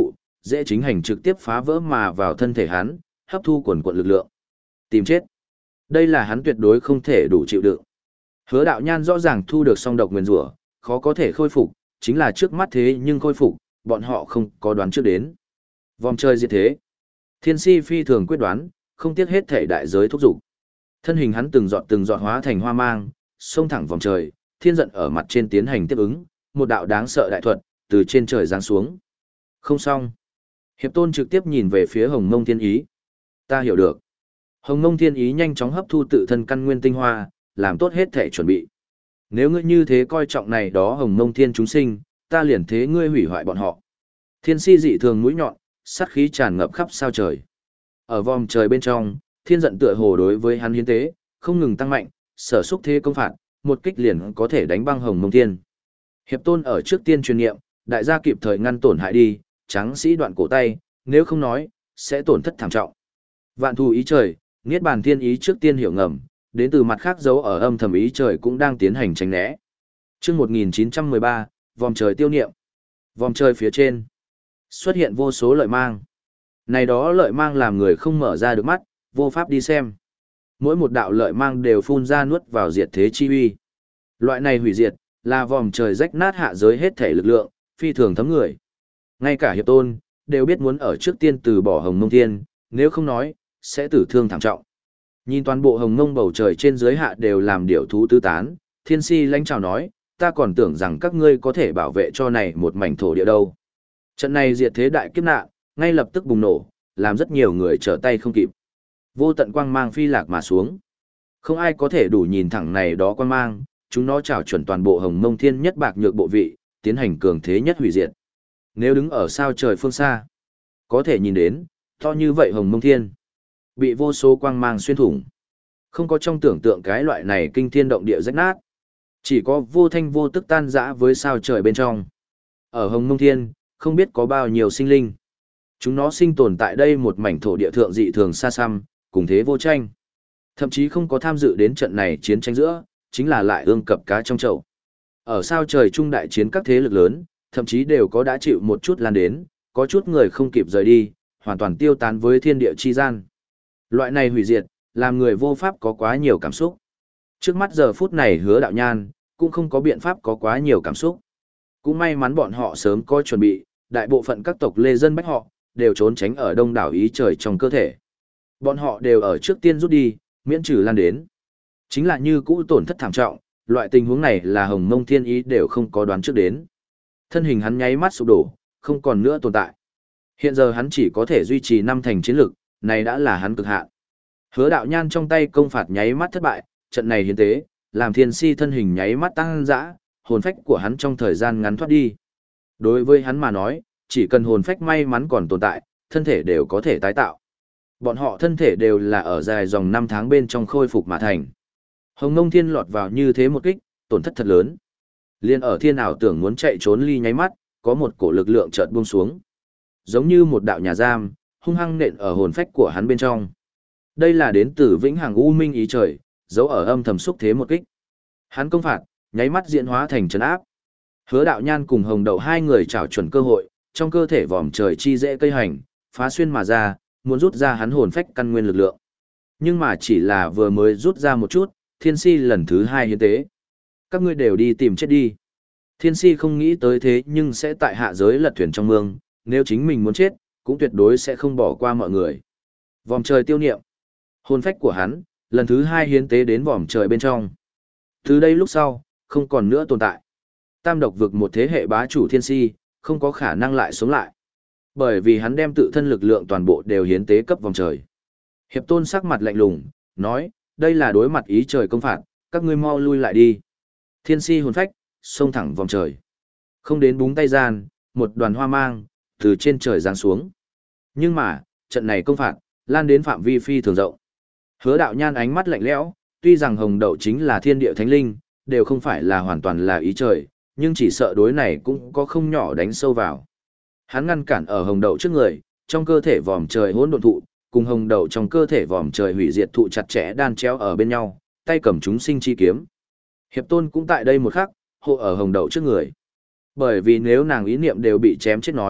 dễ chính hành trực tiếp phá vỡ mà vào thân thể hắn, hấp thu quần quần lực lượng. Tìm chết. Đây là hắn tuyệt đối không thể đủ chịu đựng. Hứa đạo nhan rõ ràng thu được song độc nguyên rủa, khó có thể khôi phục, chính là trước mắt thế nhưng khôi phục, bọn họ không có đoán trước đến. Vòng trời diệt thế. Thiên si phi thường quyết đoán, không tiếc hết thể đại giới thúc dục. Thân hình hắn từng giọt từng giọt hóa thành hoa mang, xông thẳng vòng trời, thiên giận ở mặt trên tiến hành tiếp ứng, một đạo đáng sợ đại thuật, từ trên trời giáng xuống. Không xong. Hiệp Tôn trực tiếp nhìn về phía Hồng Mông Thiên Ý. Ta hiểu được. Hồng Mông Thiên Ý nhanh chóng hấp thu tự thân căn nguyên tinh hoa, làm tốt hết thể chuẩn bị. Nếu ngươi như thế coi trọng này đó Hồng Mông Thiên chúng sinh, ta liền thế ngươi hủy hoại bọn họ. Thiên si dị thường mũi nhọn, sát khí tràn ngập khắp sao trời. Ở vòng trời bên trong, thiên giận tựa hồ đối với hắn hiến tế, không ngừng tăng mạnh, sở xúc thế công phạt, một kích liền có thể đánh băng Hồng Mông Thiên. Hiệp Tôn ở trước tiên truyền nghiệm, đại gia kịp thời ngăn tổn hại đi, tráng sĩ đoạn cổ tay, nếu không nói, sẽ tổn thất thảm trọng. Vạn thù ý trời, Niết Bàn Thiên Ý trước tiên hiểu ngầm, đến từ mặt khác dấu ở âm thầm ý trời cũng đang tiến hành tránh né. Chương một nghìn chín trăm mười ba, vòng trời tiêu niệm. Vòng trời phía trên xuất hiện vô số lợi mang. Này đó lợi mang làm người không mở ra được mắt, vô pháp đi xem. Mỗi một đạo lợi mang đều phun ra nuốt vào diệt thế chi uy. Loại này hủy diệt, là vòng trời rách nát hạ giới hết thể lực lượng, phi thường thấm người. Ngay cả Hiệp Tôn, đều biết muốn ở trước tiên từ bỏ Hồng Mông Thiên, nếu không nói, sẽ tử thương thảm trọng. Nhìn toàn bộ Hồng Mông bầu trời trên dưới hạ đều làm điểu thú tứ tán, Thiên Si lãnh chào nói, ta còn tưởng rằng các ngươi có thể bảo vệ cho này một mảnh thổ địa đâu. Trận này diệt thế đại kiếp nạn, ngay lập tức bùng nổ, làm rất nhiều người trở tay không kịp. Vô tận quang mang phi lạc mà xuống. Không ai có thể đủ nhìn thẳng này đó quang mang, chúng nó trảo chuẩn toàn bộ Hồng Mông Thiên nhất bạc nhược bộ vị, tiến hành cường thế nhất hủy diệt. Nếu đứng ở sao trời phương xa, có thể nhìn đến, to như vậy Hồng Mông Thiên, bị vô số quang mang xuyên thủng. Không có trong tưởng tượng cái loại này kinh thiên động địa rách nát. Chỉ có vô thanh vô tức tan rã với sao trời bên trong. Ở Hồng Mông Thiên, không biết có bao nhiêu sinh linh. Chúng nó sinh tồn tại đây một mảnh thổ địa thượng dị thường xa xăm, cùng thế vô tranh. Thậm chí không có tham dự đến trận này chiến tranh giữa, chính là lại ương cập cá trong chậu. Ở sao trời trung đại chiến các thế lực lớn, thậm chí đều có đã chịu một chút lan đến, có chút người không kịp rời đi, hoàn toàn tiêu tán với thiên địa chi gian. Loại này hủy diệt, làm người vô pháp có quá nhiều cảm xúc. Trước mắt giờ phút này Hứa Đạo Nhan, cũng không có biện pháp có quá nhiều cảm xúc. Cũng may mắn bọn họ sớm có chuẩn bị, đại bộ phận các tộc lê dân bách họ, đều trốn tránh ở đông đảo ý trời trong cơ thể. Bọn họ đều ở trước tiên rút đi, miễn trừ lan đến. Chính là như cũ tổn thất thảm trọng, loại tình huống này là Hồng Mông Thiên Ý đều không có đoán trước đến. Thân hình hắn nháy mắt sụp đổ, không còn nữa tồn tại. Hiện giờ hắn chỉ có thể duy trì năm thành chiến lực, này đã là hắn cực hạn. Hứa Đạo Nhan trong tay công phạt nháy mắt thất bại, trận này hiến tế, làm Thiên Si thân hình nháy mắt tăng dã, hồn phách của hắn trong thời gian ngắn thoát đi. Đối với hắn mà nói, chỉ cần hồn phách may mắn còn tồn tại, thân thể đều có thể tái tạo. Bọn họ thân thể đều là ở dài dòng năm tháng bên trong khôi phục mà thành. Hồng Mông Thiên lọt vào như thế một kích, tổn thất thật lớn. Liên ở thiên ảo tưởng muốn chạy trốn ly nháy mắt, có một cổ lực lượng chợt buông xuống. Giống như một đạo nhà giam, hung hăng nện ở hồn phách của hắn bên trong. Đây là đến từ vĩnh hằng u minh ý trời, giấu ở âm thầm xúc thế một kích. Hắn công phạt, nháy mắt diễn hóa thành trấn áp. Hứa Đạo Nhan cùng Hồng Đậu hai người trảo chuẩn cơ hội, trong cơ thể vòm trời chi dễ cây hành, phá xuyên mà ra, muốn rút ra hắn hồn phách căn nguyên lực lượng. Nhưng mà chỉ là vừa mới rút ra một chút, Thiên Si lần thứ hai hiến tế. Các ngươi đều đi tìm chết đi. Thiên Si không nghĩ tới thế nhưng sẽ tại hạ giới lật thuyền trong mương, nếu chính mình muốn chết, cũng tuyệt đối sẽ không bỏ qua mọi người. Vòm trời tiêu niệm. Hồn phách của hắn, lần thứ hai hiến tế đến vòm trời bên trong. Từ đây lúc sau, không còn nữa tồn tại. Tam độc vực một thế hệ bá chủ Thiên Si, không có khả năng lại sống lại. Bởi vì hắn đem tự thân lực lượng toàn bộ đều hiến tế cấp vòng trời. Hiệp Tôn sắc mặt lạnh lùng, nói, đây là đối mặt ý trời công phạt, các ngươi mau lui lại đi. Thiên Si hồn phách, xông thẳng vòng trời. Không đến búng tay gian, một đoàn hoa mang, từ trên trời giáng xuống. Nhưng mà, trận này công phạt, lan đến phạm vi phi thường rộng. Hứa Đạo Nhan ánh mắt lạnh lẽo, tuy rằng Hồng Đậu chính là thiên địa thánh linh, đều không phải là hoàn toàn là ý trời, nhưng chỉ sợ đối này cũng có không nhỏ đánh sâu vào. Hắn ngăn cản ở Hồng Đậu trước người, trong cơ thể vòm trời hỗn độn thụ, cùng Hồng Đậu trong cơ thể vòm trời hủy diệt thụ chặt chẽ đan chéo ở bên nhau, tay cầm chúng sinh chi kiếm. Hiệp Tôn cũng tại đây một khắc, hộ ở Hồng Đậu trước người. Bởi vì nếu nàng ý niệm đều bị chém chết nói,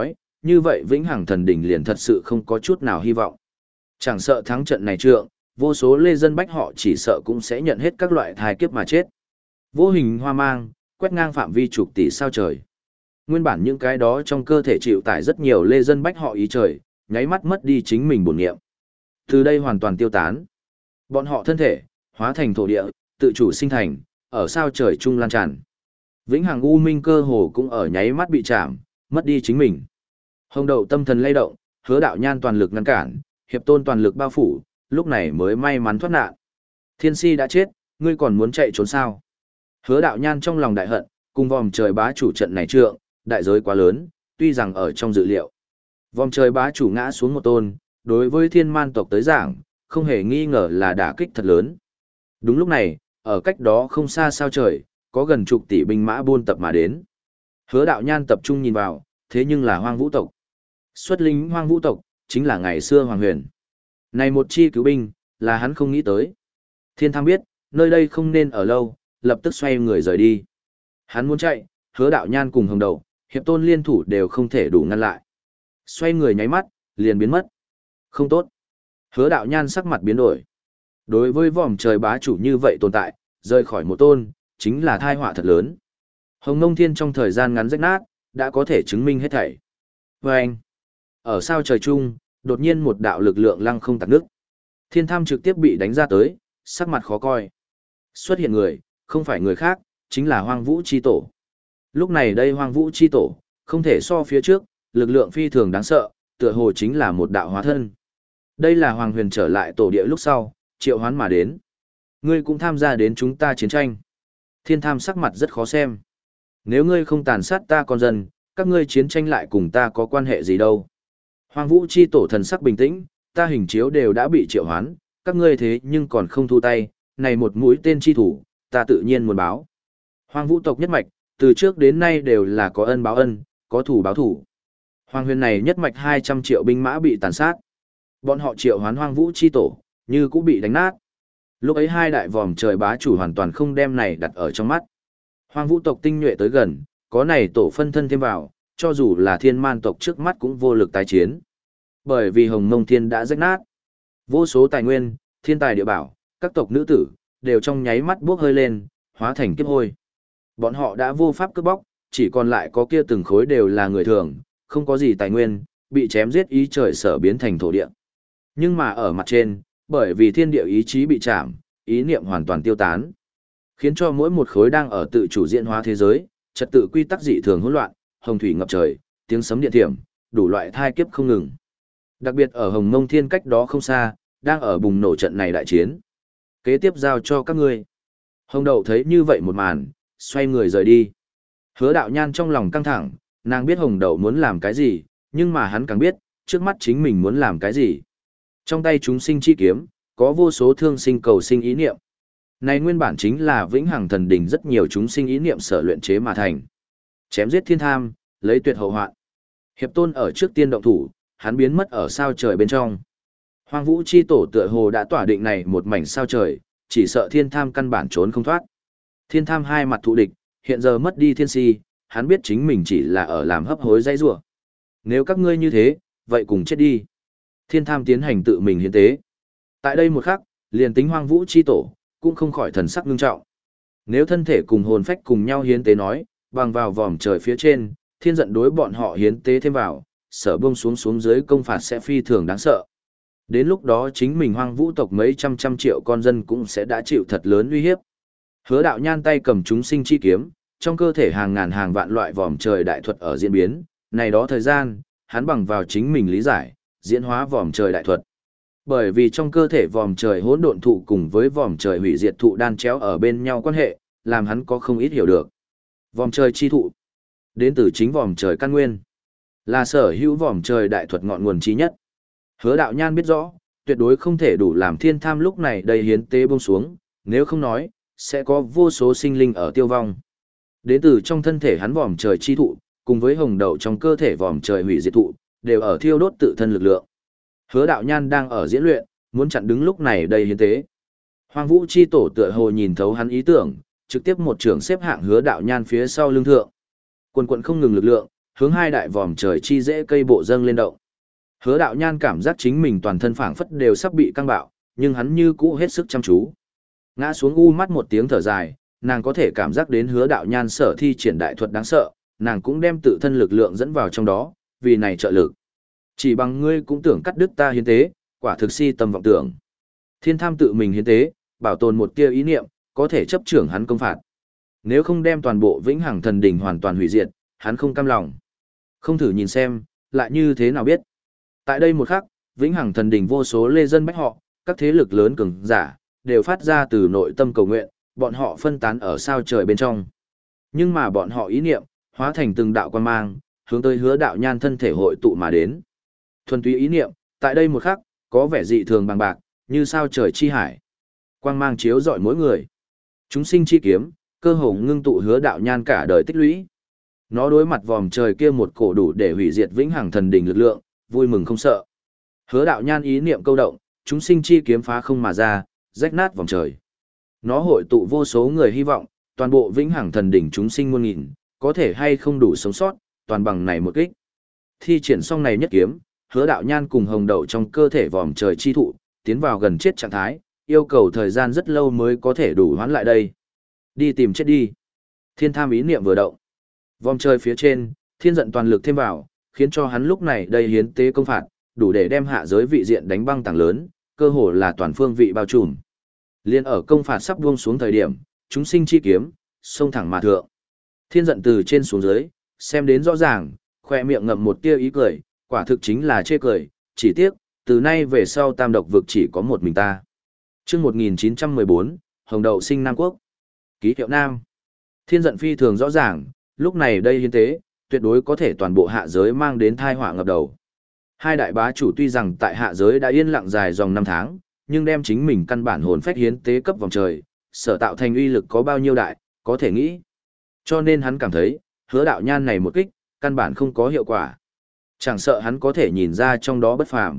như vậy vĩnh hằng thần đỉnh liền thật sự không có chút nào hy vọng. Chẳng sợ thắng trận này trượng, vô số lê dân bách họ chỉ sợ cũng sẽ nhận hết các loại thai kiếp mà chết. Vô hình hoa mang, quét ngang phạm vi chục tỷ sao trời. Nguyên bản những cái đó trong cơ thể chịu tải rất nhiều lê dân bách họ ý trời, nháy mắt mất đi chính mình bổn nghiệm. Từ đây hoàn toàn tiêu tán. Bọn họ thân thể, hóa thành thổ địa, tự chủ sinh thành, ở sao trời trung lan tràn. Vĩnh hằng u minh cơ hồ cũng ở nháy mắt bị chạm, mất đi chính mình. Hồng Đậu tâm thần lay động, Hứa Đạo Nhan toàn lực ngăn cản, Hiệp Tôn toàn lực bao phủ, lúc này mới may mắn thoát nạn. Thiên Si đã chết, ngươi còn muốn chạy trốn sao? Hứa Đạo Nhan trong lòng đại hận, cùng vòm trời bá chủ trận này trượng, đại giới quá lớn, tuy rằng ở trong dự liệu. Vòm trời bá chủ ngã xuống một tôn, đối với thiên man tộc tới giảng, không hề nghi ngờ là đả kích thật lớn. Đúng lúc này, ở cách đó không xa sao trời, có gần chục tỷ binh mã buôn tập mà đến. Hứa Đạo Nhan tập trung nhìn vào, thế nhưng là Hoang Vũ tộc. Xuất lính Hoang Vũ tộc, chính là ngày xưa Hoàng Huyền. Này một chi cứu binh, là hắn không nghĩ tới. Thiên Tham biết, nơi đây không nên ở lâu, lập tức xoay người rời đi. Hắn muốn chạy, Hứa Đạo Nhan cùng Hồng Đầu, Hiệp Tôn liên thủ đều không thể đủ ngăn lại. Xoay người nháy mắt, liền biến mất. Không tốt. Hứa Đạo Nhan sắc mặt biến đổi. Đối với vòm trời bá chủ như vậy tồn tại, rời khỏi một tôn, chính là tai họa thật lớn. Hồng Nông Thiên trong thời gian ngắn rách nát, đã có thể chứng minh hết thảy. Và anh, ở sao trời chung, đột nhiên một đạo lực lượng lăng không tạc nước. Thiên Tham trực tiếp bị đánh ra tới, sắc mặt khó coi. Xuất hiện người, không phải người khác, chính là Hoang Vũ Chi Tổ. Lúc này đây Hoang Vũ Chi Tổ, không thể so phía trước, lực lượng phi thường đáng sợ, tựa hồ chính là một đạo hóa thân. Đây là Hoàng Huyền trở lại tổ địa lúc sau, triệu hoán mà đến. Ngươi cũng tham gia đến chúng ta chiến tranh. Thiên Tham sắc mặt rất khó xem. Nếu ngươi không tàn sát ta con dân, các ngươi chiến tranh lại cùng ta có quan hệ gì đâu. Hoang Vũ Chi Tổ thần sắc bình tĩnh, ta hình chiếu đều đã bị triệu hoán, các ngươi thế nhưng còn không thu tay, này một mũi tên chi thủ, ta tự nhiên muốn báo. Hoang Vũ tộc nhất mạch, từ trước đến nay đều là có ân báo ân, có thủ báo thủ. Hoàng Huyền này nhất mạch hai trăm triệu binh mã bị tàn sát. Bọn họ triệu hoán Hoang Vũ Chi Tổ, như cũng bị đánh nát. Lúc ấy hai đại vòm trời bá chủ hoàn toàn không đem này đặt ở trong mắt. Hoang Vũ tộc tinh nhuệ tới gần, có này tổ phân thân thêm vào, cho dù là thiên man tộc trước mắt cũng vô lực tái chiến. Bởi vì Hồng Mông Thiên đã rách nát. Vô số tài nguyên, thiên tài địa bảo, các tộc nữ tử, đều trong nháy mắt bước hơi lên, hóa thành kiếp hôi. Bọn họ đã vô pháp cướp bóc, chỉ còn lại có kia từng khối đều là người thường, không có gì tài nguyên, bị chém giết ý trời sở biến thành thổ địa. Nhưng mà ở mặt trên, bởi vì thiên địa ý chí bị chạm, ý niệm hoàn toàn tiêu tán, khiến cho mỗi một khối đang ở tự chủ diễn hóa thế giới, trật tự quy tắc dị thường hỗn loạn, hồng thủy ngập trời, tiếng sấm điện thiểm, đủ loại thai kiếp không ngừng. Đặc biệt ở Hồng Mông Thiên cách đó không xa, đang ở bùng nổ trận này đại chiến. Kế tiếp giao cho các ngươi. Hồng Đậu thấy như vậy một màn, xoay người rời đi. Hứa Đạo Nhan trong lòng căng thẳng, nàng biết Hồng Đậu muốn làm cái gì, nhưng mà hắn càng biết, trước mắt chính mình muốn làm cái gì. Trong tay chúng sinh chi kiếm, có vô số thương sinh cầu sinh ý niệm. Này nguyên bản chính là vĩnh hằng thần đỉnh rất nhiều chúng sinh ý niệm sở luyện chế mà thành. Chém giết thiên tham, lấy tuyệt hậu hoạn. Hiệp Tôn ở trước tiên động thủ, hắn biến mất ở sao trời bên trong. Hoang Vũ Chi Tổ tựa hồ đã tỏa định này một mảnh sao trời, chỉ sợ thiên tham căn bản trốn không thoát. Thiên tham hai mặt thù địch, hiện giờ mất đi thiên si, hắn biết chính mình chỉ là ở làm hấp hối dây rủa. Nếu các ngươi như thế, vậy cùng chết đi. Thiên tham tiến hành tự mình hiến tế. Tại đây một khắc, liền tính Hoang Vũ Chi Tổ, cũng không khỏi thần sắc ngưng trọng. Nếu thân thể cùng hồn phách cùng nhau hiến tế nói, bằng vào vòm trời phía trên, thiên giận đối bọn họ hiến tế thêm vào, sở bông xuống xuống dưới công phạt sẽ phi thường đáng sợ. Đến lúc đó chính mình Hoang Vũ tộc mấy trăm trăm triệu con dân cũng sẽ đã chịu thật lớn uy hiếp. Hứa Đạo Nhan tay cầm chúng sinh chi kiếm, trong cơ thể hàng ngàn hàng vạn loại vòm trời đại thuật ở diễn biến, này đó thời gian, hắn bằng vào chính mình lý giải, diễn hóa vòm trời đại thuật. Bởi vì trong cơ thể vòm trời hỗn độn thụ cùng với vòm trời hủy diệt thụ đan chéo ở bên nhau quan hệ, làm hắn có không ít hiểu được. Vòm trời chi thụ, đến từ chính vòm trời căn nguyên, là sở hữu vòm trời đại thuật ngọn nguồn chí nhất. Hứa Đạo Nhan biết rõ, tuyệt đối không thể đủ làm thiên tham lúc này đầy hiến tế buông xuống, nếu không nói, sẽ có vô số sinh linh ở tiêu vong. Đến từ trong thân thể hắn vòm trời chi thụ, cùng với hồng đậu trong cơ thể vòm trời hủy diệt thụ, đều ở thiêu đốt tự thân lực lượng. Hứa Đạo Nhan đang ở diễn luyện, muốn chặn đứng lúc này đầy hiến tế. Hoang Vũ Chi Tổ tựa hồ nhìn thấu hắn ý tưởng, trực tiếp một trường xếp hạng Hứa Đạo Nhan phía sau lưng thượng. Quần quần không ngừng lực lượng, hướng hai đại vòm trời chi dễ cây bộ dâng lên động. Hứa đạo nhan cảm giác chính mình toàn thân phảng phất đều sắp bị căng bạo, nhưng hắn như cũ hết sức chăm chú. Ngã xuống u mắt một tiếng thở dài, nàng có thể cảm giác đến hứa đạo nhan sở thi triển đại thuật đáng sợ, nàng cũng đem tự thân lực lượng dẫn vào trong đó, vì này trợ lực. Chỉ bằng ngươi cũng tưởng cắt đứt ta hiến tế, quả thực si tầm vọng tưởng. Thiên tham tự mình hiến tế, bảo tồn một tia ý niệm, có thể chấp trưởng hắn công phạt. Nếu không đem toàn bộ vĩnh hằng thần đỉnh hoàn toàn hủy diệt, hắn không cam lòng. Không thử nhìn xem, lại như thế nào biết. Tại đây một khắc, vĩnh hằng thần đỉnh vô số lê dân bách họ, các thế lực lớn cường giả, đều phát ra từ nội tâm cầu nguyện, bọn họ phân tán ở sao trời bên trong. Nhưng mà bọn họ ý niệm, hóa thành từng đạo quan mang, hướng tới hứa đạo nhan thân thể hội tụ mà đến. Thuần túy ý niệm, tại đây một khắc, có vẻ dị thường bằng bạc, như sao trời chi hải. Quang mang chiếu rọi mỗi người. Chúng sinh chi kiếm, cơ hồ ngưng tụ hứa đạo nhan cả đời tích lũy. Nó đối mặt vòm trời kia một cổ đủ để hủy diệt vĩnh hằng thần đỉnh lực lượng, vui mừng không sợ. Hứa đạo nhan ý niệm câu động, chúng sinh chi kiếm phá không mà ra, rách nát vòng trời. Nó hội tụ vô số người hy vọng, toàn bộ vĩnh hằng thần đỉnh chúng sinh muôn nghìn, có thể hay không đủ sống sót, toàn bằng này một kích. Thi triển xong này nhất kiếm, hứa đạo nhan cùng hồng đậu trong cơ thể vòm trời chi thụ, tiến vào gần chết trạng thái, yêu cầu thời gian rất lâu mới có thể đủ hoán lại đây. Đi tìm chết đi. Thiên tham ý niệm vừa động. Vòm trời phía trên, thiên giận toàn lực thêm vào, khiến cho hắn lúc này đây hiến tế công phạt, đủ để đem hạ giới vị diện đánh băng tảng lớn, cơ hồ là toàn phương vị bao trùm. Liên ở công phạt sắp buông xuống thời điểm, chúng sinh chi kiếm, xông thẳng mà thượng. Thiên giận từ trên xuống dưới, xem đến rõ ràng, khoe miệng ngậm một tia ý cười, quả thực chính là chê cười, chỉ tiếc, từ nay về sau tam độc vực chỉ có một mình ta. Trước một nghìn chín trăm mười bốn, Hồng Đậu sinh Nam Quốc. Ký hiệu Nam. Thiên giận phi thường rõ ràng, lúc này đây hiến tế, tuyệt đối có thể toàn bộ hạ giới mang đến thai họa ngập đầu. Hai đại bá chủ tuy rằng tại hạ giới đã yên lặng dài dòng năm tháng, nhưng đem chính mình căn bản hồn phách hiến tế cấp vòng trời, sở tạo thành uy lực có bao nhiêu đại, có thể nghĩ. Cho nên hắn cảm thấy, hứa đạo nhan này một kích, căn bản không có hiệu quả. Chẳng sợ hắn có thể nhìn ra trong đó bất phàm.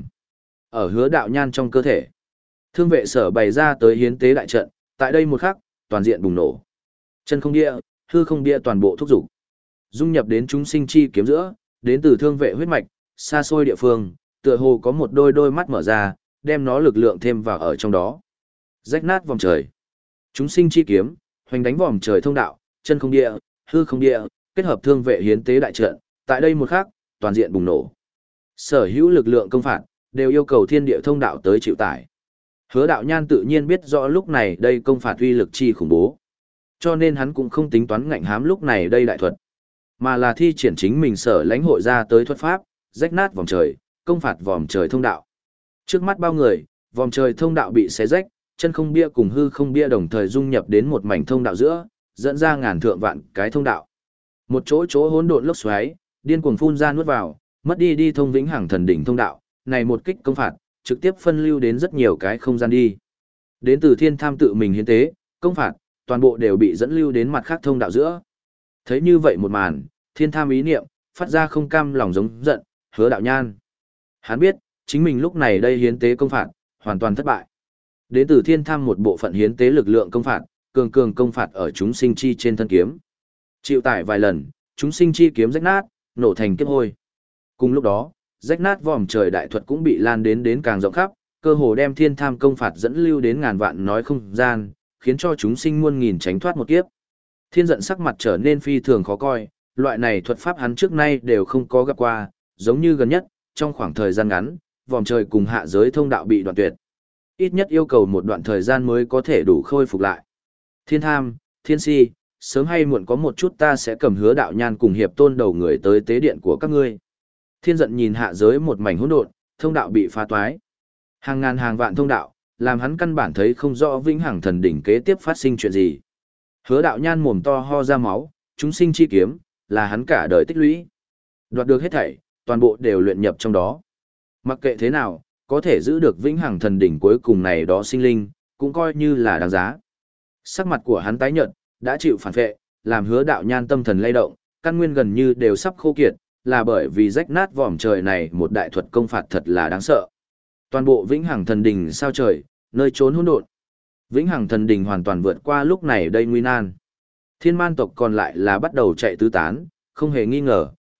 Ở hứa đạo nhan trong cơ thể, thương vệ sở bày ra tới hiến tế đại trận, tại đây một khắc, toàn diện bùng nổ. Chân không địa, hư không địa toàn bộ thúc dục, dung nhập đến chúng sinh chi kiếm giữa, đến từ thương vệ huyết mạch, xa xôi địa phương, tựa hồ có một đôi đôi mắt mở ra, đem nó lực lượng thêm vào ở trong đó. Rách nát vòng trời. Chúng sinh chi kiếm, hoành đánh vòng trời thông đạo, chân không địa, hư không địa, kết hợp thương vệ hiến tế đại trận, tại đây một khắc, toàn diện bùng nổ. Sở hữu lực lượng công phạt, đều yêu cầu thiên địa thông đạo tới chịu tải. Hứa đạo nhan tự nhiên biết rõ lúc này đây công phạt uy lực chi khủng bố. Cho nên hắn cũng không tính toán ngạnh hám lúc này đây đại thuật, mà là thi triển chính mình sở lãnh hội ra tới thuật pháp, rách nát vòng trời, công phạt vòng trời thông đạo. Trước mắt bao người, vòng trời thông đạo bị xé rách, chân không bia cùng hư không bia đồng thời dung nhập đến một mảnh thông đạo giữa, dẫn ra ngàn thượng vạn cái thông đạo. Một chỗ chỗ hỗn độn lốc xoáy, điên cuồng phun ra nuốt vào, mất đi đi thông vĩnh hằng thần đỉnh thông đạo, này một kích công phạt, trực tiếp phân lưu đến rất nhiều cái không gian đi. Đến từ thiên tham tự mình hiến tế, công phạt, toàn bộ đều bị dẫn lưu đến mặt khác thông đạo giữa. Thấy như vậy một màn, thiên tham ý niệm, phát ra không cam lòng giống giận, hứa đạo nhan. Hắn biết, chính mình lúc này đây hiến tế công phạt, hoàn toàn thất bại. Đến từ thiên tham một bộ phận hiến tế lực lượng công phạt, cường cường công phạt ở chúng sinh chi trên thân kiếm. Chịu tải vài lần, chúng sinh chi kiếm rách nát, nổ thành kiếp hôi. Cùng lúc đó, rách nát vòm trời đại thuật cũng bị lan đến đến càng rộng khắp, cơ hồ đem thiên tham công phạt dẫn lưu đến ngàn vạn nói không gian, khiến cho chúng sinh muôn nghìn tránh thoát một kiếp. Thiên giận sắc mặt trở nên phi thường khó coi, loại này thuật pháp hắn trước nay đều không có gặp qua, giống như gần nhất, trong khoảng thời gian ngắn, vòm trời cùng hạ giới thông đạo bị đoạn tuyệt. Ít nhất yêu cầu một đoạn thời gian mới có thể đủ khôi phục lại. Thiên tham, thiên si, sớm hay muộn có một chút ta sẽ cầm hứa đạo nhan cùng hiệp tôn đầu người tới tế điện của các ngươi. Thiên giận nhìn hạ giới một mảnh hỗn độn, thông đạo bị phá toái. Hàng ngàn hàng vạn thông đạo, làm hắn căn bản thấy không rõ vĩnh hằng thần đỉnh kế tiếp phát sinh chuyện gì. Hứa đạo nhan mồm to ho ra máu, chúng sinh chi kiếm, là hắn cả đời tích lũy. Đoạt được hết thảy, toàn bộ đều luyện nhập trong đó. Mặc kệ thế nào, có thể giữ được vĩnh hằng thần đỉnh cuối cùng này đó sinh linh, cũng coi như là đáng giá. Sắc mặt của hắn tái nhợt, đã chịu phản vệ, làm hứa đạo nhan tâm thần lay động, căn nguyên gần như đều sắp khô kiệt, là bởi vì rách nát vòm trời này một đại thuật công phạt thật là đáng sợ. Toàn bộ vĩnh hằng thần đỉnh sao trời, nơi trốn hỗn độn. Vĩnh hằng thần đỉnh hoàn toàn vượt qua lúc này đây nguy nan. Thiên man tộc còn lại là bắt đầu chạy tứ tán, không hề nghi ngờ,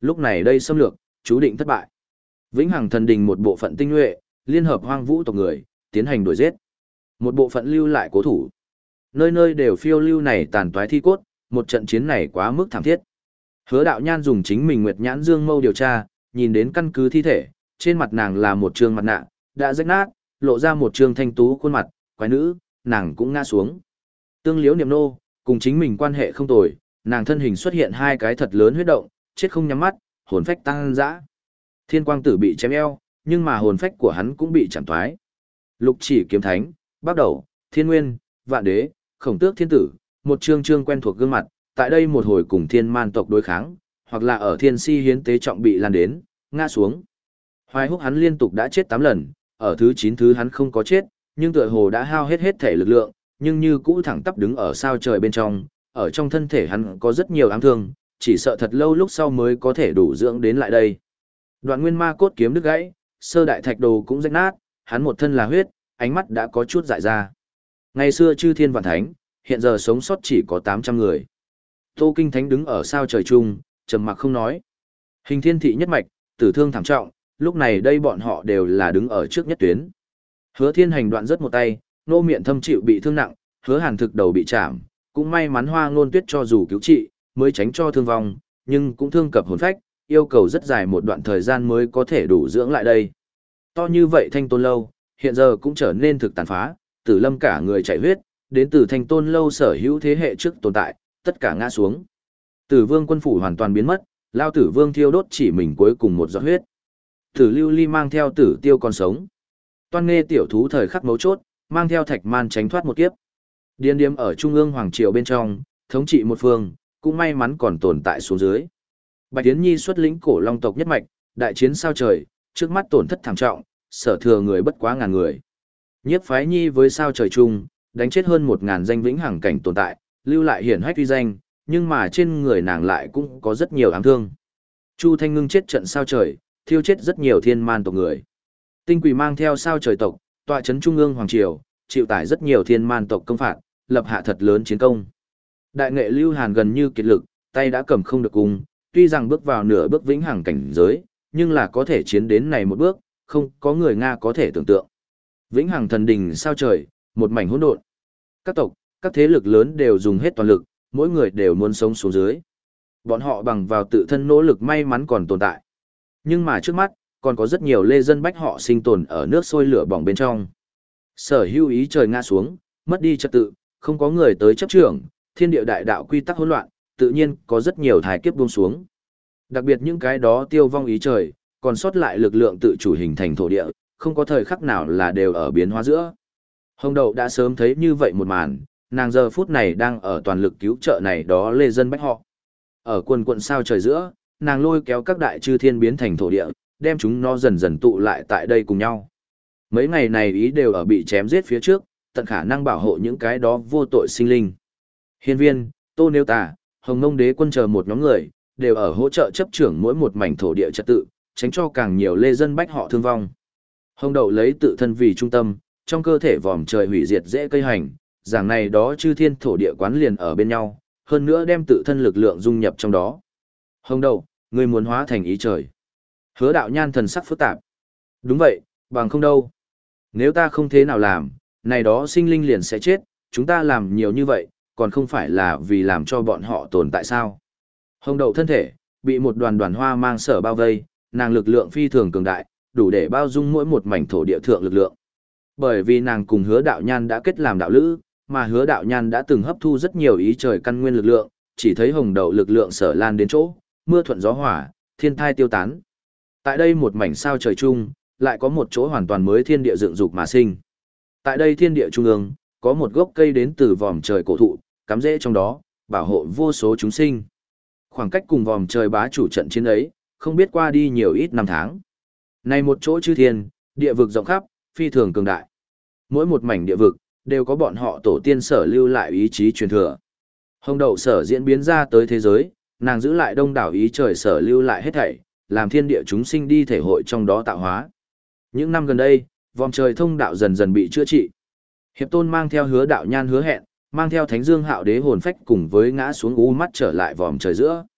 lúc này đây xâm lược, chú định thất bại. Vĩnh Hằng Thần Đình một bộ phận tinh nhuệ, liên hợp hoang vũ tộc người, tiến hành đuổi giết. Một bộ phận lưu lại cố thủ. Nơi nơi đều phiêu lưu này tàn toái thi cốt, một trận chiến này quá mức thảm thiết. Hứa Đạo Nhan dùng chính mình Nguyệt Nhãn Dương Mâu điều tra, nhìn đến căn cứ thi thể, trên mặt nàng là một trương mặt nạ, đã rách nát, lộ ra một trương thanh tú khuôn mặt, quái nữ, nàng cũng ngã xuống. Tương Liễu Niệm Nô, cùng chính mình quan hệ không tồi, nàng thân hình xuất hiện hai cái thật lớn huyết động, chết không nhắm mắt, hồn phách tăng dã. Thiên Quang Tử bị chém eo, nhưng mà hồn phách của hắn cũng bị chạm toái. Lục Chỉ Kiếm Thánh, Bắc Đầu, Thiên Nguyên, Vạn Đế, Khổng Tước Thiên Tử, một trương trương quen thuộc gương mặt, tại đây một hồi cùng Thiên Man tộc đối kháng, hoặc là ở Thiên Si hiến tế trọng bị lan đến, ngã xuống. Hoài Húc hắn liên tục đã chết tám lần, ở thứ chín thứ hắn không có chết, nhưng tựa hồ đã hao hết hết thể lực lượng, nhưng như cũ thẳng tắp đứng ở sao trời bên trong, ở trong thân thể hắn có rất nhiều ám thương, chỉ sợ thật lâu lúc sau mới có thể đủ dưỡng đến lại đây. Đoạn Nguyên Ma cốt kiếm đứt gãy, sơ đại thạch đồ cũng rách nát, hắn một thân là huyết, ánh mắt đã có chút dại ra. Ngày xưa chư thiên vạn thánh, hiện giờ sống sót chỉ có tám trăm người. Tô Kinh Thánh đứng ở sao trời chung, trầm mặc không nói. Hình Thiên thị nhất mạch, tử thương thảm trọng, lúc này đây bọn họ đều là đứng ở trước nhất tuyến. Hứa Thiên Hành đoạn rất một tay, nô miệng thâm chịu bị thương nặng, Hứa Hàn thực đầu bị chạm, cũng may mắn Hoa Ngôn Tuyết cho dù cứu trị, mới tránh cho thương vong, nhưng cũng thương cập hồn phách, yêu cầu rất dài một đoạn thời gian mới có thể đủ dưỡng lại đây. To như vậy Thanh Tôn lâu, hiện giờ cũng trở nên thực tàn phá, Tử Lâm cả người chảy huyết, đến từ Thanh Tôn lâu sở hữu thế hệ trước tồn tại, tất cả ngã xuống. Tử Vương quân phủ hoàn toàn biến mất, Lao Tử Vương thiêu đốt chỉ mình cuối cùng một giọt huyết. Tử Lưu Ly mang theo Tử Tiêu còn sống. Toan Nghê tiểu thú thời khắc mấu chốt, mang theo Thạch Man tránh thoát một kiếp. Điên Điếm ở trung ương hoàng triều bên trong, thống trị một phương, cũng may mắn còn tồn tại xuống dưới. Bạch Tiến Nhi xuất lĩnh cổ long tộc nhất mạch, đại chiến sao trời, trước mắt tổn thất thảm trọng, sở thừa người bất quá ngàn người. Nhiếp Phái Nhi với sao trời chung, đánh chết hơn một ngàn danh vĩnh hằng cảnh tồn tại, lưu lại hiển hách uy danh, nhưng mà trên người nàng lại cũng có rất nhiều ám thương. Chu Thanh Ngưng chết trận sao trời, thiêu chết rất nhiều thiên man tộc người. Tinh Quỷ mang theo sao trời tộc, tọa trấn trung ương hoàng triều, chịu tải rất nhiều thiên man tộc công phạt, lập hạ thật lớn chiến công. Đại nghệ Lưu Hàn gần như kiệt lực, tay đã cầm không được cung, tuy rằng bước vào nửa bước vĩnh hằng cảnh giới, nhưng là có thể chiến đến này một bước, không có người Nga có thể tưởng tượng. Vĩnh hằng thần đình sao trời, một mảnh hỗn độn. Các tộc, các thế lực lớn đều dùng hết toàn lực, mỗi người đều muốn sống xuống dưới. Bọn họ bằng vào tự thân nỗ lực may mắn còn tồn tại. Nhưng mà trước mắt, còn có rất nhiều lê dân bách họ sinh tồn ở nước sôi lửa bỏng bên trong. Sở hữu ý trời ngã xuống, mất đi trật tự, không có người tới chấp trưởng, thiên địa đại đạo quy tắc hỗn loạn, tự nhiên có rất nhiều thái kiếp buông xuống. Đặc biệt những cái đó tiêu vong ý trời, còn sót lại lực lượng tự chủ hình thành thổ địa, không có thời khắc nào là đều ở biến hóa giữa. Hồng Đậu đã sớm thấy như vậy một màn, nàng giờ phút này đang ở toàn lực cứu trợ này đó lê dân bách họ. Ở quần quận sao trời giữa, nàng lôi kéo các đại chư thiên biến thành thổ địa, đem chúng nó dần dần tụ lại tại đây cùng nhau. Mấy ngày này ý đều ở bị chém giết phía trước, tận khả năng bảo hộ những cái đó vô tội sinh linh. Hiên Viên, Tô Nêu Tà, Hồng Ngông Đế quân chờ một nhóm người, đều ở hỗ trợ chấp trưởng mỗi một mảnh thổ địa trật tự, tránh cho càng nhiều lê dân bách họ thương vong. Hồng Đậu lấy tự thân vì trung tâm, trong cơ thể vòm trời hủy diệt dễ cây hành, giảng này đó chư thiên thổ địa quán liền ở bên nhau, hơn nữa đem tự thân lực lượng dung nhập trong đó. Hồng Đậu, ngươi muốn hóa thành ý trời. Hứa Đạo Nhan thần sắc phức tạp. Đúng vậy, bằng không đâu. Nếu ta không thế nào làm, này đó sinh linh liền sẽ chết, chúng ta làm nhiều như vậy, còn không phải là vì làm cho bọn họ tồn tại sao. Hồng Đậu thân thể, bị một đoàn đoàn hoa mang sở bao vây, nàng lực lượng phi thường cường đại, đủ để bao dung mỗi một mảnh thổ địa thượng lực lượng. Bởi vì nàng cùng Hứa Đạo Nhan đã kết làm đạo lữ, mà Hứa Đạo Nhan đã từng hấp thu rất nhiều ý trời căn nguyên lực lượng, chỉ thấy Hồng Đậu lực lượng sở lan đến chỗ, mưa thuận gió hỏa, thiên thai tiêu tán. Tại đây một mảnh sao trời chung, lại có một chỗ hoàn toàn mới thiên địa dựng dục mà sinh. Tại đây thiên địa trung ương, có một gốc cây đến từ vòm trời cổ thụ, cắm rễ trong đó, bảo hộ vô số chúng sinh. Khoảng cách cùng vòm trời bá chủ trận chiến ấy, không biết qua đi nhiều ít năm tháng. Này một chỗ chư thiên, địa vực rộng khắp, phi thường cường đại. Mỗi một mảnh địa vực, đều có bọn họ tổ tiên sở lưu lại ý chí truyền thừa. Hồng Đậu sở diễn biến ra tới thế giới, nàng giữ lại đông đảo ý trời sở lưu lại hết thảy, làm thiên địa chúng sinh đi thể hội trong đó tạo hóa. Những năm gần đây, vòm trời thông đạo dần dần bị chữa trị. Hiệp Tôn mang theo Hứa Đạo Nhan hứa hẹn, mang theo Thánh Dương Hạo Đế hồn phách cùng với ngã xuống u mắt trở lại vòm trời giữa.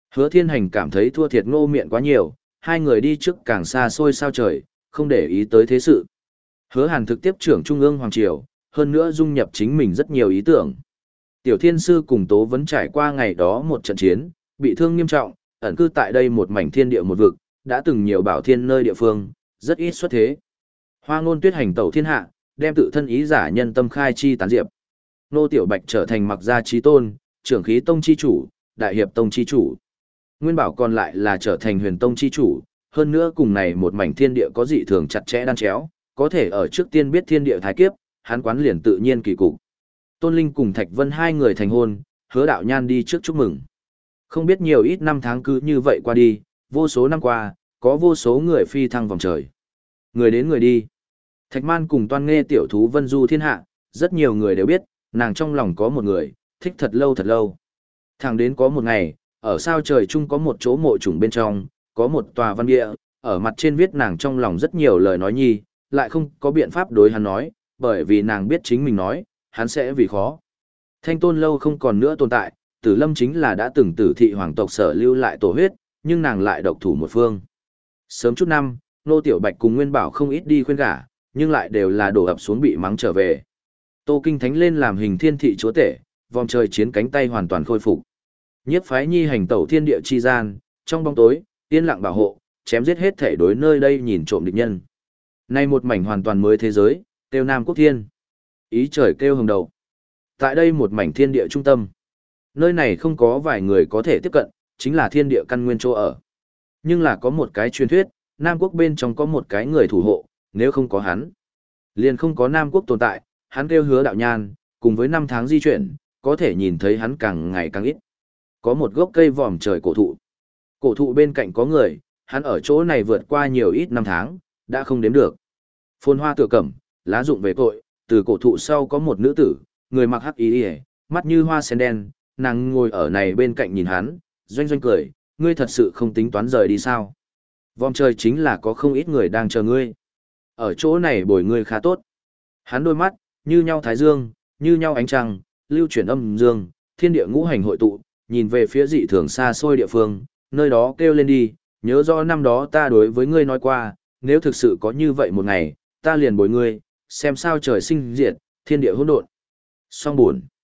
Hứa Thiên Hành cảm thấy thua thiệt Ngô Miện quá nhiều, hai người đi trước càng xa xôi sao trời, không để ý tới thế sự. Hứa Hàn thực tiếp trưởng Trung ương Hoàng Triều, hơn nữa dung nhập chính mình rất nhiều ý tưởng. Tiểu Thiên Sư cùng Tố Vấn trải qua ngày đó một trận chiến, bị thương nghiêm trọng, ẩn cư tại đây một mảnh thiên địa một vực, đã từng nhiều bảo thiên nơi địa phương, rất ít xuất thế. Hoa Ngôn Tuyết hành tẩu thiên hạ, đem tự thân ý giả nhân tâm khai chi tán diệp. Nô Tiểu Bạch trở thành mặc gia chí tôn, trưởng khí tông chi chủ, đại hiệp tông chi chủ. Nguyên Bảo còn lại là trở thành huyền tông chi chủ, hơn nữa cùng này một mảnh thiên địa có dị thường chặt chẽ đan chéo, có thể ở trước tiên biết thiên địa thái kiếp, hắn quán liền tự nhiên kỳ cục. Tôn Linh cùng Thạch Vân hai người thành hôn, Hứa Đạo Nhan đi trước chúc mừng. Không biết nhiều ít năm tháng cứ như vậy qua đi, vô số năm qua, có vô số người phi thăng vòng trời. Người đến người đi. Thạch Man cùng Toan Nghê tiểu thú Vân Du thiên hạ, rất nhiều người đều biết, nàng trong lòng có một người, thích thật lâu thật lâu. Thẳng đến có một ngày, ở sao trời chung có một chỗ mộ trùng bên trong, có một tòa văn địa, ở mặt trên viết nàng trong lòng rất nhiều lời nói nhi, lại không có biện pháp đối hắn nói, bởi vì nàng biết chính mình nói, hắn sẽ vì khó. Thanh Tôn lâu không còn nữa tồn tại, Tử Lâm chính là đã từng tử thị hoàng tộc sở lưu lại tổ huyết, nhưng nàng lại độc thủ một phương. Sớm chút năm, Nô Tiểu Bạch cùng Nguyên Bảo không ít đi khuyên gả, nhưng lại đều là đổ ập xuống bị mắng trở về. Tô Kinh Thánh lên làm hình thiên thị chúa tể, vòng trời chiến cánh tay hoàn toàn khôi phục. Nhiếp phái nhi hành tẩu thiên địa chi gian, trong bóng tối, yên lặng bảo hộ, chém giết hết thể đối nơi đây nhìn trộm địch nhân. Nay một mảnh hoàn toàn mới thế giới, kêu Nam Quốc Thiên. Ý trời kêu hồng đầu. Tại đây một mảnh thiên địa trung tâm. Nơi này không có vài người có thể tiếp cận, chính là thiên địa căn nguyên chỗ ở. Nhưng là có một cái truyền thuyết, Nam Quốc bên trong có một cái người thủ hộ, nếu không có hắn, liền không có Nam Quốc tồn tại, hắn kêu Hứa Đạo Nhan, cùng với năm tháng di chuyển, có thể nhìn thấy hắn càng ngày càng ít. Có một gốc cây vòm trời cổ thụ. Cổ thụ bên cạnh có người, hắn ở chỗ này vượt qua nhiều ít năm tháng, đã không đếm được. Phồn hoa tựa cẩm, lá rụng về cội, từ cổ thụ sau có một nữ tử, người mặc hắc y, mắt như hoa sen đen, nàng ngồi ở này bên cạnh nhìn hắn, doanh doanh cười, ngươi thật sự không tính toán rời đi sao? Vòm trời chính là có không ít người đang chờ ngươi. Ở chỗ này bồi ngươi khá tốt. Hắn đôi mắt, như nhau thái dương, như nhau ánh trăng, lưu chuyển âm dương, thiên địa ngũ hành hội tụ, nhìn về phía dị thường xa xôi địa phương, nơi đó kêu lên đi, nhớ rõ năm đó ta đối với ngươi nói qua, nếu thực sự có như vậy một ngày, ta liền bồi ngươi, xem sao trời sinh diệt, thiên địa hỗn độn. Song buồn.